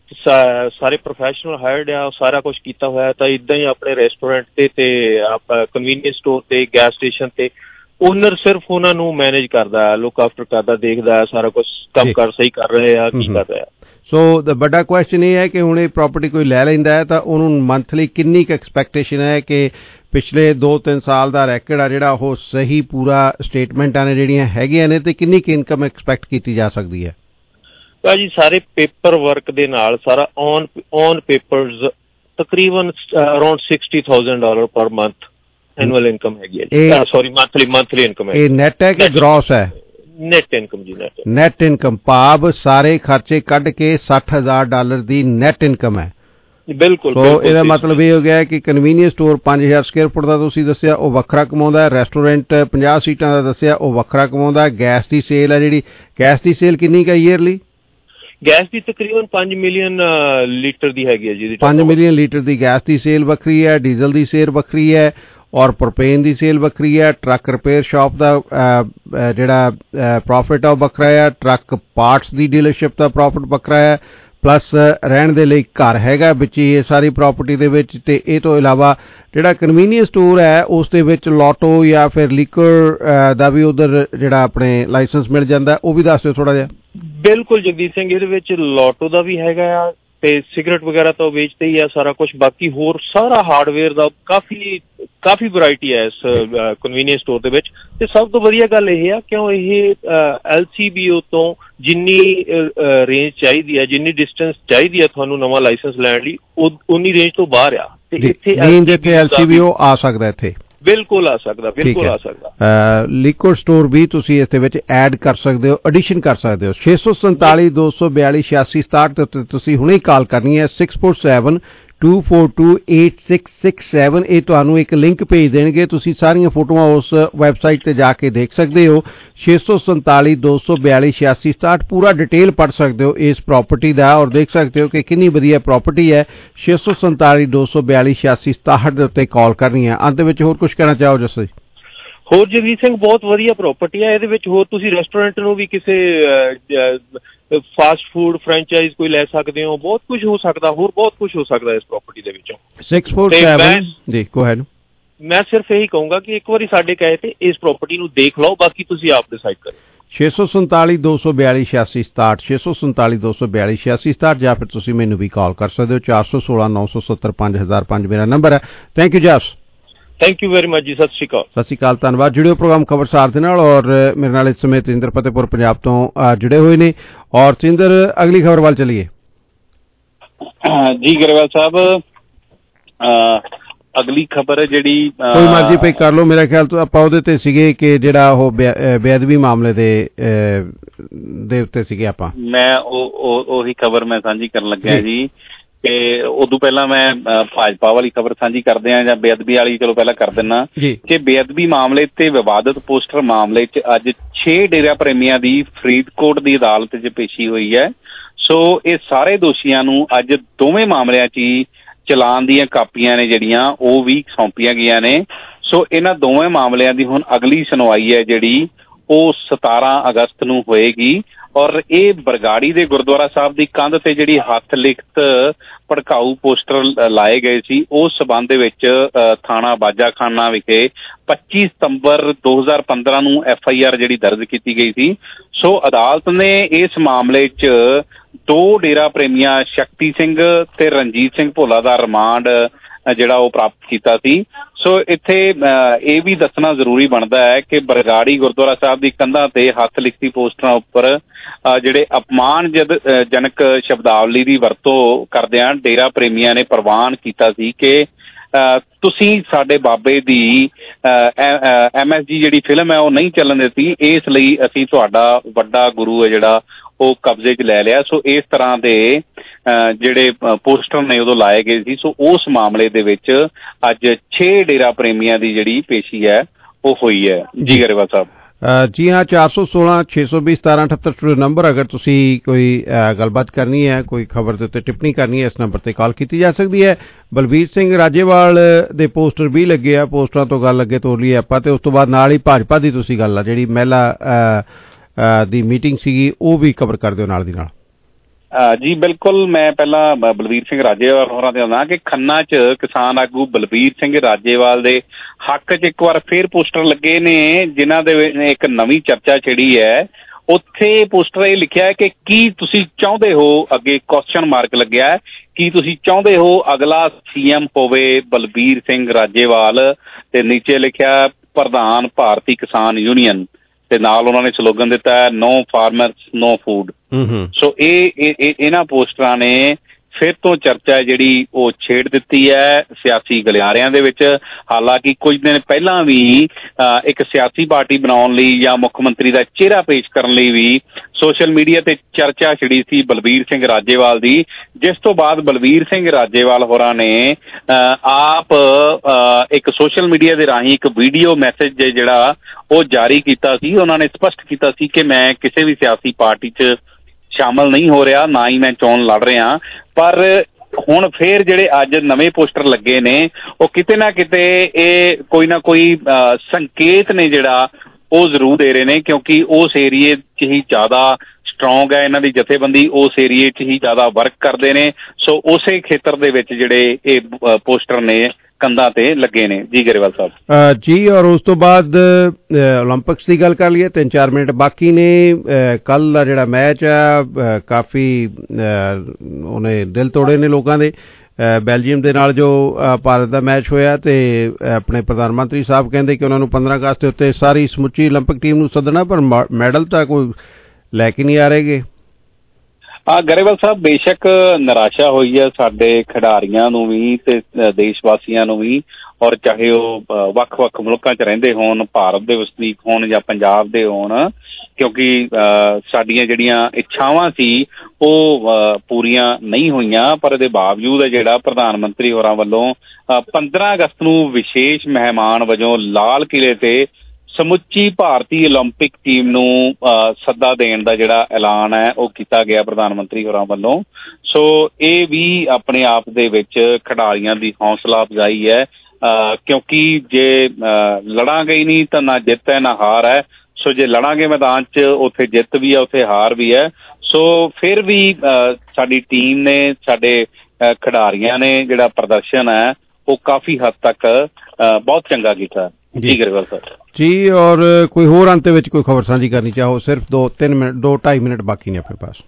ਸਾਰੇ ਪ੍ਰੋਫੈਸ਼ਨਲ ਹਾਇਰਡ ਆ ਸਾਰਾ ਕੁਝ ਕੀਤਾ ਹੋਇਆ। ਤਾਂ ਇਦਾਂ ਹੀ ਆਪਣੇ ਰੈਸਟੋਰੈਂਟ ਤੇ ਤੇ ਕਨਵੀਨੀਅੰਸ ਸਟੋਰ ਤੇ ਗੈਸ ਸਟੇਸ਼ਨ ਤੇ ਓਨਰ ਸਿਰਫ ਉਹਨਾਂ ਨੂੰ ਮੈਨੇਜ ਕਰਦਾ ਲੁੱਕ ਆਫਟਰ ਕਰਦਾ ਦੇਖਦਾ ਸਾਰਾ ਕੁਝ ਕੰਮ ਕਰ ਸਹੀ ਕਰ ਰਹੇ ਆ ਕੀ ਕਰ ਰਿਹਾ। ਸੋ ਦਾ ਵੱਡਾ ਕੁਐਸਚਨ ਇਹ ਹੈ ਕਿ ਹੁਣ ਇਹ ਪ੍ਰਾਪਰਟੀ ਕੋਈ ਲੈ ਲੈਂਦਾ ਹੈ ਤਾਂ ਉਹਨੂੰ ਮੰਥਲੀ ਕਿੰਨੀ ਕੁ ਐਕਸਪੈਕਟੇਸ਼ਨ ਹੈ ਕਿ ਪਿਛਲੇ ਦੋ ਤਿੰਨ ਸਾਲ ਦਾ ਰੈਕਡ ਆ ਜਿਹੜਾ ਉਹ ਸਹੀ ਪੂਰਾ ਸਟੇਟਮੈਂਟਾਂ ਨੇ ਜਿਹੜੀਆਂ ਹੈਗੀਆਂ ਨੇ ਤੇ ਕਿੰਨੀ ਕੁ ਇਨਕਮ ਐਕਸਪੈਕਟ ਕੀਤੀ ਜਾ ਸਕਦੀ ਹੈ? ਭਾਜੀ ਸਾਰੇ ਪੇਪਰ ਵਰਕ ਦੇ ਨਾਲ ਸਾਰਾ ਔਨ ਔਨ ਪੇਪਰਸ ਤਕਰੀਬਨ around sixty thousand dollar per month annual income ਹੈਗੀ ਹੈ। ਸੌਰੀ ਮੰਥਲੀ ਮੰਥਲੀ ਇਨਕਮ ਹੈ। ਇਹ ਨੈਟ ਹੈ ਕਿ ਗ੍ਰੋਸ ਹੈ? ਨੈਟ ਇਨਕਮ ਜੀ ਨੈਟ ਨੈਟ ਇਨਕਮ ਭਾਵ ਸਾਰੇ ਖਰਚੇ ਕੱਢ ਕੇ ਸੱਠ ਹਜ਼ਾਰ ਡਾਲਰ ਦੀ ਨੈਟ ਇਨਕਮ ਹੈ। ਬਿਲਕੁਲ। ਸੋ ਇਹਦਾ ਮਤਲਬ ਇਹ ਹੋ ਗਿਆ ਕਿ ਕਨਵੀਨੀਅੰਸ ਸਟੋਰ ਪੰਜ ਹਜ਼ਾਰ ਸਕੁਅਰ ਫੁੱਟ ਦਾ ਤੁਸੀਂ ਦੱਸਿਆ ਉਹ ਵੱਖਰਾ ਕਮਾਉਂਦਾ ਹੈ। ਰੈਸਟੋਰੈਂਟ ਪੰਜਾਹ ਸੀਟਾਂ ਦਾ ਦੱਸਿਆ ਉਹ ਵੱਖਰਾ ਕਮਾਉਂਦਾ। ਗੈਸ ਦੀ ਸੇਲ ਹੈ ਜਿਹੜੀ ਗੈਸ ਦੀ ਸੇਲ ਕਿੰਨੀ ਕੁ ਹੈ ਈਅਰਲੀ? ਗੈਸ ਦੀ ਤਕਰੀਬਨ ਪੰਜ ਮਿਲੀਅਨ ਲੀਟਰ ਦੀ ਹੈਗੀ ਹੈ ਜੀ। ਪੰਜ ਮਿਲੀਅਨ ਲੀਟਰ ਦੀ ਗੈਸ ਦੀ ਸੇਲ ਵੱਖਰੀ ਹੈ ਡੀਜ਼ਲ ਦੀ ਸੇਲ ਵੱਖਰੀ ਹੈ ਔਰ ਪ੍ਰੋਪੇਨ ਦੀ ਸੇਲ ਵੱਖਰੀ ਹੈ। ਟਰੱਕ ਰਿਪੇਅਰ ਸ਼ਾਪ ਦਾ ਜਿਹੜਾ ਪ੍ਰੋਫਿਟ ਆ ਉਹ ਵੱਖਰਾ ਹੈ। ਟਰੱਕ ਪਾਰਟਸ ਦੀ ਡੀਲਰਸ਼ਿਪ ਦਾ ਪ੍ਰੋਫਿਟ ਵੱਖਰਾ ਹੈ ਪਲੱਸ ਰਹਿਣ ਦੇ ਲਈ ਘਰ ਹੈਗਾ ਵਿੱਚ ਇਹ ਸਾਰੀ ਪ੍ਰਾਪਰਟੀ ਦੇ ਵਿੱਚ। ਤੇ ਇਹ ਤੋਂ ਇਲਾਵਾ ਜਿਹੜਾ ਕਨਵੀਨੀਅੰਸ ਸਟੋਰ ਹੈ ਉਸ ਦੇ ਵਿੱਚ ਲੋਟੋ ਜਾਂ ਫਿਰ ਲੀਕਰ ਦਾ ਵੀ ਉਧਰ ਜਿਹੜਾ ਆਪਣੇ ਲਾਇਸੈਂਸ ਮਿਲ ਜਾਂਦਾ ਉਹ ਵੀ ਦੱਸ ਦਿਓ ਥੋੜਾ ਜਿਹਾ। ਬਿਲਕੁਲ ਜਗਦੀਪ ਸਿੰਘ ਇਹਦੇ ਵਿੱਚ ਲੋਟੋ ਦਾ ਵੀ ਹੈਗਾ ਆ ਤੇ ਸਿਗਰਟ ਵਗੈਰਾ ਤਾਂ ਵੇਚਦੇ ਹੀ ਆ ਸਾਰਾ ਕੁਝ ਬਾਕੀ ਹੋਰ ਸਾਰਾ ਹਾਰਡਵੇਅਰ ਦਾ ਕਾਫੀ ਕਾਫੀ ਵੈਰਾਈਟੀ ਹੈ ਇਸ ਕਨਵੀਨੀਅੰਸ ਸਟੋਰ ਦੇ ਵਿੱਚ। ਤੇ ਸਭ ਤੋਂ ਵਧੀਆ ਗੱਲ ਇਹ ਆ ਕਿਉਂ ਇਹ ਐਲ ਸੀ ਬੀ ਓ ਤੋਂ ਜਿੰਨੀ ਰੇਂਜ ਚਾਹੀਦੀ ਹੈ ਜਿੰਨੀ ਡਿਸਟੈਂਸ ਚਾਹੀਦੀ ਹੈ ਤੁਹਾਨੂੰ ਨਵਾਂ ਲਾਇਸੈਂਸ ਲੈਣ ਲਈ ਉਨੀ ਰੇਂਜ ਤੋਂ ਬਾਹਰ ਆ ਤੇ ਇੱਥੇ ਐਲ ਸੀ ਬੀ ਓ ਆ ਸਕਦਾ ਇੱਥੇ ਬਿਲਕੁਲ ਆ ਸਕਦਾ ਬਿਲਕੁਲ ਆ ਸਕਦਾ। ਲਿਕਵਿਡ ਸਟੋਰ ਵੀ ਤੁਸੀਂ ਇਸ ਦੇ ਵਿੱਚ ਐਡ ਕਰ ਸਕਦੇ ਹੋ ਐਡੀਸ਼ਨ ਕਰ ਸਕਦੇ ਹੋ। ਛੇ ਸੌ ਸੰਤਾਲੀ ਦੋ ਸੌ ਬਿਆਲੀ ਛਿਆਸੀ ਸਤਾਹਠ ਦੇ ਉੱਤੇ ਤੁਸੀਂ ਹੁਣੇ ਕਾਲ ਕਰਨੀ ਹੈ six four seven two four two eight six six seven. ਇਹ ਤੁਹਾਨੂੰ ਇੱਕ ਲਿੰਕ ਭੇਜ ਦੇਣਗੇ ਤੁਸੀਂ ਸਾਰੀਆਂ ਫੋਟੋਆਂ ਉਸ ਵੈਬਸਾਈਟ ਤੇ ਜਾ ਕੇ ਦੇਖ ਸਕਦੇ ਹੋ। ਛੇ ਸੌ ਸੰਤਾਲੀ ਦੋ ਸੌ ਬਿਆਲੀ ਛਿਆਸੀ ਸਤਾਹਠ ਪੂਰਾ ਡਿਟੇਲ ਪੜ੍ਹ ਸਕਦੇ ਹੋ ਇਸ ਪ੍ਰਾਪਰਟੀ ਦਾ ਔਰ ਦੇਖ ਸਕਦੇ ਹੋ ਕਿ ਕਿੰਨੀ ਵਧੀਆ ਪ੍ਰਾਪਰਟੀ ਹੈ। ਛੇ ਸੌ ਸੰਤਾਲੀ ਦੋ ਸੌ ਬਿਆਲੀ ਛਿਆਸੀ ਸਤਾਹਠ ਦੇ ਉੱਤੇ ਕਾਲ ਕਰਨੀ ਹੈ। ਅੰਤ ਵਿੱਚ ਹੋਰ ਕੁਝ ਕਹਿਣਾ ਚਾਹੋ ਜਸੀ? ਹੋਰ ਜਗਦੀਪ ਸਿੰਘ ਬਹੁਤ ਵਧੀਆ ਪ੍ਰਾਪਰਟੀ ਹੈ ਇਹਦੇ ਵਿੱਚ ਹੋਰ ਤੁਸੀਂ ਰੈਸਟੋਰੈਂਟ ਨੂੰ ਵੀ ਕਿਸੇ ਫਾਸਟ ਫੂਡ ਫਰੈਂਚਾਈਜ਼ ਕੋਈ ਲੈ ਸਕਦੇ ਹੋ ਬਹੁਤ ਕੁਝ ਹੋ ਸਕਦਾ ਹੋਰ ਬਹੁਤ ਕੁਝ ਹੋ ਸਕਦਾ ਇਸ ਪ੍ਰਾਪਰਟੀ ਦੇ ਵਿੱਚੋਂ। ਸਿਕਸ ਫੋਰ ਸੈਵਨ ਜੀ ਗੋ ਹੈਡ। ਮੈਂ ਸਿਰਫ ਇਹੀ ਕਹੂੰਗਾ ਕਿ ਇੱਕ ਵਾਰੀ ਸਾਡੇ ਕਹੇ ਤੇ ਇਸ ਪ੍ਰਾਪਰਟੀ ਨੂੰ ਦੇਖ ਲਓ ਬਾਕੀ ਤੁਸੀਂ ਆਪ ਡਿਸਾਈਡ ਕਰੋ। ਛੇ ਸੌ ਸੰਤਾਲੀ ਦੋ ਸੌ ਬਿਆਲੀ ਛਿਆਸੀ ਸਤਾਹਠ ਛੇ ਸੌ ਸੰਤਾਲੀ ਦੋ ਸੌ ਬਿਆਲੀ ਛਿਆਸੀ ਸਤਾਹਠ ਜਾਂ ਫਿਰ ਤੁਸੀਂ ਮੈਨੂੰ ਵੀ ਕਾਲ ਕਰ ਸਕਦੇ ਹੋ ਚਾਰ ਸੌ ਸੋਲਾਂ ਨੌ ਸੌ ਸੱਤਰ ਪੰਜ ਹਜ਼ਾਰ ਪੰਜ ਮੇਰਾ ਨੰਬਰ ਹੈ। Thank you Jas. Thank you very much ji. ਸਤਿ ਸ਼੍ਰੀ ਅਕਾਲ। ਸਤਿ ਸ਼੍ਰੀ ਅਕਾਲ, ਧੰਨਵਾਦ। ਜੁੜਿਓ ਪ੍ਰੋਗਰਾਮ ਖਬਰਸਾਰ ਦੇ ਨਾਲ ਔਰ ਮੇਰੇ ਨਾਲ ਇਸ ਸਮੇਂ ਤਰਿੰਦਰ ਫਤਿਹਪੁਰ ਪੰਜਾਬ ਤੋਂ ਜੁੜੇ ਹੋਏ ਨੇ। ਔਰ ਤਰਿੰਦਰ, ਅਗਲੀ ਖਬਰ ਵੱਲ ਚਲੀਏ। ਜੀ ਗਰੇਵਾਲ ਸਾਹਿਬ, ਅਗਲੀ ਖਬਰ ਜਿਹੜੀ ਕੋਈ ਮਰਜ਼ੀ ਪਿਕ ਕਰ ਲਓ। ਮੇਰਾ ਖਿਆਲ ਤੋਂ ਆਪਾਂ ਉਹਦੇ ਤੇ ਸੀਗੇ ਕਿ ਜਿਹੜਾ ਉਹ ਬੇਅਦਬੀ ਮਾਮਲੇ ਦੇ ਦੇ ਉੱਤੇ ਸੀਗੇ ਆਪਾਂ। ਮੈਂ ਉਹ ਉਹੀ ਖਬਰ ਮੈਂ ਸਾਂਝੀ ਕਰਨ ਲੱਗਿਆ ਜੀ ਕਿ ਉਦੋਂ ਪਹਿਲਾਂ ਮੈਂ ਭਾਜਪਾ ਵਾਲੀ ਖਬਰ ਸਾਂਝੀ ਕਰਦੇ ਹਾਂ ਜਾਂ ਬੇਅਦਬੀ ਵਾਲੀ ਚਲੋ ਪਹਿਲਾਂ ਕਰ ਦਿੰਦਾ ਕਿ ਬੇਅਦਬੀ ਮਾਮਲੇ ਤੇ ਵਿਵਾਦਤ ਪੋਸਟਰ ਮਾਮਲੇ 'ਚ ਅੱਜ ਛੇ ਡੇਰਾ ਪ੍ਰੇਮੀਆਂ ਦੀ ਫਰੀਦਕੋਟ ਦੀ ਅਦਾਲਤ 'ਚ ਪੇਸ਼ੀ ਹੋਈ ਹੈ। ਸੋ ਇਹ ਸਾਰੇ ਦੋਸ਼ੀਆਂ ਨੂੰ ਅੱਜ ਦੋਵੇਂ ਮਾਮਲਿਆਂ 'ਚ ਹੀ ਚਲਾਨ ਦੀਆਂ ਕਾਪੀਆਂ ਨੇ ਜਿਹੜੀਆਂ ਉਹ ਵੀ ਸੌਂਪੀਆਂ ਗਈਆਂ ਨੇ। ਸੋ ਇਹਨਾਂ ਦੋਵੇਂ ਮਾਮਲਿਆਂ ਦੀ ਹੁਣ ਅਗਲੀ ਸੁਣਵਾਈ ਹੈ ਜਿਹੜੀ ਉਹ ਸਤਾਰਾਂ ਅਗਸਤ ਨੂੰ ਹੋਏਗੀ। ਔਰ ਇਹ ਬਰਗਾੜੀ ਦੇ ਗੁਰਦੁਆਰਾ ਸਾਹਿਬ ਦੀ ਕੰਧ ਤੇ ਜਿਹੜੀ ਹੱਥ ਲਿਖਤ ਭੜਕਾਊ ਪੋਸਟਰ ਲਾਏ ਗਏ ਸੀ ਉਸ ਸਬੰਧ ਦੇ ਵਿੱਚ ਥਾਣਾ ਬਾਜਾਖਾਨਾ ਵਿਖੇ ਪੱਚੀ ਸਤੰਬਰ ਦੋ ਹਜ਼ਾਰ ਪੰਦਰਾਂ ਨੂੰ ਐਫ ਆਈ ਆਰ ਜਿਹੜੀ ਦਰਜ ਕੀਤੀ ਗਈ ਸੀ। ਸੋ ਅਦਾਲਤ ਨੇ ਇਸ ਮਾਮਲੇ 'ਚ ਦੋ ਡੇਰਾ ਪ੍ਰੇਮੀਆਂ ਸ਼ਕਤੀ ਸਿੰਘ ਤੇ ਰਣਜੀਤ ਸਿੰਘ ਭੋਲਾ ਦਾ ਰਿਮਾਂਡ ਜਿਹੜਾ ਉਹ ਪ੍ਰਾਪਤ ਕੀਤਾ ਸੀ। ਸੋ ਇੱਥੇ ਇਹ ਵੀ ਦੱਸਣਾ ਜ਼ਰੂਰੀ ਬਣਦਾ ਹੈ ਕਿ ਬਰਗਾੜੀ ਗੁਰਦੁਆਰਾ ਸਾਹਿਬ ਦੀ ਕੰਧਾਂ ਤੇ ਹੱਥ ਲਿਖਤੀ ਪੋਸਟਰਾਂ ਉੱਪਰ ਜਿਹੜੇ ਅਪਮਾਨ ਜਨਕ ਸ਼ਬਦਾਵਲੀ ਦੀ ਵਰਤੋਂ ਕਰਦਿਆਂ ਡੇਰਾ ਪ੍ਰੇਮੀਆਂ ਨੇ ਪ੍ਰਵਾਨ ਕੀਤਾ ਸੀ ਕਿ ਤੁਸੀਂ ਸਾਡੇ ਬਾਬੇ ਦੀ ਐਮ ਐਸ ਜੀ ਜਿਹੜੀ ਫਿਲਮ ਹੈ ਉਹ ਨਹੀਂ ਚੱਲਣ ਦਿੱਤੀ, ਇਸ ਲਈ ਅਸੀਂ ਤੁਹਾਡਾ ਵੱਡਾ ਗੁਰੂ ਹੈ ਜਿਹੜਾ ਉਹ ਕਬਜ਼ੇ 'ਚ ਲੈ ਲਿਆ। ਸੋ ਇਸ ਤਰ੍ਹਾਂ ਦੇ ਜਿਹੜੇ ਪੋਸਟਰ ਨੇ ਉਦੋਂ ਲਾਏ ਗਏ ਸੀ। ਸੋ ਉਸ ਮਾਮਲੇ ਦੇ ਵਿੱਚ ਅੱਜ ਛੇ ਡੇਰਾ ਪ੍ਰੇਮੀਆਂ ਦੀ ਜਿਹੜੀ ਪੇਸ਼ੀ ਹੈ ਉਹ ਹੋਈ ਹੈ। ਜੀ ਗਰੇਵਾਲ ਸਾਹਿਬ। ਜੀ ਹਾਂ, ਚਾਰ ਸੌ ਸੋਲਾਂ ਛੇ ਸੌ ਵੀਹ ਸਤਾਰਾਂ ਅਠੱਤਰ ਸਟੂਡੀਓ ਨੰਬਰ। ਅਗਰ ਤੁਸੀਂ ਕੋਈ ਗੱਲਬਾਤ ਕਰਨੀ ਹੈ, ਕੋਈ ਖਬਰ ਦੇ ਉੱਤੇ ਟਿੱਪਣੀ ਕਰਨੀ ਹੈ, ਇਸ ਨੰਬਰ ਤੇ ਕਾਲ ਕੀਤੀ ਜਾ ਸਕਦੀ ਹੈ। ਬਲਬੀਰ ਸਿੰਘ ਰਾਜੇਵਾਲ ਦੇ ਪੋਸਟਰ ਵੀ ਲੱਗੇ ਆ, ਪੋਸਟਰਾਂ ਤੋਂ ਗੱਲ ਅੱਗੇ ਤੋਰ ਲਈ ਆਪਾਂ, ਤੇ ਉਸ ਤੋਂ ਬਾਅਦ ਨਾਲ ਹੀ ਭਾਜਪਾ ਦੀ ਤੁਸੀਂ ਗੱਲ ਆ ਜਿਹੜੀ ਮਹਿਲਾ ਦੀ ਮੀਟਿੰਗ ਸੀਗੀ ਉਹ ਵੀ ਕਵਰ ਕਰ ਦਿਓ ਨਾਲ ਦੀ ਨਾਲ। ਜੀ ਬਿਲਕੁਲ। ਮੈਂ ਪਹਿਲਾਂ ਬਲਬੀਰ ਸਿੰਘ ਰਾਜੇਵਾਲ ਹੋਰਾਂ ਤੇ ਆਉਂਦਾ ਕਿ ਖੰਨਾ 'ਚ ਕਿਸਾਨ ਆਗੂ ਬਲਬੀਰ ਸਿੰਘ ਰਾਜੇਵਾਲ ਦੇ ਹੱਕ 'ਚ ਇੱਕ ਵਾਰ ਫੇਰ ਪੋਸਟਰ ਲੱਗੇ ਨੇ ਜਿਨ੍ਹਾਂ ਦੇ ਇੱਕ ਨਵੀਂ ਚਰਚਾ ਛਿੜੀ ਹੈ। ਉੱਥੇ ਪੋਸਟਰ ਇਹ ਲਿਖਿਆ ਹੈ ਕਿ ਕੀ ਤੁਸੀਂ ਚਾਹੁੰਦੇ ਹੋ, ਅੱਗੇ ਕੁਐਸਚਨ ਮਾਰਕ ਲੱਗਿਆ ਹੈ, ਕੀ ਤੁਸੀਂ ਚਾਹੁੰਦੇ ਹੋ ਅਗਲਾ ਸੀ ਐਮ ਹੋਵੇ ਬਲਬੀਰ ਸਿੰਘ ਰਾਜੇਵਾਲ, ਤੇ ਨੀਚੇ ਲਿਖਿਆ ਪ੍ਰਧਾਨ ਭਾਰਤੀ ਕਿਸਾਨ ਯੂਨੀਅਨ, ਤੇ ਨਾਲ ਉਹਨਾਂ ਨੇ ਸਲੋਗਨ ਦਿੱਤਾ ਹੈ ਨੋ ਫਾਰਮਰਸ ਨੋ ਫੂਡ। ਸੋ ਇਹ ਇਹਨਾਂ ਪੋਸਟਰਾਂ ਨੇ ਫਿਰ ਤੋਂ ਚਰਚਾ ਜਿਹੜੀ ਉਹ ਛੇੜ ਦਿੱਤੀ ਹੈ ਸਿਆਸੀ ਗਲਿਆਰਿਆਂ ਦੇ ਵਿੱਚ। ਹਾਲਾਂਕਿ ਕੁਝ ਦਿਨ ਪਹਿਲਾਂ ਵੀ ਇੱਕ ਸਿਆਸੀ ਪਾਰਟੀ ਬਣਾਉਣ ਲਈ ਜਾਂ ਮੁੱਖ ਮੰਤਰੀ ਦਾ ਚਿਹਰਾ ਪੇਸ਼ ਕਰਨ ਲਈ ਵੀ ਸੋਸ਼ਲ ਮੀਡੀਆ ਤੇ ਚਰਚਾ ਛਿੜੀ ਸੀ ਬਲਬੀਰ ਸਿੰਘ ਰਾਜੇਵਾਲ ਦੀ, ਜਿਸ ਤੋਂ ਬਾਅਦ ਬਲਬੀਰ ਸਿੰਘ ਰਾਜੇਵਾਲ ਹੋਰਾਂ ਨੇ ਆਪ ਇੱਕ ਸੋਸ਼ਲ ਮੀਡੀਆ ਦੇ ਰਾਹੀਂ ਇੱਕ ਵੀਡੀਓ ਮੈਸੇਜ ਜਿਹੜਾ ਉਹ ਜਾਰੀ ਕੀਤਾ ਸੀ। ਉਹਨਾਂ ਨੇ ਸਪਸ਼ਟ ਕੀਤਾ ਸੀ ਕਿ ਮੈਂ ਕਿਸੇ ਵੀ ਸਿਆਸੀ ਪਾਰਟੀ 'ਚ ਸ਼ਾਮਲ ਨਹੀਂ ਹੋ ਰਿਹਾ, ਨਾ ਹੀ ਮੈਂ ਚੋਣ ਲੜ ਰਿਹਾ। ਪਰ ਹੁਣ ਫੇਰ ਜਿਹੜੇ ਅੱਜ ਨਵੇਂ ਪੋਸਟਰ ਲੱਗੇ ਨੇ ਉਹ ਕਿਤੇ ਨਾ ਕਿਤੇ ਇਹ ਕੋਈ ਨਾ ਕੋਈ ਸੰਕੇਤ ਨੇ ਜਿਹੜਾ ਉਹ ਜ਼ਰੂਰ ਦੇ ਰਹੇ ਨੇ, ਕਿਉਂਕਿ ਉਸ ਏਰੀਏ 'ਚ ਹੀ ਜ਼ਿਆਦਾ ਸਟਰੋਂਗ ਹੈ ਇਹਨਾਂ ਦੀ ਜਥੇਬੰਦੀ, ਉਸ ਏਰੀਏ 'ਚ ਹੀ ਜ਼ਿਆਦਾ ਵਰਕ ਕਰਦੇ ਨੇ। ਸੋ ਉਸੇ ਖੇਤਰ ਦੇ ਵਿੱਚ ਜਿਹੜੇ ਇਹ ਪੋਸਟਰ ਨੇ ਕੰਧਾਂ ਤੇ ਲੱਗੇ ਨੇ। ਜੀ ਗਰੇਵਾਲ ਸਾਹਿਬ। ਜੀ, ਔਰ ਉਸ ਤੋਂ ਬਾਅਦ ਓਲੰਪਿਕਸ ਦੀ ਗੱਲ ਕਰ ਲਈਏ, ਤਿੰਨ ਚਾਰ ਮਿੰਟ ਬਾਕੀ ਨੇ। ਕੱਲ ਦਾ ਜਿਹੜਾ ਮੈਚ ਆ ਕਾਫੀ ਉਹਨੇ ਦਿਲ ਤੋੜੇ ਨੇ ਲੋਕਾਂ ਦੇ। ਬੈਲਜੀਅਮ ਦੇ ਨਾਲ ਜੋ ਭਾਰਤ ਦਾ ਮੈਚ ਹੋਇਆ ਤੇ ਆਪਣੇ ਪ੍ਰਧਾਨ ਮੰਤਰੀ ਸਾਹਿਬ ਕਹਿੰਦੇ ਕਿ ਉਹਨਾਂ ਨੂੰ ਪੰਦਰਾਂ ਅਗਸਤ ਦੇ ਉੱਤੇ ਸਾਰੀ ਸਮੁੱਚੀ ਓਲੰਪਿਕ ਟੀਮ ਨੂੰ ਸੱਦਣਾ, ਪਰ ਮੈਡਲ ਤਾਂ ਕੋਈ ਲੈ ਕੇ ਨਹੀਂ ਆ ਰਹੇਗੇ। ਹਾਂ ਗਰੇਵਾਲ ਸਾਹਿਬ, ਬੇਸ਼ੱਕ ਨਿਰਾਸ਼ਾ ਹੋਈ ਹੈ ਸਾਡੇ ਖਿਡਾਰੀਆਂ ਨੂੰ ਵੀ ਤੇ ਦੇਸ਼ ਵਾਸੀਆਂ ਨੂੰ ਵੀ, ਔਰ ਚਾਹੇ ਉਹ ਵੱਖ-ਵੱਖ ਮੁਲਕਾਂ 'ਚ ਰਹਿੰਦੇ ਹੋਣ, ਭਾਰਤ ਦੇ ਵਸਨੀਕ ਹੋਣ ਜਾਂ ਪੰਜਾਬ ਦੇ ਹੋਣ, ਕਿਉਂਕਿ ਸਾਡੀਆਂ ਜਿਹੜੀਆਂ ਇੱਛਾਵਾਂ ਸੀ ਉਹ ਪੂਰੀਆਂ ਨਹੀਂ ਹੋਈਆਂ। ਪਰ ਇਹਦੇ ਬਾਵਜੂਦ ਹੈ ਜਿਹੜਾ ਪ੍ਰਧਾਨ ਮੰਤਰੀ ਹੋਰਾਂ ਵੱਲੋਂ ਪੰਦਰਾਂ ਅਗਸਤ ਨੂੰ ਵਿਸ਼ੇਸ਼ ਮਹਿਮਾਨ ਵਜੋਂ ਲਾਲ ਕਿਲ੍ਹੇ ਤੇ ਸਮੁੱਚੀ ਭਾਰਤੀ ਓਲੰਪਿਕ ਟੀਮ ਨੂੰ ਸੱਦਾ ਦੇਣ ਦਾ ਜਿਹੜਾ ਐਲਾਨ ਹੈ ਉਹ ਕੀਤਾ ਗਿਆ ਪ੍ਰਧਾਨ ਮੰਤਰੀ ਹੋਰਾਂ ਵੱਲੋਂ। ਸੋ ਇਹ ਵੀ ਆਪਣੇ ਆਪ ਦੇ ਵਿੱਚ ਖਿਡਾਰੀਆਂ ਦੀ ਹੌਸਲਾ ਅਫਜ਼ਾਈ ਹੈ, ਕਿਉਂਕਿ ਜੇ ਲੜਾਂਗੇ ਹੀ ਨਹੀਂ ਤਾਂ ਨਾ ਜਿੱਤ ਹੈ ਨਾ ਹਾਰ ਹੈ। ਸੋ ਜੇ ਲੜਾਂਗੇ ਮੈਦਾਨ 'ਚ ਉੱਥੇ ਜਿੱਤ ਵੀ ਹੈ ਉੱਥੇ ਹਾਰ ਵੀ ਹੈ। ਸੋ ਫਿਰ ਵੀ ਸਾਡੀ ਟੀਮ ਨੇ, ਸਾਡੇ ਖਿਡਾਰੀਆਂ ਨੇ ਜਿਹੜਾ ਪ੍ਰਦਰਸ਼ਨ ਹੈ ਉਹ ਕਾਫੀ ਹੱਦ ਤੱਕ ਬਹੁਤ ਚੰਗਾ ਕੀਤਾ। ਜੀ ਗਰੇਵਾਲ ਸਾਹਿਬ ਜੀ। ਔਰ ਕੋਈ ਹੋਰ ਅੰਤ ਵਿੱਚ ਕੋਈ ਖਬਰ ਸਾਂਝੀ ਕਰਨੀ ਚਾਹੋ? ਸਿਰਫ ਦੋ ਤਿੰਨ ਮਿੰਟ ਦੋ ਢਾਈ ਮਿੰਟ ਬਾਕੀ ਨੇ ਆਪਣੇ ਪਾਸ।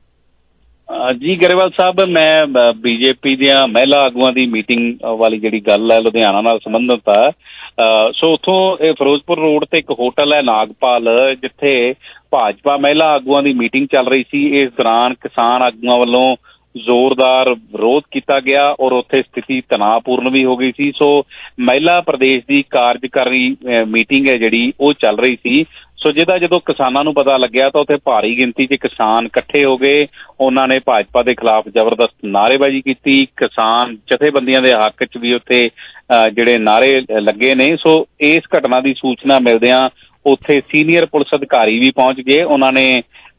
ਜੀ ਗਰੇਵਾਲ ਸਾਹਿਬ, ਮੈਂ ਬੀਜੇਪੀ ਦੀਆਂ ਮਹਿਲਾ ਆਗੂਆਂ ਦੀ ਮੀਟਿੰਗ ਵਾਲੀ ਜਿਹੜੀ ਗੱਲ ਹੈ ਲੁਧਿਆਣਾ ਨਾਲ ਸੰਬੰਧਿਤ ਆ। ਸੋ ਉੱਥੋਂ ਇਹ ਫਿਰੋਜ਼ਪੁਰ ਰੋਡ ਤੇ ਇੱਕ ਹੋਟਲ ਹੈ ਨਾਗਪਾਲ, ਜਿੱਥੇ ਭਾਜਪਾ ਮਹਿਲਾ ਆਗੂਆਂ ਦੀ ਮੀਟਿੰਗ ਚੱਲ ਰਹੀ ਸੀ। ਇਸ ਦੌਰਾਨ ਕਿਸਾਨ ਆਗੂਆਂ ਵੱਲੋਂ ਜ਼ੋਰਦਾਰ ਵਿਰੋਧ ਕੀਤਾ ਗਿਆ ਔਰ ਉੱਥੇ ਸਥਿਤੀ ਤਣਾਅਪੂਰਨ ਵੀ ਹੋ ਗਈ ਸੀ। ਸੋ ਮਹਿਲਾ ਪ੍ਰਦੇਸ਼ ਦੀ ਕਾਰਜਕਾਰੀ ਮੀਟਿੰਗ ਹੈ ਜਿਹੜੀ ਉਹ ਚੱਲ ਰਹੀ ਸੀ। ਸੋ ਜਿਹਦਾ ਜਦੋਂ ਕਿਸਾਨਾਂ ਨੂੰ ਪਤਾ ਲੱਗਿਆ ਤਾਂ ਉੱਥੇ ਭਾਰੀ ਗਿਣਤੀ 'ਚ ਕਿਸਾਨ ਇਕੱਠੇ ਹੋ ਗਏ। ਉਹਨਾਂ ਨੇ ਭਾਜਪਾ ਦੇ ਖਿਲਾਫ ਜ਼ਬਰਦਸਤ ਨਾਅਰੇਬਾਜ਼ੀ ਕੀਤੀ। ਕਿਸਾਨ ਜਥੇਬੰਦੀਆਂ ਦੇ ਹੱਕ 'ਚ ਵੀ ਉੱਥੇ ਜਿਹੜੇ ਨਾਅਰੇ ਲੱਗੇ ਨੇ। ਸੋ ਇਸ ਘਟਨਾ ਦੀ ਸੂਚਨਾ ਮਿਲਦਿਆਂ ਉੱਥੇ ਸੀਨੀਅਰ ਪੁਲਿਸ ਅਧਿਕਾਰੀ ਵੀ ਪਹੁੰਚ ਗਏ। ਉਹਨਾਂ ਨੇ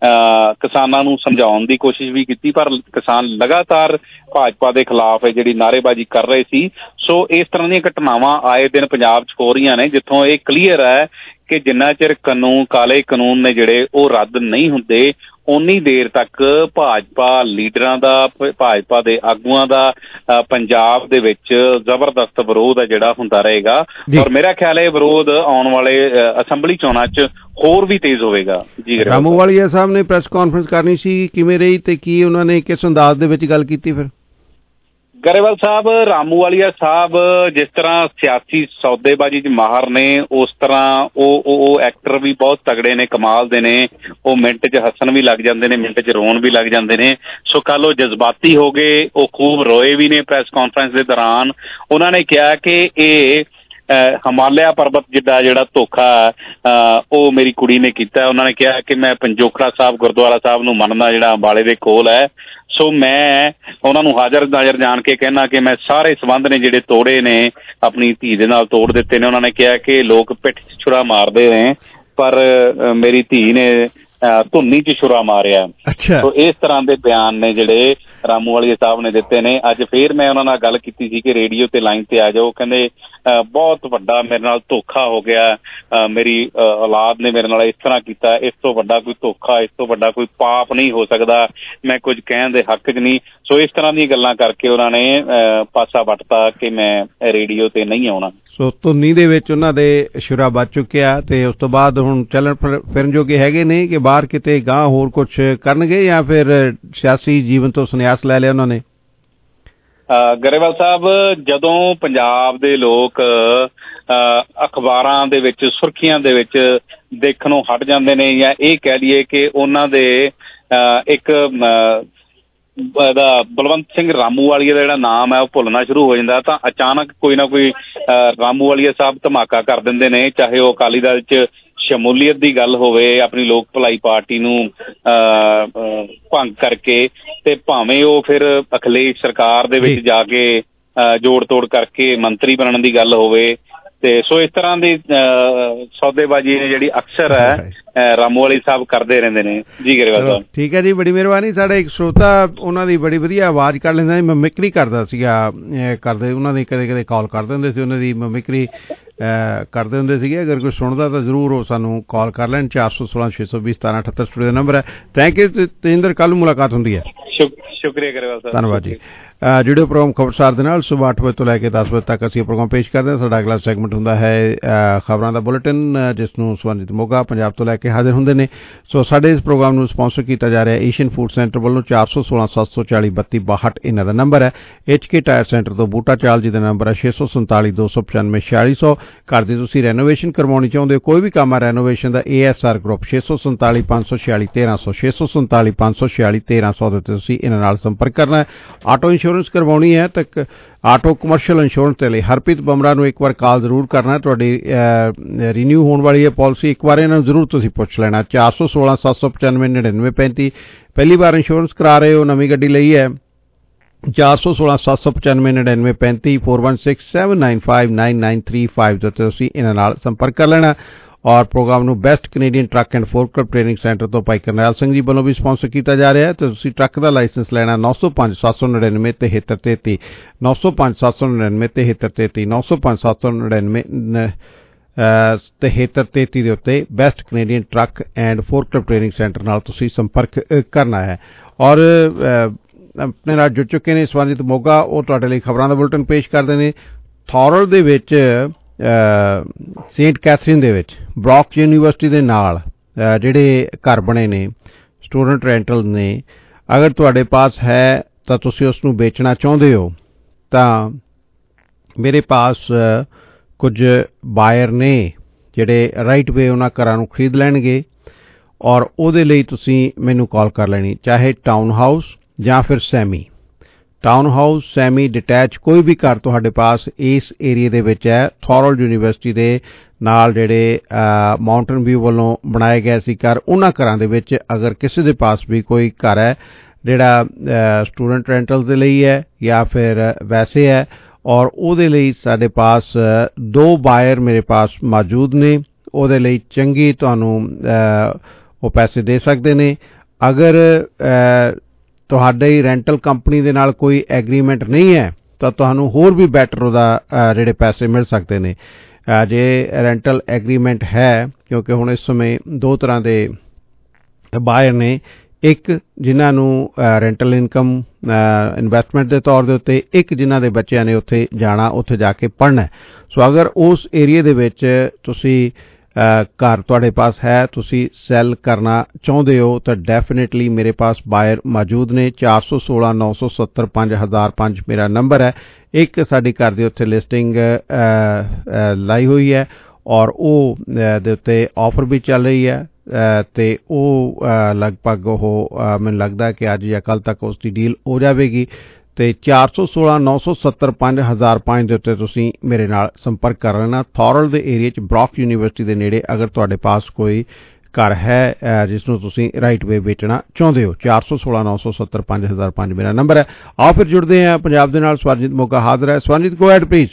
ਕਿਸਾਨਾਂ ਨੂੰ ਸਮਝਾਉਣ ਦੀ ਕੋਸ਼ਿਸ਼ ਵੀ ਕੀਤੀ, ਪਰ ਕਿਸਾਨ ਲਗਾਤਾਰ ਭਾਜਪਾ ਦੇ ਖਿਲਾਫ ਜਿਹੜੀ ਨਾਅਰੇਬਾਜ਼ੀ ਕਰ ਰਹੇ ਸੀ। ਸੋ ਇਸ ਤਰ੍ਹਾਂ ਦੀਆਂ ਘਟਨਾਵਾਂ ਆਏ ਦਿਨ ਪੰਜਾਬ 'ਚ ਹੋ ਰਹੀਆਂ ਨੇ, ਜਿੱਥੋਂ ਇਹ ਕਲੀਅਰ ਹੈ ਕਿ ਜਿੰਨਾ ਚਿਰ ਕਾਨੂੰਨ ਕਾਲੇ ਕਾਨੂੰਨ ਨੇ ਜਿਹੜੇ ਉਹ ਰੱਦ ਨਹੀਂ ਹੁੰਦੇ, ਉਨੀ ਦੇਰ ਤੱਕ ਭਾਜਪਾ ਲੀਡਰਾਂ ਦਾ, ਭਾਜਪਾ ਦੇ ਆਗੂਆਂ ਦਾ ਪੰਜਾਬ ਦੇ ਵਿੱਚ ਜ਼ਬਰਦਸਤ ਵਿਰੋਧ ਹੈ ਜਿਹੜਾ ਹੁੰਦਾ ਰਹੇਗਾ। ਔਰ ਮੇਰਾ ਖਿਆਲ ਹੈ ਵਿਰੋਧ ਆਉਣ ਵਾਲੇ ਅਸੈਂਬਲੀ ਚੋਣਾਂ 'ਚ ਹੋਰ ਵੀ ਤੇਜ਼ ਹੋਵੇਗਾ। ਜੀ ਰਾਮੂਵਾਲੀਆ ਸਾਹਿਬ ਨੇ ਪ੍ਰੈਸ ਕਾਨਫਰੰਸ ਕਰਨੀ ਸੀ, ਕਿਵੇਂ ਰਹੀ ਤੇ ਕੀ ਉਹਨਾਂ ਨੇ ਕਿਸ ਅੰਦਾਜ਼ ਦੇ ਵਿੱਚ ਗੱਲ ਕੀਤੀ? ਫਿਰ ਗਰੇਵਾਲ ਸਾਹਿਬ, ਰਾਮੂਵਾਲੀਆ ਸਾਹਿਬ ਜਿਸ ਤਰ੍ਹਾਂ ਸਿਆਸੀ ਸੌਦੇਬਾਜ਼ੀ 'ਚ ਮਾਹਰ ਨੇ, ਉਸ ਤਰ੍ਹਾਂ ਉਹ ਉਹ ਐਕਟਰ ਵੀ ਬਹੁਤ ਤਗੜੇ ਨੇ, ਕਮਾਲ ਦੇ ਨੇ। ਉਹ ਮਿੰਟ 'ਚ ਹੱਸਣ ਵੀ ਲੱਗ ਜਾਂਦੇ ਨੇ, ਮਿੰਟ 'ਚ ਰੋਣ ਵੀ ਲੱਗ ਜਾਂਦੇ ਨੇ। ਸੋ ਕੱਲ੍ਹ ਉਹ ਜਜ਼ਬਾਤੀ ਹੋ ਗਏ, ਉਹ ਖੂਬ ਰੋਏ ਵੀ ਨੇ ਪ੍ਰੈਸ ਕਾਨਫਰੰਸ ਦੇ ਦੌਰਾਨ। ਉਹਨਾਂ ਨੇ ਕਿਹਾ ਕਿ ਇਹ ਹਿਮਾਲਿਆ ਪਰਬਤ ਜਿੱਡਾ ਜਿਹੜਾ ਧੋਖਾ ਉਹ ਮੇਰੀ ਕੁੜੀ ਨੇ ਕੀਤਾ। ਉਹਨਾਂ ਨੇ ਕਿਹਾ ਕਿ ਮੈਂ ਪੰਜੋਖੜਾ ਸਾਹਿਬ ਗੁਰਦੁਆਰਾ ਸਾਹਿਬ ਨੂੰ ਮੰਨਦਾ, ਜਿਹੜਾ ਅੰਬਾਲੇ ਦੇ ਕੋਲ ਹੈ। ਸੋ ਮੈਂ ਉਹਨਾਂ ਨੂੰ ਹਾਜ਼ਰ ਨਾਜ਼ਰ ਜਾਣ ਕੇ ਕਹਿਣਾ ਕਿ ਮੈਂ ਸਾਰੇ ਸੰਬੰਧ ਨੇ ਜਿਹੜੇ ਤੋੜੇ ਨੇ ਆਪਣੀ ਧੀ ਦੇ ਨਾਲ ਤੋੜ ਦਿੱਤੇ ਨੇ। ਉਹਨਾਂ ਨੇ ਕਿਹਾ ਕਿ ਲੋਕ ਪਿੱਠ 'ਚ ਛੁਰਾ ਮਾਰਦੇ ਨੇ, ਪਰ ਮੇਰੀ ਧੀ ਨੇ ਧੁੰਨੀ 'ਚ ਛੁਰਾ ਮਾਰਿਆ। ਸੋ ਇਸ ਤਰ੍ਹਾਂ ਦੇ ਬਿਆਨ ਨੇ ਜਿਹੜੇ ਰਾਮੂਵਾਲੀਆ ਸਾਹਿਬ ਨੇ ਦਿੱਤੇ ਨੇ। ਅੱਜ ਫੇਰ ਮੈਂ ਉਹਨਾਂ ਨਾਲ ਗੱਲ ਕੀਤੀ ਸੀ ਕਿ ਰੇਡੀਓ ਤੇ ਲਾਈਨ ਤੇ ਆ ਜਾਓ। ਕਹਿੰਦੇ ਬਹੁਤ ਵੱਡਾ ਮੇਰੇ ਨਾਲ ਧੋਖਾ ਹੋ ਗਿਆ, ਮੇਰੀ ਔਲਾਦ ਨੇ ਮੇਰੇ ਨਾਲ ਇਸ ਤਰ੍ਹਾਂ ਕੀਤਾ, ਇਸ ਤੋਂ ਵੱਡਾ ਕੋਈ ਧੋਖਾ, ਇਸ ਤੋਂ ਵੱਡਾ ਕੋਈ ਪਾਪ ਨਹੀਂ ਹੋ ਸਕਦਾ, ਮੈਂ ਕੁਝ ਕਹਿਣ ਦੇ ਹੱਕ 'ਚ ਨਹੀਂ। ਸੋ ਇਸ ਤਰ੍ਹਾਂ ਦੀਆਂ ਗੱਲਾਂ ਕਰਕੇ ਉਹਨਾਂ ਨੇ ਪਾਸਾ ਵੱਟਤਾ ਕਿ ਮੈਂ ਰੇਡੀਓ ਤੇ ਨਹੀਂ ਆਉਣਾ। ਸੋ ਧੁੰਨੀ ਦੇ ਵਿੱਚ ਉਹਨਾਂ ਦੇ ਸ਼ੁਰਾ ਬਚ ਚੁੱਕਿਆ ਤੇ ਉਸ ਤੋਂ ਬਾਅਦ ਹੁਣ ਚੱਲਣ ਫਿਰਨ ਜੋਗੇ ਹੈਗੇ ਨੇ ਕਿ ਬਾਹਰ ਕਿਤੇ ਗਾਂ ਹੋਰ ਕੁਝ ਕਰਨਗੇ ਜਾਂ ਫਿਰ ਸਿਆਸੀ ਜੀਵਨ ਤੋਂ ਸੰਨਿਆਸ ਲੈ ਲਿਆ ਉਹਨਾਂ ਨੇ? ਗਰੇਵਾਲ ਸਾਹਿਬ, ਜਦੋਂ ਪੰਜਾਬ ਦੇ ਲੋਕ ਅਖਬਾਰਾਂ ਦੇ ਵਿੱਚ ਸੁਰਖੀਆਂ ਦੇ ਵਿੱਚ ਦੇਖਣੋਂ ਹਟ ਜਾਂਦੇ ਨੇ, ਜਾਂ ਇਹ ਕਹਿ ਲਈਏ ਕਿ ਉਹਨਾਂ ਦੇ ਇੱਕ ਇਹਦਾ ਬਲਵੰਤ ਸਿੰਘ ਰਾਮੂਵਾਲੀਆ ਦਾ ਜਿਹੜਾ ਨਾਮ ਹੈ ਉਹ ਭੁੱਲਣਾ ਸ਼ੁਰੂ ਹੋ ਜਾਂਦਾ, ਤਾਂ ਅਚਾਨਕ ਕੋਈ ਨਾ ਕੋਈ ਰਾਮੂਵਾਲੀਆ ਸਾਹਿਬ ਧਮਾਕਾ ਕਰ ਦਿੰਦੇ ਨੇ। ਚਾਹੇ ਉਹ ਅਕਾਲੀ ਦਲ 'ਚ ਸ਼ਮੂਲੀਅਤ ਦੀ ਗੱਲ ਹੋਵੇ, ਆਪਣੀ ਲੋਕ ਭਲਾਈ ਪਾਰਟੀ ਨੂੰ ਭੰਗ ਕਰਕੇ, ਤੇ ਭਾਵੇਂ ਉਹ ਫਿਰ ਅਖਿਲੇਸ਼ ਸਰਕਾਰ ਦੇ ਵਿੱਚ ਜਾ ਕੇ ਜੋੜ ਤੋੜ ਕਰਕੇ ਮੰਤਰੀ ਬਣਨ ਦੀ ਗੱਲ ਹੋਵੇ। ਤੇ ਸੋ ਇਸ ਤਰ੍ਹਾਂ ਦੀ ਸੌਦੇਬਾਜ਼ੀ ਨੇ ਜਿਹੜੀ ਅਕਸਰ ਹੈ ਰਾਮੂਵਾਲੀ ਸਾਹਿਬ ਕਰਦੇ ਰਹਿੰਦੇ ਨੇ। ਜੀ ਗਰੇਵਾਲ ਸਾਹਿਬ ਠੀਕ ਹੈ ਜੀ, ਬੜੀ ਮਿਹਰਬਾਨੀ। ਸਾਡਾ ਇੱਕ ਸਰੋਤਾ ਉਹਨਾਂ ਦੀ ਬੜੀ ਵਧੀਆ ਆਵਾਜ਼ ਕੱਢ ਲੈਂਦਾ, ਮਿਮਿਕਰੀ ਕਰਦਾ ਸੀਗਾ, ਕਰਦੇ ਉਹਨਾਂ ਦੀ ਕਦੇ ਕਦੇ ਕਾਲ ਕਰਦੇ ਹੁੰਦੇ ਸੀ, ਉਹਨਾਂ ਦੀ ਮਿਮਿਕਰੀ ਕਰਦੇ ਹੁੰਦੇ ਸੀਗੇ। ਅਗਰ ਕੋਈ ਸੁਣਦਾ ਤਾਂ ਜ਼ਰੂਰ ਉਹ ਸਾਨੂੰ ਕਾਲ ਕਰ ਲੈਣ। ਚਾਰ ਸੌ ਸੋਲਾਂ ਛੇ ਸੌ ਵੀਹ ਸਤਾਰਾਂ ਅਠੱਤਰ ਸਟੂਡੀਓ ਦਾ ਨੰਬਰ ਹੈ। ਥੈਂਕ ਯੂ ਤੇਜਿੰਦਰ, ਕੱਲ੍ਹ ਨੂੰ ਮੁਲਾਕਾਤ ਹੁੰਦੀ ਹੈ। ਸ਼ੁਕਰੀਆ ਗਰੇਵਾਲ ਸਾਹਿਬ, ਧੰਨਵਾਦ ਜੀ। ਜੁੜਿਓ ਪ੍ਰੋਗਰਾਮ ਖਬਰਸਾਰ ਦੇ ਨਾਲ ਸੁਬਾਹ ਅੱਠ ਵਜੇ ਤੋਂ ਲੈ ਕੇ ਦਸ ਵਜੇ ਤੱਕ ਅਸੀਂ ਪ੍ਰੋਗਰਾਮ ਪੇਸ਼ ਕਰਦੇ ਹਾਂ। ਸਾਡਾ ਅਗਲਾ ਸੈਗਮੈਂਟ ਹੁੰਦਾ ਹੈ ਖਬਰਾਂ ਦਾ ਬੁਲੇਟਿਨ, ਜਿਸ ਨੂੰ ਸਵਰਨਜੀਤ ਮੋਗਾ ਪੰਜਾਬ ਤੋਂ ਲੈ ਕੇ ਹਾਜ਼ਰ ਹੁੰਦੇ ਨੇ। ਸੋ ਸਾਡੇ ਇਸ ਪ੍ਰੋਗਰਾਮ ਨੂੰ ਸਪਾਂਸਰ ਕੀਤਾ ਜਾ ਰਿਹਾ ਏਸ਼ੀਅਨ ਫੂਡ ਸੈਂਟਰ ਵੱਲੋਂ। ਚਾਰ ਸੌ ਸੋਲਾਂ ਸੱਤ ਸੌ ਚਾਲੀ ਬੱਤੀ ਬਾਹਠ ਇਹਨਾਂ ਦਾ ਨੰਬਰ ਹੈ। ਐਚ ਕੇ ਟਾਇਰ ਸੈਂਟਰ ਤੋਂ ਬੂਟਾ ਚਾਲ ਜੀ ਦਾ ਨੰਬਰ ਹੈ ਛੇ ਸੌ ਸੰਤਾਲੀ ਦੋ ਸੌ ਪਚਾਨਵੇਂ ਛਿਆਲੀ ਸੌ। ਘਰ ਦੀ ਤੁਸੀਂ ਰੈਨੋਵੇਸ਼ਨ ਕਰਵਾਉਣੀ ਚਾਹੁੰਦੇ ਹੋ, ਕੋਈ ਵੀ ਕੰਮ ਹੈ ਰੈਨੋਵੇਸ਼ਨ ਦਾ, ਏ ਐਸ ਆਰ ਗਰੁੱਪ ਛੇ ਸੌ ਸੰਤਾਲੀ ਪੰਜ ਸੌ ਛਿਆਲੀ ਤੇਰਾਂ ਸੌ ਛੇ ਸੌ ਸੰਤਾਲੀ ਪੰਜ ਸੌ ਛਿਆਲੀ ਤੇਰਾਂ ਸੌ ਦੇ ਉੱਤੇ ਤੁਸੀਂ ਇਹਨਾਂ ਨਾਲ ਸੰਪਰਕ ਕਰਨਾ ਹੈ। ਆਟੋ ਇੰਸ਼ੋਰੈਂਸ ਕਰਵਾਉਣੀ ਹੈ ਤੱਕ ਆਟੋ ਕਮਰਸ਼ੀਅਲ ਇੰਸ਼ੋਰੈਂਸ ਦੇ ਲਈ ਹਰਪ੍ਰੀਤ ਬਮਰਾ ਨੂੰ ਇੱਕ ਵਾਰ ਕਾਲ ਜ਼ਰੂਰ ਕਰਨਾ। ਤੁਹਾਡੀ ਰੀਨਿਊ ਹੋਣ ਵਾਲੀ ਹੈ ਪਾਲਿਸੀ, ਇੱਕ ਵਾਰ ਇਹਨਾਂ ਨੂੰ ਜ਼ਰੂਰ ਤੁਸੀਂ ਪੁੱਛ ਲੈਣਾ। ਚਾਰ ਸੌ ਸੋਲਾਂ ਸੱਤ ਸੌ ਪਚਾਨਵੇਂ ਨੜਿਨਵੇਂ ਪੈਂਤੀ। ਪਹਿਲੀ ਵਾਰ ਇੰਸ਼ੋਰੈਂਸ ਕਰਾ ਰਹੇ ਹੋ, ਨਵੀਂ ਗੱਡੀ ਲਈ ਹੈ, ਚਾਰ ਸੌ ਸੋਲਾਂ ਸੱਤ ਸੌ ਪਚਾਨਵੇਂ ਨੜਿਨਵੇਂ ਪੈਂਤੀ four one six seven nine five nine nine three five ਦੇ ਉੱਤੇ ਤੁਸੀਂ ਇਹਨਾਂ ਨਾਲ ਸੰਪਰਕ ਕਰ ਲੈਣਾ। ਔਰ ਪ੍ਰੋਗਰਾਮ ਨੂੰ best Canadian truck and forklift training centre ਤੋਂ ਭਾਈ ਕਰਨੈਲ ਸਿੰਘ ਜੀ ਵੱਲੋਂ ਵੀ ਸਪਾਂਸਰ ਕੀਤਾ ਜਾ ਰਿਹਾ ਹੈ। ਤੇ ਤੁਸੀਂ ਟਰੱਕ ਦਾ ਲਾਇਸੈਂਸ ਲੈਣਾ ਨੌ ਸੌ ਪੰਜ ਸੱਤ ਸੌ ਨੜਿਨਵੇਂ ਤਿਹੱਤਰ ਤੇਤੀ ਨੌ ਸੌ ਪੰਜ ਸੱਤ ਸੌ ਨੜਿਨਵੇਂ ਤਿਹੱਤਰ ਤੇਤੀ ਨੌ ਸੌ ਪੰਜ ਸੱਤ ਸੌ ਨੜਿਨਵੇਂ ਤਿਹੱਤਰ ਤੇਤੀ ਦੇ ਉੱਤੇ best Canadian truck and forklift training centre ਨਾਲ ਤੁਸੀਂ ਸੰਪਰਕ ਕਰਨਾ ਹੈ। ਔਰ ਆਪਣੇ ਨਾਲ ਜੁੜ ਚੁੱਕੇ ਨੇ ਸਵਰਨਜੀਤ ਮੋਗਾ, ਉਹ ਤੁਹਾਡੇ ਲਈ ਖਬਰਾਂ ਦਾ ਬੁਲੇਟਿਨ ਪੇਸ਼ ਕਰਦੇ ਨੇ। ਥੌਰਲ ਦੇ ਵਿੱਚ ਸੇਂਟ ਕੈਥਰੀਨ ਦੇ ਵਿੱਚ ਬਰੌਕ ਯੂਨੀਵਰਸਿਟੀ ਦੇ ਨਾਲ ਜਿਹੜੇ ਘਰ ਬਣੇ ਨੇ ਸਟੂਡੈਂਟ ਰੈਂਟਲ ਨੇ, ਅਗਰ ਤੁਹਾਡੇ ਪਾਸ ਹੈ ਤਾਂ ਤੁਸੀਂ ਉਸ ਨੂੰ ਵੇਚਣਾ ਚਾਹੁੰਦੇ ਹੋ ਤਾਂ ਮੇਰੇ ਪਾਸ ਕੁਝ ਬਾਇਰ ਨੇ ਜਿਹੜੇ ਰਾਈਟ ਵੇ ਉਹਨਾਂ ਘਰਾਂ ਨੂੰ ਖਰੀਦ ਲੈਣਗੇ ਔਰ ਉਹਦੇ ਲਈ ਤੁਸੀਂ ਮੈਨੂੰ ਕਾਲ ਕਰ ਲੈਣੀ, ਚਾਹੇ ਟਾਊਨ ਹਾਊਸ ਜਾਂ ਫਿਰ semi. Town house, semi, detach ਕੋਈ ਵੀ ਘਰ ਤੁਹਾਡੇ ਪਾਸ ਇਸ ਏਰੀਏ ਦੇ ਵਿੱਚ ਹੈ। ਥੋਰਲ ਯੂਨੀਵਰਸਿਟੀ ਦੇ ਨਾਲ ਜਿਹੜੇ ਮਾਊਂਟਨ ਵਿਊ ਵੱਲੋਂ ਬਣਾਏ ਗਏ ਸੀ ਘਰ, ਉਹਨਾਂ ਘਰਾਂ ਦੇ ਵਿੱਚ ਅਗਰ ਕਿਸੇ ਦੇ ਪਾਸ ਵੀ ਕੋਈ ਘਰ ਹੈ ਜਿਹੜਾ ਸਟੂਡੈਂਟ ਰੈਂਟਲ ਦੇ ਲਈ ਹੈ ਜਾਂ ਫਿਰ ਵੈਸੇ ਹੈ ਔਰ ਉਹਦੇ ਲਈ ਸਾਡੇ ਪਾਸ ਦੋ ਬਾਇਰ ਮੇਰੇ ਪਾਸ ਮੌਜੂਦ ਨੇ, ਉਹਦੇ ਲਈ ਚੰਗੀ ਤੁਹਾਨੂੰ ਉਹ ਪੈਸੇ ਦੇ ਸਕਦੇ ਨੇ। ਅਗਰ ਤੁਹਾਡੀ ਰੈਂਟਲ ਕੰਪਨੀ ਦੇ ਨਾਲ ਕੋਈ ਐਗਰੀਮੈਂਟ ਨਹੀਂ ਹੈ ਤਾਂ ਤੁਹਾਨੂੰ ਹੋਰ ਵੀ ਬੈਟਰ ਉਹਦਾ ਜਿਹੜੇ ਪੈਸੇ ਮਿਲ ਸਕਦੇ ਨੇ। ਜੇ ਰੈਂਟਲ ਐਗਰੀਮੈਂਟ ਹੈ, ਕਿਉਂਕਿ ਹੁਣ ਇਸ ਸਮੇਂ ਦੋ ਤਰ੍ਹਾਂ ਦੇ ਬਾਇਰ ਨੇ, ਇੱਕ ਜਿਨ੍ਹਾਂ ਨੂੰ ਰੈਂਟਲ ਇਨਕਮ ਇਨਵੈਸਟਮੈਂਟ ਦੇ ਤੌਰ ਦੇ ਉੱਤੇ, ਇੱਕ ਜਿਨ੍ਹਾਂ ਦੇ ਬੱਚਿਆਂ ਨੇ ਉੱਥੇ ਜਾਣਾ, ਉੱਥੇ ਜਾ ਕੇ ਪੜ੍ਹਨਾ। ਸੋ ਅਗਰ ਉਸ ਏਰੀਏ ਦੇ ਵਿੱਚ ਤੁਸੀਂ ਘਰ ਤੁਹਾਡੇ ਪਾਸ ਹੈ, ਤੁਸੀਂ ਸੈੱਲ ਕਰਨਾ ਚਾਹੁੰਦੇ ਹੋ ਤਾਂ ਡੈਫੀਨੇਟਲੀ ਮੇਰੇ ਪਾਸ ਬਾਇਰ ਮੌਜੂਦ ਨੇ। ਚਾਰ ਸੌ ਸੋਲਾਂ ਨੌ ਸੌ ਸੱਤਰ ਪੰਜ ਹਜ਼ਾਰ ਪੰਜ ਮੇਰਾ ਨੰਬਰ ਹੈ। ਇੱਕ ਸਾਡੀ ਘਰ ਦੇ ਉੱਤੇ ਲਿਸਟਿੰਗ ਲਾਈ ਹੋਈ ਹੈ ਔਰ ਉਹ ਦੇ ਉੱਤੇ ਆਫਰ ਵੀ ਚੱਲ ਰਹੀ ਹੈ ਅਤੇ ਉਹ ਲਗਭਗ ਉਹ ਮੈਨੂੰ ਲੱਗਦਾ ਕਿ ਅੱਜ ਜਾਂ ਕੱਲ੍ਹ ਤੱਕ ਉਸ ਦੀ ਡੀਲ ਹੋ ਜਾਵੇਗੀ। ਅਤੇ ਚਾਰ ਸੌ ਸੋਲਾਂ ਨੌ ਸੌ ਸੱਤਰ ਪੰਜ ਹਜ਼ਾਰ ਪੰਜ ਦੇ ਉੱਤੇ ਤੁਸੀਂ ਮੇਰੇ ਨਾਲ ਸੰਪਰਕ ਕਰ ਲੈਣਾ। ਥੋਰਲ ਦੇ ਏਰੀਏ 'ਚ ਬਰੌਕ ਯੂਨੀਵਰਸਿਟੀ ਦੇ ਨੇੜੇ ਅਗਰ ਤੁਹਾਡੇ ਪਾਸ ਕੋਈ ਘਰ ਹੈ ਜਿਸ ਨੂੰ ਤੁਸੀਂ ਰਾਈਟ ਵੇ ਵੇਚਣਾ ਚਾਹੁੰਦੇ ਹੋ। ਚਾਰ ਸੌ ਸੋਲਾਂ ਨੌ ਸੌ ਸੱਤਰ ਪੰਜ ਹਜ਼ਾਰ ਪੰਜ ਮੇਰਾ ਨੰਬਰ ਹੈ। ਆਓ ਫਿਰ ਜੁੜਦੇ ਹਾਂ ਪੰਜਾਬ ਦੇ ਨਾਲ। ਸਵਰਜੀਤ ਮੋਗਾ ਹਾਜ਼ਰ ਹੈ। Swarjit, go ahead please.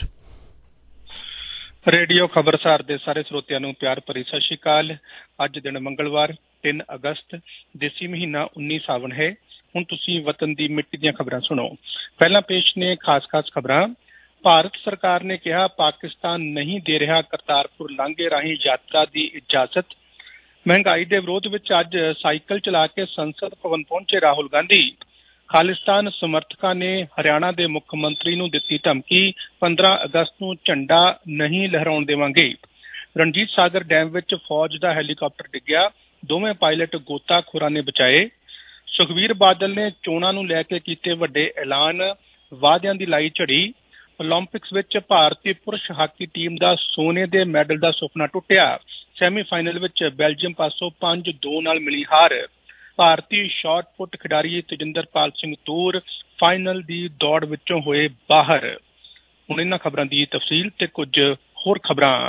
Radio Khabarsar ਦੇ ਸਾਰੇ ਸਰੋਤਿਆਂ ਨੂੰ ਪਿਆਰ ਭਰੀ ਸਤਿ ਸ਼੍ਰੀ ਅਕਾਲ। ਅੱਜ ਦਿਨ ਮੰਗਲਵਾਰ ਤਿੰਨ ਅਗਸਤ, ਦੇਸੀ ਮਹੀਨਾ ਉੱਨੀ ਸਾਵਣ ਹੈ। ਹੁਣ ਤੁਸੀਂ ਵਤਨ ਦੀ ਮਿੱਟੀ ਦੀਆਂ ਖਬਰਾਂ ਸੁਣੋ। ਪਹਿਲਾਂ ਪੇਸ਼ ਨੇ ਖਾਸ-ਖਾਸ ਖਬਰਾਂ। ਭਾਰਤ ਸਰਕਾਰ ਨੇ ਕਿਹਾ ਪਾਕਿਸਤਾਨ ਨਹੀਂ ਦੇ ਰਿਹਾ ਕਰਤਾਰਪੁਰ ਲਾਂਘੇ ਰਾਹੀਂ ਯਾਤਰਾ ਦੀ ਇਜਾਜ਼ਤ। ਮਹਿੰਗਾਈ ਦੇ ਵਿਰੋਧ ਵਿੱਚ ਅੱਜ ਸਾਈਕਲ ਚਲਾ ਕੇ ਸੰਸਦ ਭਵਨ ਪਹੁੰਚੇ ਰਾਹੁਲ ਗਾਂਧੀ। ਖਾਲਿਸਤਾਨ ਸਮਰਥਕਾਂ ਨੇ ਹਰਿਆਣਾ ਦੇ ਮੁੱਖ ਮੰਤਰੀ ਨੂੰ ਦਿੱਤੀ ਧਮਕੀ, ਪੰਦਰਾਂ ਅਗਸਤ ਨੂੰ ਝੰਡਾ ਨਹੀਂ ਲਹਿਰਾਉਣ ਦੇਵਾਂਗੇ। ਰਣਜੀਤ ਸਾਗਰ ਡੈਮ ਵਿੱਚ ਫੌਜ ਦਾ ਹੈਲੀਕਾਪਟਰ ਡਿੱਗਿਆ, ਦੋਵੇਂ ਪਾਇਲਟ ਗੋਤਾਖੋਰਾਂ ਨੇ ਬਚਾਏ। ਸੁਖਬੀਰ ਬਾਦਲ ਨੇ ਚੋਣਾਂ ਨੂੰ ਲੈ ਕੇ ਕੀਤੇ ਵੱਡੇ ਐਲਾਨ, ਵਾਅਦਿਆਂ ਦੀ ਲਾਈ ਝੜੀ। ਓਲੰਪਿਕਸ ਵਿੱਚ ਭਾਰਤੀ ਪੁਰਸ਼ ਹਾਕੀ ਟੀਮ ਦਾ ਸੋਨੇ ਦੇ ਮੈਡਲ ਦਾ ਸੁਪਨਾ ਟੁੱਟਿਆ। ਸੈਮੀਫਾਈਨਲ ਵਿੱਚ ਬੈਲਜੀਅਮ ਪਾਸੋਂ ਪੰਜ ਦੋ ਨਾਲ ਮਿਲੀ ਹਾਰ। ਭਾਰਤੀ ਸ਼ਾਟ ਪੁੱਟ ਖਿਡਾਰੀ ਤੇਜਿੰਦਰਪਾਲ ਸਿੰਘ ਤੂਰ ਫਾਈਨਲ ਦੀ ਦੌੜ ਵਿੱਚੋਂ ਹੋਏ ਬਾਹਰ। ਹੁਣ ਇਹਨਾਂ ਖਬਰਾਂ ਦੀ ਤਫਸੀਲ ਤੇ ਕੁਝ ਹੋਰ ਖਬਰਾਂ।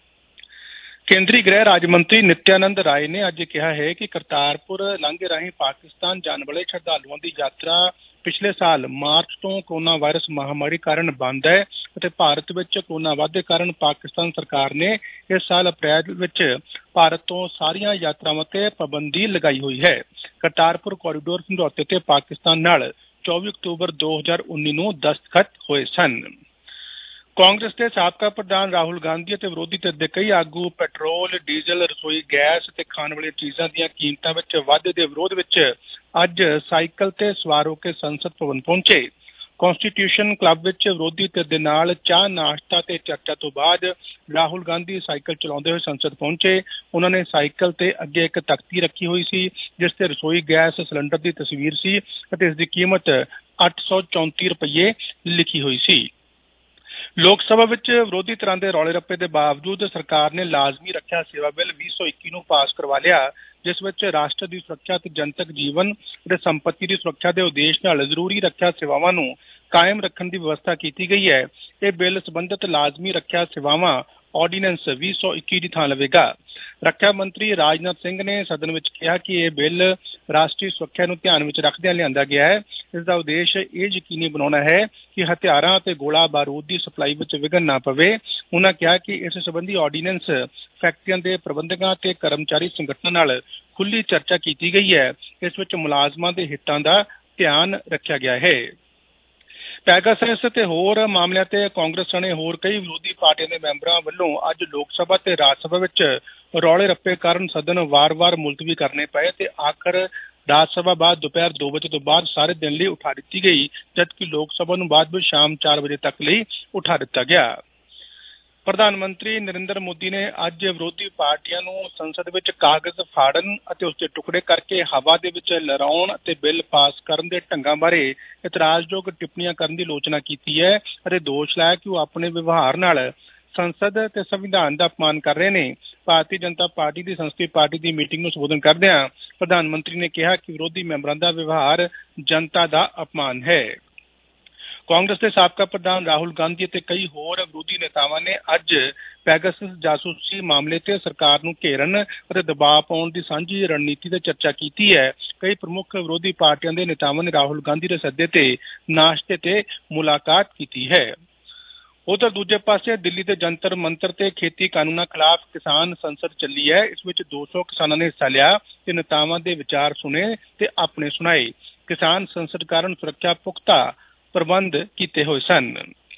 ਕੇਂਦਰੀ ਗ੍ਰਹਿ ਰਾਜ ਮੰਤਰੀ ਨਿਤਿਆਨੰਦ ਰਾਏ ਨੇ ਅੱਜ ਕਿਹਾ ਹੈ ਕਿ ਕਰਤਾਰਪੁਰ ਲਾਂਘੇ ਰਾਹੀਂ ਪਾਕਿਸਤਾਨ ਜਾਣ ਵਾਲੇ ਸ਼ਰਧਾਲੂਆਂ ਦੀ ਯਾਤਰਾ ਪਿਛਲੇ ਸਾਲ ਮਾਰਚ ਤੋਂ ਕੋਰੋਨਾ ਵਾਇਰਸ ਮਹਾਮਾਰੀ ਕਾਰਨ ਬੰਦ ਹੈ ਅਤੇ ਭਾਰਤ ਵਿੱਚ ਕੋਰੋਨਾ ਵਾਧੇ ਕਾਰਨ ਪਾਕਿਸਤਾਨ ਸਰਕਾਰ ਨੇ ਇਸ ਸਾਲ ਅਪ੍ਰੈਲ ਵਿੱਚ ਭਾਰਤ ਤੋਂ ਸਾਰੀਆਂ ਯਾਤਰਾਵਾਂ ਤੇ ਪਾਬੰਦੀ ਲਗਾਈ ਹੋਈ ਹੈ। ਕਰਤਾਰਪੁਰ ਕੋਰੀਡੋਰ ਸਮਝੌਤੇ ਤੇ ਪਾਕਿਸਤਾਨ ਨਾਲ ਚੌਵੀ ਅਕਤੂਬਰ ਦੋ ਹਜ਼ਾਰ ਉੱਨੀ ਨੂੰ ਦਸਤਖਤ ਹੋਏ ਸਨ। ਕਾਂਗਰਸ ਦੇ ਸਾਬਕਾ ਪ੍ਰਧਾਨ ਰਾਹੁਲ ਗਾਂਧੀ ਅਤੇ ਵਿਰੋਧੀ ਧਿਰ ਦੇ ਕਈ ਆਗੂ ਪੈਟਰੋਲ, ਡੀਜ਼ਲ, ਰਸੋਈ ਗੈਸ ਅਤੇ ਖਾਣ ਵਾਲੀਆਂ ਚੀਜ਼ਾਂ ਦੀਆਂ ਕੀਮਤਾਂ ਵਿੱਚ ਵਾਧੇ ਦੇ ਵਿਰੋਧ ਵਿੱਚ ਅੱਜ ਸਾਈਕਲ ਤੇ ਸਵਾਰ ਹੋ ਕੇ ਸੰਸਦ ਭਵਨ ਪਹੁੰਚੇ। ਕੌਂਸਟੀਟਿਊਸ਼ਨ ਕਲੱਬ ਵਿੱਚ ਵਿਰੋਧੀ ਧਿਰ ਦੇ ਨਾਲ ਚਾਹ ਨਾਸ਼ਤਾ ਤੇ ਚਰਚਾ ਤੋਂ ਬਾਅਦ ਰਾਹੁਲ ਗਾਂਧੀ ਸਾਈਕਲ ਚਲਾਉਂਦੇ ਹੋਏ ਸੰਸਦ ਪਹੁੰਚੇ। ਉਹਨਾਂ ਨੇ ਸਾਈਕਲ ਤੇ ਅੱਗੇ ਇੱਕ ਤਖਤੀ ਰੱਖੀ ਹੋਈ ਸੀ ਜਿਸ ਤੇ ਰਸੋਈ ਗੈਸ ਸਿਲੰਡਰ ਦੀ ਤਸਵੀਰ ਸੀ ਅਤੇ ਇਸ ਦੀ ਕੀਮਤ ਅੱਠ ਸੌ ਚੌਂਤੀ ਰੁਪਈਏ ਲਿਖੀ ਹੋਈ ਸੀ। ਲੋਕ ਸਭਾ ਵਿੱਚ ਵਿਰੋਧੀ ਧਿਰਾਂ ਦੇ ਰੌਲੇ ਰੱਪੇ ਦੇ ਬਾਵਜੂਦ ਸਰਕਾਰ ਨੇ ਲਾਜ਼ਮੀ ਰੱਖਿਆ ਸੇਵਾ ਬਿੱਲ ਵੀਹ ਸੌ ਇੱਕੀ ਨੂੰ ਪਾਸ ਕਰਵਾ ਲਿਆ, ਜਿਸ ਵਿੱਚ ਰਾਸ਼ਟਰ ਦੀ ਸੁਰੱਖਿਆ ਅਤੇ ਜਨਤਕ ਜੀਵਨ ਅਤੇ ਸੰਪੱਤੀ ਦੀ ਸੁਰੱਖਿਆ ਦੇ ਉਦੇਸ਼ ਨਾਲ ਜ਼ਰੂਰੀ ਰੱਖਿਆ ਸੇਵਾਵਾਂ ਨੂੰ ਕਾਇਮ ਰੱਖਣ ਦੀ ਵਿਵਸਥਾ ਕੀਤੀ ਗਈ ਹੈ। ਇਹ ਬਿੱਲ ਸੰਬੰਧਿਤ ਲਾਜ਼ਮੀ ਰੱਖਿਆ ਸੇਵਾਵਾਂ ਆਰਡੀਨੈਂਸ ਵੀਹ ਸੌ ਇੱਕੀ ਦੀ ਥਾਂ ਲਵੇਗਾ। ਰੱਖਿਆ ਮੰਤਰੀ ਰਾਜਨਾਥ ਸਿੰਘ ਨੇ ਸਦਨ ਵਿੱਚ ਕਿਹਾ ਕਿ ਇਹ ਬਿੱਲ ਰਾਸ਼ਟਰੀ ਸੁਰੱਖਿਆ ਨੂੰ ਧਿਆਨ ਵਿੱਚ ਰੱਖਦਿਆਂ ਲਿਆਂਦਾ ਗਿਆ ਹੈ। ਇਸ ਦਾ ਉਦੇਸ਼ ਇਹ ਯਕੀਨੀ ਬਣਾਉਣਾ ਹੈ ਕਿ ਹਥਿਆਰਾਂ ਅਤੇ ਗੋਲਾ ਬਾਰੂਦ ਦੀ ਸਪਲਾਈ ਵਿੱਚ ਵਿਘਨ ਨਾ ਪਵੇ। ਉਹਨਾਂ ਕਿਹਾ ਕਿ ਇਸ ਸੰਬੰਧੀ ਆਰਡੀਨੈਂਸ ਫੈਕਟਰੀਆਂ ਦੇ ਪ੍ਰਬੰਧਕਾਂ ਤੇ ਕਰਮਚਾਰੀ ਸੰਗਠਨਾਂ ਨਾਲ ਖੁੱਲ੍ਹੀ ਚਰਚਾ ਕੀਤੀ ਗਈ ਹੈ। ਇਸ ਵਿੱਚ ਮੁਲਾਜ਼ਮਾਂ ਦੇ ਹਿੱਤਾਂ ਦਾ ਧਿਆਨ ਰੱਖਿਆ ਗਿਆ ਹੈ। ਪੈਗਾਸਸ ਤੇ ਹੋਰ ਮਾਮਲਿਆਂ ਤੇ ਕਾਂਗਰਸ ਸਣੇ ਹੋਰ ਕਈ ਵਿਰੋਧੀ ਪਾਰਟੀਆਂ ਦੇ ਮੈਂਬਰਾਂ ਵੱਲੋਂ ਅੱਜ ਲੋਕ ਸਭਾ ਤੇ ਰਾਜ ਸਭਾ ਵਿੱਚ ਰੌਲੇ ਰੱਪੇ ਕਾਰਨ ਸਦਨ ਵਾਰ-ਵਾਰ ਮੁਲਤਵੀ ਕਰਨੇ ਪਏ ਤੇ ਆਖਰ ਰਾਜ ਸਭਾ ਬਾਅਦ ਦੁਪਹਿਰ ਦੋ ਵਜੇ ਤੋਂ ਬਾਅਦ ਸਾਰੇ ਦਿਨ ਲਈ ਉਠਾ ਦਿੱਤੀ ਗਈ, ਜਦਕਿ ਲੋਕ ਸਭਾ ਨੂੰ ਬਾਅਦ ਵਿੱਚ ਸ਼ਾਮ ਚਾਰ ਵਜੇ ਤੱਕ ਲਈ ਉਠਾ ਦਿੱਤਾ ਗਿਆ। ਪ੍ਰਧਾਨ ਮੰਤਰੀ ਨਰਿੰਦਰ ਮੋਦੀ ਨੇ ਅੱਜ ਵਿਰੋਧੀ ਪਾਰਟੀਆਂ ਨੂੰ ਸੰਸਦ ਵਿੱਚ ਕਾਗਜ਼ ਫਾੜਨ ਅਤੇ ਉਸ ਦੇ ਟੁਕੜੇ ਕਰਕੇ ਹਵਾ ਦੇ ਵਿੱਚ ਲਹਿਰਾਉਣ ਅਤੇ ਬਿੱਲ ਪਾਸ ਕਰਨ ਦੇ ਢੰਗਾਂ ਬਾਰੇ ਇਤਰਾਜ਼ਯੋਗ ਟਿੱਪਣੀਆਂ ਕਰਨ ਦੀ ਆਲੋਚਨਾ ਕੀਤੀ ਹੈ ਅਤੇ ਦੋਸ਼ ਲਾਇਆ ਕਿ ਉਹ ਆਪਣੇ ਵਿਵਹਾਰ ਨਾਲ ਸੰਸਦ ਤੇ ਸੰਵਿਧਾਨ ਦਾ ਅਪਮਾਨ ਕਰ ਰਹੇ ਨੇ। ਭਾਰਤੀ ਜਨਤਾ ਪਾਰਟੀ ਦੀ ਸੰਸਦੀ ਪਾਰਟੀ ਦੀ ਮੀਟਿੰਗ ਨੂੰ ਸੰਬੋਧਨ ਕਰਦਿਆਂ ਪ੍ਰਧਾਨ ਮੰਤਰੀ ਨੇ ਕਿਹਾ ਕਿ ਵਿਰੋਧੀ ਮੈਂਬਰਾਂ ਦਾ ਵਿਵਹਾਰ ਜਨਤਾ ਦਾ ਅਪਮਾਨ ਹੈ। ਕਾਂਗਰਸ ਦੇ ਸਾਬਕਾ ਪ੍ਰਧਾਨ ਰਾਹੁਲ ਗਾਂਧੀ ਅਤੇ ਕਈ ਹੋਰ ਵਿਰੋਧੀ ਨੇਤਾਵਾਂ ਨੇ ਅੱਜ ਪੈਗਾਸਸ ਜਾਸੂਸੀ ਮਾਮਲੇ ਤੇ ਸਰਕਾਰ ਨੂੰ ਘੇਰਨ ਅਤੇ ਦਬਾਅ ਪਾਉਣ ਦੀ ਸਾਂਝੀ ਰਣਨੀਤੀ ਤੇ ਚਰਚਾ ਕੀਤੀ ਹੈ। ਕਈ ਪ੍ਰਮੁੱਖ ਵਿਰੋਧੀ ਪਾਰਟੀਆਂ ਦੇ ਨੇਤਾਵਾਂ ਨੇ ਰਾਹੁਲ ਗਾਂਧੀ ਦੇ ਸੱਦੇ ਤੇ ਨਾਸ਼ਤੇ ਤੇ ਮੁਲਾਕਾਤ ਕੀਤੀ ਹੈ। ਉਧਰ ਦੂਜੇ ਪਾਸੇ ਦਿੱਲੀ ਦੇ ਜੰਤਰ ਮੰਤਰ ਤੇ ਖੇਤੀ ਕਾਨੂੰਨਾਂ ਖਿਲਾਫ ਕਿਸਾਨ ਸੰਸਦ ਚੱਲੀ ਹੈ। ਇਸ ਵਿੱਚ ਦੋ ਸੌ ਕਿਸਾਨਾਂ ਨੇ ਹਿੱਸਾ ਲਿਆ ਤੇ ਨੇਤਾਵਾਂ ਦੇ ਵਿਚਾਰ ਸੁਣੇ ਤੇ ਆਪਣੇ ਸੁਣਾਏ। ਕਿਸਾਨ ਸੰਸਦ ਕਾਰਨ ਸੁਰੱਖਿਆ ਪੁਖਤਾ ਪ੍ਰਬੰਧ ਕੀਤੇ ਹੋਏ ਸਨ।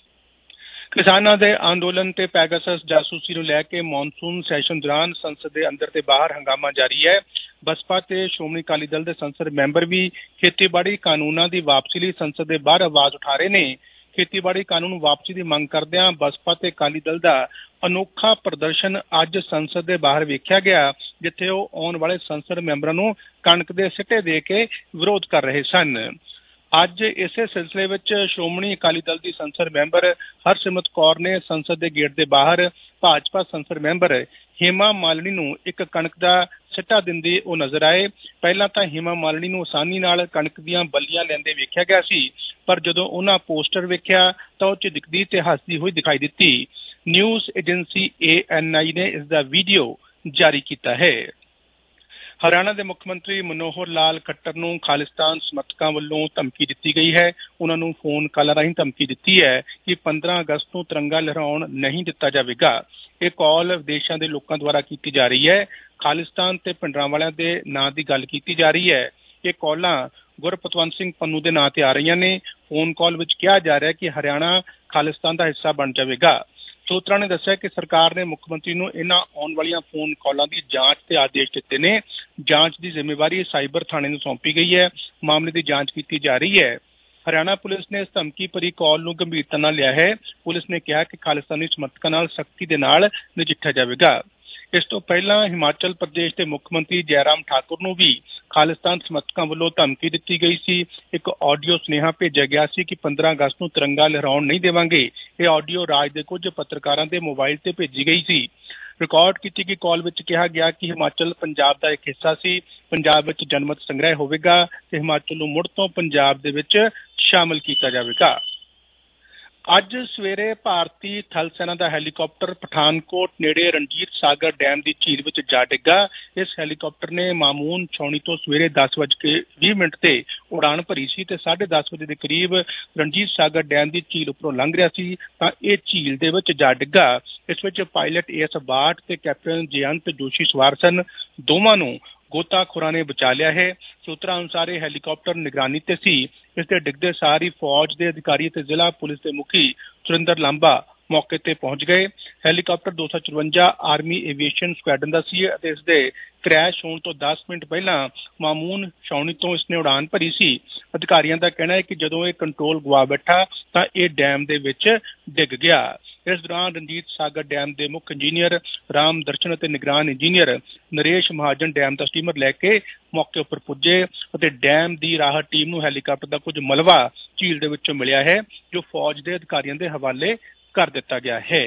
ਕਿਸਾਨਾਂ ਦੇ ਅੰਦੋਲਨ ਤੇ ਪੈਗਾਸਸ ਜਾਸੂਸੀ ਨੂੰ ਲੈ ਕੇ ਮੌਨਸੂਨ ਸੈਸ਼ਨ ਦੌਰਾਨ ਸੰਸਦ ਦੇ ਅੰਦਰ ਤੇ ਬਾਹਰ ਹੰਗਾਮਾ ਜਾਰੀ ਹੈ। ਬਸਪਾ ਤੇ ਸ਼੍ਰੋਮਣੀ ਅਕਾਲੀ ਦਲ ਦੇ ਸੰਸਦ ਮੈਂਬਰ ਵੀ ਖੇਤੀਬਾੜੀ ਕਾਨੂੰਨਾਂ ਦੀ ਵਾਪਸੀ ਲਈ ਸੰਸਦ ਦੇ ਬਾਹਰ ਆਵਾਜ਼ ਉਠਾ ਰਹੇ ਨੇ। ਖੇਤੀਬਾੜੀ ਕਾਨੂੰਨ ਵਾਪਸੀ ਦੀ ਮੰਗ ਕਰਦਿਆਂ ਬਸਪਾ ਤੇ ਅਕਾਲੀ ਦਲ ਦਾ ਅਨੋਖਾ ਪ੍ਰਦਰਸ਼ਨ ਅੱਜ ਸੰਸਦ ਦੇ ਬਾਹਰ ਵੇਖਿਆ ਗਿਆ, ਜਿੱਥੇ ਉਹ ਆਉਣ ਵਾਲੇ ਸੰਸਦ ਮੈਂਬਰਾਂ ਨੂੰ ਕਣਕ ਦੇ ਸਿੱਟੇ ਦੇ ਕੇ ਵਿਰੋਧ ਕਰ ਰਹੇ ਸਨ। ਅੱਜ ਇਸੇ ਸਿਲਸਿਲੇ ਵਿੱਚ ਸ਼੍ਰੋਮਣੀ ਅਕਾਲੀ ਦਲ ਦੀ ਸੰਸਦ ਮੈਂਬਰ ਹਰਸਿਮਰਤ ਕੌਰ ਨੇ ਸੰਸਦ ਦੇ ਗੇਟ ਦੇ ਬਾਹਰ ਭਾਜਪਾ ਸੰਸਦ ਮੈਂਬਰ ਹੇਮਾ ਮਾਲਿਨੀ ਨੂੰ ਇੱਕ ਕਣਕ ਦਾ ਸਿੱਟਾ ਦਿੰਦੇ ਉਹ ਨਜ਼ਰ ਆਏ। ਪਹਿਲਾਂ ਤਾਂ ਹੇਮਾ ਮਾਲਿਨੀ ਨੂੰ ਆਸਾਨੀ ਨਾਲ ਕਣਕ ਦੀਆਂ ਬੱਲੀਆਂ ਲੈਂਦੇ ਵੇਖਿਆ ਗਿਆ ਸੀ, ਪਰ ਜਦੋਂ ਉਹਨਾਂ ਪੋਸਟਰ ਵੇਖਿਆ ਤਾਂ ਉਹ ਝਿਜਕਦੀ ਤੇ ਹੱਸਦੀ ਹੋਈ ਦਿਖਾਈ ਦਿੱਤੀ। ਨਿਊਜ਼ ਏਜੰਸੀ ਏ ਐਨ ਆਈ ਨੇ ਇਸ ਦਾ ਵੀਡੀਓ ਜਾਰੀ ਕੀਤਾ ਹੈ। ਹਰਿਆਣਾ ਦੇ ਮੁੱਖ ਮੰਤਰੀ ਮਨੋਹਰ ਲਾਲ ਖੱਟਰ ਨੂੰ ਖਾਲਿਸਤਾਨ ਸਮਰਥਕਾਂ ਵੱਲੋਂ ਧਮਕੀ ਦਿੱਤੀ ਗਈ ਹੈ। ਉਹਨਾਂ ਨੂੰ ਫੋਨ ਕਾਲਾਂ ਰਾਹੀਂ ਧਮਕੀ ਦਿੱਤੀ ਹੈ ਕਿ ਪੰਦਰਾਂ ਅਗਸਤ ਨੂੰ ਤਿਰੰਗਾ ਲਹਿਰਾਉਣ ਨਹੀਂ ਦਿੱਤਾ ਜਾਵੇਗਾ। ਇਹ ਕਾਲ ਵਿਦੇਸ਼ਾਂ ਦੇ ਲੋਕਾਂ ਦੁਆਰਾ ਕੀਤੀ ਜਾ ਰਹੀ ਹੈ। ਖਾਲਿਸਤਾਨ ਤੇ ਭਿੰਡਰਾਂਵਾਲਿਆਂ ਦੇ ਨਾਂ ਦੀ ਗੱਲ ਕੀਤੀ ਜਾ ਰਹੀ ਹੈ। ਇਹ ਕਾਲਾਂ ਗੁਰਪਤਵੰਤ ਸਿੰਘ ਪੰਨੂ ਦੇ ਨਾਂ ਤੇ ਆ ਰਹੀਆਂ ਨੇ। ਫੋਨ ਕਾਲ ਵਿੱਚ ਕਿਹਾ ਜਾ ਰਿਹਾ ਕਿ ਹਰਿਆਣਾ ਖਾਲਿਸਤਾਨ ਦਾ ਹਿੱਸਾ ਬਣ ਜਾਵੇਗਾ। ਸੂਤਰਾਂ ਨੇ ਦੱਸਿਆ ਕਿ ਸਰਕਾਰ ਨੇ ਮੁੱਖ ਮੰਤਰੀ ਨੂੰ ਇਹਨਾਂ ਆਉਣ ਵਾਲੀਆਂ ਫੋਨ ਕਾਲਾਂ ਦੀ ਜਾਂਚ ਤੇ ਆਦੇਸ਼ ਦਿੱਤੇ ਨੇ। ਜਾਂਚ ਦੀ ਜ਼ਿੰਮੇਵਾਰੀ ਸਾਈਬਰ ਥਾਣੇ ਨੂੰ ਸੌਂਪੀ ਗਈ ਹੈ। ਮਾਮਲੇ ਦੀ ਜਾਂਚ ਕੀਤੀ ਜਾ ਰਹੀ ਹੈ। ਹਰਿਆਣਾ ਪੁਲਿਸ ਨੇ ਇਸ ਧਮਕੀ ਭਰੀ ਕਾਲ ਨੂੰ ਗੰਭੀਰਤਾ ਨਾਲ ਲਿਆ ਹੈ। ਪੁਲਿਸ ਨੇ ਕਿਹਾ ਕਿ ਖਾਲਿਸਤਾਨੀ ਸਮਰਥਕਾਂ ਨਾਲ ਸਖਤੀ ਦੇ ਨਾਲ ਨਜਿੱਠਿਆ ਜਾਵੇਗਾ। ਇਸ ਤੋਂ ਪਹਿਲਾਂ ਹਿਮਾਚਲ ਪ੍ਰਦੇਸ਼ ਦੇ ਮੁੱਖ ਮੰਤਰੀ ਜੈਰਾਮ ਠਾਕੁਰ ਨੂੰ ਵੀ ਖਾਲਿਸਤਾਨ ਸਮਰਥਕਾਂ ਵੱਲੋਂ ਧਮਕੀ ਦਿੱਤੀ ਗਈ ਸੀ। ਇੱਕ ਆਡੀਓ ਸੁਨੇਹਾ ਭੇਜਿਆ ਗਿਆ ਸੀ ਕਿ ਪੰਦਰਾਂ ਅਗਸਤ ਨੂੰ ਤਿਰੰਗਾ ਲਹਿਰਾਉਣ ਨਹੀਂ ਦੇਵਾਂਗੇ। ਇਹ ਆਡੀਓ ਰਾਜ ਦੇ ਕੁਝ ਪੱਤਰਕਾਰਾਂ ਦੇ ਮੋਬਾਈਲ ਤੇ ਭੇਜੀ ਗਈ ਸੀ। ਰਿਕਾਰਡ ਕੀਤੀ ਗਈ ਕਾਲ ਵਿੱਚ ਕਿਹਾ ਗਿਆ ਕਿ ਹਿਮਾਚਲ ਪੰਜਾਬ ਦਾ ਇੱਕ ਹਿੱਸਾ ਸੀ। ਪੰਜਾਬ ਵਿੱਚ ਜਨਮਤ ਸੰਗ੍ਰਹਿ ਹੋਵੇਗਾ ਤੇ ਹਿਮਾਚਲ ਨੂੰ ਮੁੜ ਤੋਂ ਪੰਜਾਬ ਦੇ ਵਿੱਚ ਸ਼ਾਮਲ ਕੀਤਾ ਜਾਵੇਗਾ। ਅੱਜ ਸਵੇਰੇ ਭਾਰਤੀ ਥਲ ਸੈਨਾ ਦਾ ਹੈਲੀਕਾਪਟਰ ਪਠਾਨਕੋਟ ਨੇੜੇ ਰਣਜੀਤ ਸਾਗਰ ਡੈਮ ਦੀ ਝੀਲ ਵਿੱਚ ਜਾ ਡਿੱਗਾ। ਇਸ ਹੈਲੀਕਾਪਟਰ ਨੇ ਮਾਮੂਨ ਛਾਉਣੀ ਤੋਂ ਸਵੇਰੇ ਦਸ ਵੱਜ ਕੇ ਵੀਹ ਮਿੰਟ ਤੇ ਉਡਾਣ ਭਰੀ ਸੀ ਤੇ ਸਾਢੇ ਦਸ ਵਜੇ ਦੇ ਕਰੀਬ ਰਣਜੀਤ ਸਾਗਰ ਡੈਮ ਦੀ ਝੀਲ ਉੱਪਰੋਂ ਲੰਘ ਰਿਹਾ ਸੀ ਤਾਂ ਇਹ ਝੀਲ ਦੇ ਵਿੱਚ ਜਾ ਡਿੱਗਾ। ਇਸ ਵਿੱਚ ਪਾਇਲਟ ਏ ਐਸ ਬਾਟ ਤੇ ਕੈਪਟਨ ਜਯੰਤ ਜੋਸ਼ੀ ਸਵਾਰ ਸਨ। ਦੋਵਾਂ ਨੂੰ ਗੋਤਾਖੋਰਾਂ ਨੇ ਬਚਾ ਲਿਆ ਹੈ। ਸੂਤਰਾਂ ਅਨੁਸਾਰ ਇਹ ਹੈਲੀਕਾਪਟਰ ਨਿਗਰਾਨੀ ਤੇ ਸੀ। ਇਸ ਦੇ ਡਿੱਗਦੇ ਸਾਰ ਹੀ ਫੌਜ ਦੇ ਅਧਿਕਾਰੀ ਤੇ ਜ਼ਿਲ੍ਹਾ ਪੁਲਿਸ ਦੇ ਮੁਖੀ ਸੁਰਿੰਦਰ ਲਾਂਬਾ ਮੌਕੇ ਤੇ ਪਹੁੰਚ ਗਏ। ਹੈਲੀਕਾਪਟਰ ਦੋ ਸੌ ਚੁਰੰਜਾ ਆਰਮੀ ਏਵੀਏਸ਼ਨ ਸਕੁਐਡਰਨ ਦਾ ਸੀ ਅਤੇ ਇਸ ਦੇ ਕ੍ਰੈਸ਼ ਹੋਣ ਤੋਂ ਦਸ ਮਿੰਟ ਪਹਿਲਾਂ ਮਾਮੂਨ ਛਾਉਣੀ ਤੋਂ ਇਸਨੇ ਉਡਾਨ ਭਰੀ ਸੀ। ਅਧਿਕਾਰੀਆਂ ਦਾ ਕਹਿਣਾ ਹੈ ਕਿ ਜਦੋਂ ਇਹ ਕੰਟਰੋਲ ਗਵਾ ਬੈਠਾ ਤਾਂ ਇਹ ਡੈਮ ਦੇ ਵਿੱਚ ਡਿੱਗ ਗਿਆ। ਇਸ ਦੌਰਾਨ ਰਣਜੀਤ ਸਾਗਰ ਡੈਮ ਦੇ ਮੁੱਖ ਇੰਜੀਨੀਅਰ ਰਾਮ ਦਰਸ਼ਨ ਅਤੇ ਨਿਗਰਾਨ ਇੰਜੀਨੀਅਰ ਨਰੇਸ਼ ਮਹਾਜਨ ਡੈਮ ਦਾ ਸਟੀਮਰ ਲੈ ਕੇ ਮੌਕੇ ਉੱਪਰ ਪੁੱਜੇ ਅਤੇ ਡੈਮ ਦੀ ਰਾਹਤ ਟੀਮ ਨੂੰ ਹੈਲੀਕਾਪਟਰ ਦਾ ਕੁਝ ਮਲਬਾ ਝੀਲ ਦੇ ਵਿੱਚੋਂ ਮਿਲਿਆ ਹੈ, ਜੋ ਫੌਜ ਦੇ ਅਧਿਕਾਰੀਆਂ ਦੇ ਹਵਾਲੇ ਕਰ ਦਿੱਤਾ ਗਿਆ ਹੈ।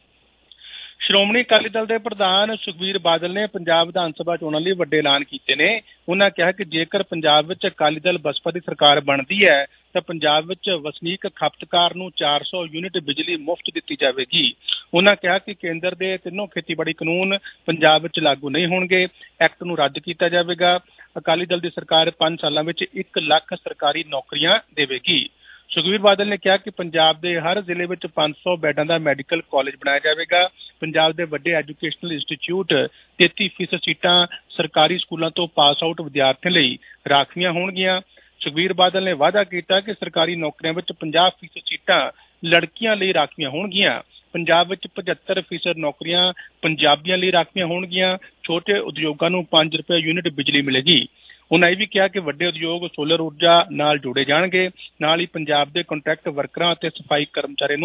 ਸ਼੍ਰੋਮਣੀ ਅਕਾਲੀ ਦਲ ਦੇ ਪ੍ਰਧਾਨ ਸੁਖਬੀਰ ਬਾਦਲ ਨੇ ਪੰਜਾਬ ਵਿਧਾਨ ਸਭਾ ਚੋਣਾਂ ਲਈ ਵੱਡੇ ਐਲਾਨ ਕੀਤੇ ਨੇ। ਉਹਨਾਂ ਕਿਹਾ ਕਿ ਜੇਕਰ ਪੰਜਾਬ ਵਿੱਚ ਅਕਾਲੀ ਦਲ ਬਸਪਾ ਦੀ ਸਰਕਾਰ ਬਣਦੀ ਹੈ ਤਾਂ ਪੰਜਾਬ ਵਿੱਚ ਵਸਨੀਕ ਖਪਤਕਾਰ ਨੂੰ ਚਾਰ ਸੌ ਯੂਨਿਟ ਬਿਜਲੀ ਮੁਫਤ ਦਿੱਤੀ ਜਾਵੇਗੀ। ਉਹਨਾਂ ਕਿਹਾ ਕਿ ਕੇਂਦਰ ਦੇ ਤਿੰਨੋਂ ਖੇਤੀਬਾੜੀ ਕਾਨੂੰਨ ਪੰਜਾਬ ਵਿੱਚ ਲਾਗੂ ਨਹੀਂ ਹੋਣਗੇ। ਐਕਟ ਨੂੰ ਰੱਦ ਕੀਤਾ ਜਾਵੇਗਾ। ਅਕਾਲੀ ਦਲ ਦੀ ਸਰਕਾਰ ਪੰਜ ਸਾਲਾਂ ਵਿੱਚ ਇੱਕ ਲੱਖ ਸਰਕਾਰੀ ਨੌਕਰੀਆਂ ਦੇਵੇਗੀ। ਸੁਖਬੀਰ ਬਾਦਲ ਨੇ ਕਿਹਾ ਕਿ ਪੰਜਾਬ ਦੇ ਹਰ ਜ਼ਿਲ੍ਹੇ ਵਿੱਚ ਪੰਜ ਸੌ ਬੈਡਾਂ ਦਾ ਮੈਡੀਕਲ ਕਾਲਜ ਬਣਾਇਆ ਜਾਵੇਗਾ। ਪੰਜਾਬ ਦੇ ਵੱਡੇ ਐਜੂਕੇਸ਼ਨਲ ਇੰਸਟੀਚਿਊਟ ਤੇਤੀ ਫੀਸਦ ਸੀਟਾਂ ਸਰਕਾਰੀ ਸਕੂਲਾਂ ਤੋਂ ਪਾਸ ਆਊਟ ਵਿਦਿਆਰਥੀਆਂ ਲਈ ਰਾਖਵੀਆਂ ਹੋਣਗੀਆਂ। ਸੁਖਬੀਰ ਬਾਦਲ ਨੇ ਵਾਅਦਾ ਕੀਤਾ ਕਿ ਸਰਕਾਰੀ ਨੌਕਰੀਆਂ ਵਿੱਚ ਪੰਜਾਹ ਫੀਸਦ ਸੀਟਾਂ ਲੜਕੀਆਂ ਲਈ ਰਾਖਵੀਆਂ ਹੋਣਗੀਆਂ। ਪੰਜਾਬ ਵਿੱਚ ਪਝੱਤਰ ਫੀਸਦ ਨੌਕਰੀਆਂ ਪੰਜਾਬੀਆਂ ਲਈ ਰਾਖਵੀਆਂ ਹੋਣਗੀਆਂ। ਛੋਟੇ ਉਦਯੋਗਾਂ ਨੂੰ ਪੰਜ ਰੁਪਏ ਯੂਨਿਟ ਬਿਜਲੀ ਮਿਲੇਗੀ। ਉਹਨਾਂ ਇਹ ਵੀ ਕਿਹਾ ਕਿ ਵੱਡੇ ਉਦਯੋਗ ਸੋਲਰ ਊਰਜਾ ਨਾਲ ਜੋੜੇ ਜਾਣਗੇ। ਨਾਲ ਹੀ ਪੰਜਾਬ ਦੇ ਕੰਟਰੈਕਟ ਵਰਕਰਾਂ ਅਤੇ ਸਫਾਈ ਕਰਮਚਾਰੀਆਂ ਨੂੰ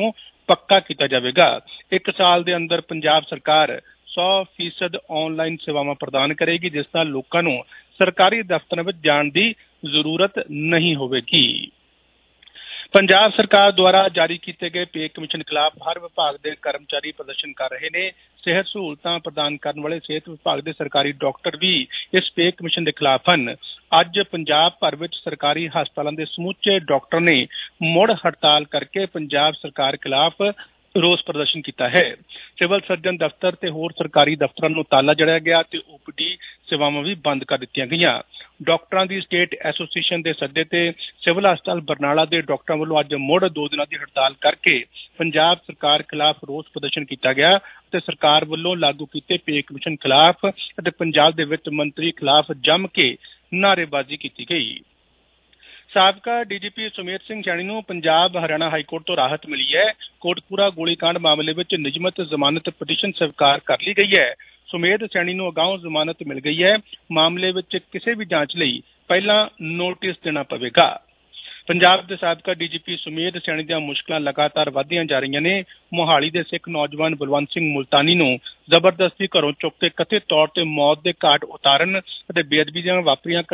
ਪੱਕਾ ਕੀਤਾ ਜਾਵੇਗਾ। ਇੱਕ ਸਾਲ ਦੇ ਅੰਦਰ ਪੰਜਾਬ ਸਰਕਾਰ ਸੌ ਫੀਸਦ ਆਨਲਾਈਨ ਸੇਵਾਵਾਂ ਪ੍ਰਦਾਨ ਕਰੇਗੀ, ਜਿਸ ਨਾਲ ਲੋਕਾਂ ਨੂੰ ਸਰਕਾਰੀ ਦਫ਼ਤਰਾਂ ਵਿੱਚ ਜਾਣ ਦੀ ਜ਼ਰੂਰਤ ਨਹੀਂ ਹੋਵੇਗੀ। ਪੰਜਾਬ ਸਰਕਾਰ ਦੁਆਰਾ ਜਾਰੀ ਕੀਤੇ ਗਏ ਪੇ ਕਮਿਸ਼ਨ ਖਿਲਾਫ ਹਰ ਵਿਭਾਗ ਦੇ ਕਰਮਚਾਰੀ ਪ੍ਰਦਰਸ਼ਨ ਕਰ ਰਹੇ ਨੇ। ਸਿਹਤ ਸਹੂਲਤਾਂ ਪ੍ਰਦਾਨ ਕਰਨ ਵਾਲੇ ਸਿਹਤ ਵਿਭਾਗ ਦੇ ਸਰਕਾਰੀ ਡਾਕਟਰ ਵੀ ਇਸ ਪੇ ਕਮਿਸ਼ਨ ਦੇ ਖਿਲਾਫ ਹਨ। ਅੱਜ ਪੰਜਾਬ ਭਰ ਵਿੱਚ ਸਰਕਾਰੀ ਹਸਪਤਾਲਾਂ ਦੇ ਸਮੁੱਚੇ ਡਾਕਟਰ ਨੇ ਮੁੜ ਹੜਤਾਲ ਕਰਕੇ ਪੰਜਾਬ ਸਰਕਾਰ ਖਿਲਾਫ ਰੋਸ ਪ੍ਰਦਰਸ਼ਨ ਕੀਤਾ ਹੈ। ਸਿਵਲ ਸਰਜਨ ਦਫ਼ਤਰ ਤੇ ਹੋਰ ਸਰਕਾਰੀ ਦਫ਼ਤਰਾਂ ਨੂੰ ਤਾਲਾ ਜੜਿਆ ਗਿਆ ਤੇ ਓ ਪੀ ਡੀ ਸੇਵਾਵਾਂ ਵੀ ਬੰਦ ਕਰ ਦਿੱਤੀਆਂ ਗਈਆਂ। ਡਾਕਟਰਾਂ ਦੀ ਸਟੇਟ ਐਸੋਸੀਏਸ਼ਨ ਦੇ ਸੱਦੇ ਤੇ ਸਿਵਲ ਹਸਪਤਾਲ ਬਰਨਾਲਾ ਦੇ ਡਾਕਟਰਾਂ ਵੱਲੋਂ ਅੱਜ ਮੁੜ ਦੋ ਦਿਨਾਂ ਦੀ ਹੜਤਾਲ ਕਰਕੇ ਪੰਜਾਬ ਸਰਕਾਰ ਖਿਲਾਫ ਰੋਸ ਪ੍ਰਦਰਸ਼ਨ ਕੀਤਾ ਗਿਆ ਅਤੇ ਸਰਕਾਰ ਵੱਲੋਂ ਲਾਗੂ ਕੀਤੇ ਪੇ ਕਮਿਸ਼ਨ ਖਿਲਾਫ ਅਤੇ ਪੰਜਾਬ ਦੇ ਵਿੱਤ ਮੰਤਰੀ ਖਿਲਾਫ ਜੰਮ ਕੇ ਨਾਅਰੇਬਾਜ਼ੀ ਕੀਤੀ ਗਈ। ਸਾਬਕਾ ਡੀ ਜੀ ਪੀ ਸੁਮੇਧ ਸਿੰਘ ਸੈਣੀ ਨੂੰ ਪੰਜਾਬ ਹਰਿਆਣਾ ਹਾਈਕੋਰਟ ਤੋਂ ਰਾਹਤ ਮਿਲੀ ਹੈ। ਕੋਟਕਪੂਰਾ ਗੋਲੀਕਾਂਡ ਮਾਮਲੇ ਵਿੱਚ ਨਿਯਮਤ ਜ਼ਮਾਨਤ ਪਟੀਸ਼ਨ ਸਵੀਕਾਰ ਕਰ ਲਈ ਗਈ ਹੈ। ਸੁਮੇਧ ਸੈਣੀ ਨੂੰ ਅਗਾਊਂ ਜ਼ਮਾਨਤ ਮਿਲ ਗਈ ਹੈ। ਮਾਮਲੇ ਵਿੱਚ ਕਿਸੇ ਵੀ ਜਾਂਚ ਲਈ ਪਹਿਲਾਂ ਨੋਟਿਸ ਦੇਣਾ ਪਵੇਗਾ। ਪੰਜਾਬ ਦੇ ਸਾਬਕਾ ਡੀ ਜੀ ਪੀ ਸੁਮੇਧ ਸੈਣੀ ਦੀਆਂ ਮੁਸ਼ਕਲਾਂ ਲਗਾਤਾਰ ਵਧਦੀਆਂ ਜਾ ਰਹੀਆਂ ਨੇ। ਮੋਹਾਲੀ ਦੇ ਸਿੱਖ ਨੌਜਵਾਨ ਬਲਵੰਤ ਸਿੰਘ ਮੁਲਤਾਨੀ ਨੂੰ ਜ਼ਬਰਦਸਤੀ ਘਰੋਂ ਚੁੱਕ ਕੇ ਕਥਿਤ ਤੌਰ ਤੇ ਮੌਤ ਦੇ ਘਾਟ ਉਤਾਰਨ ਅਤੇ ਬੇਅਦਬੀ ਦੀਆਂ ਵਾਪਰੀਆਂ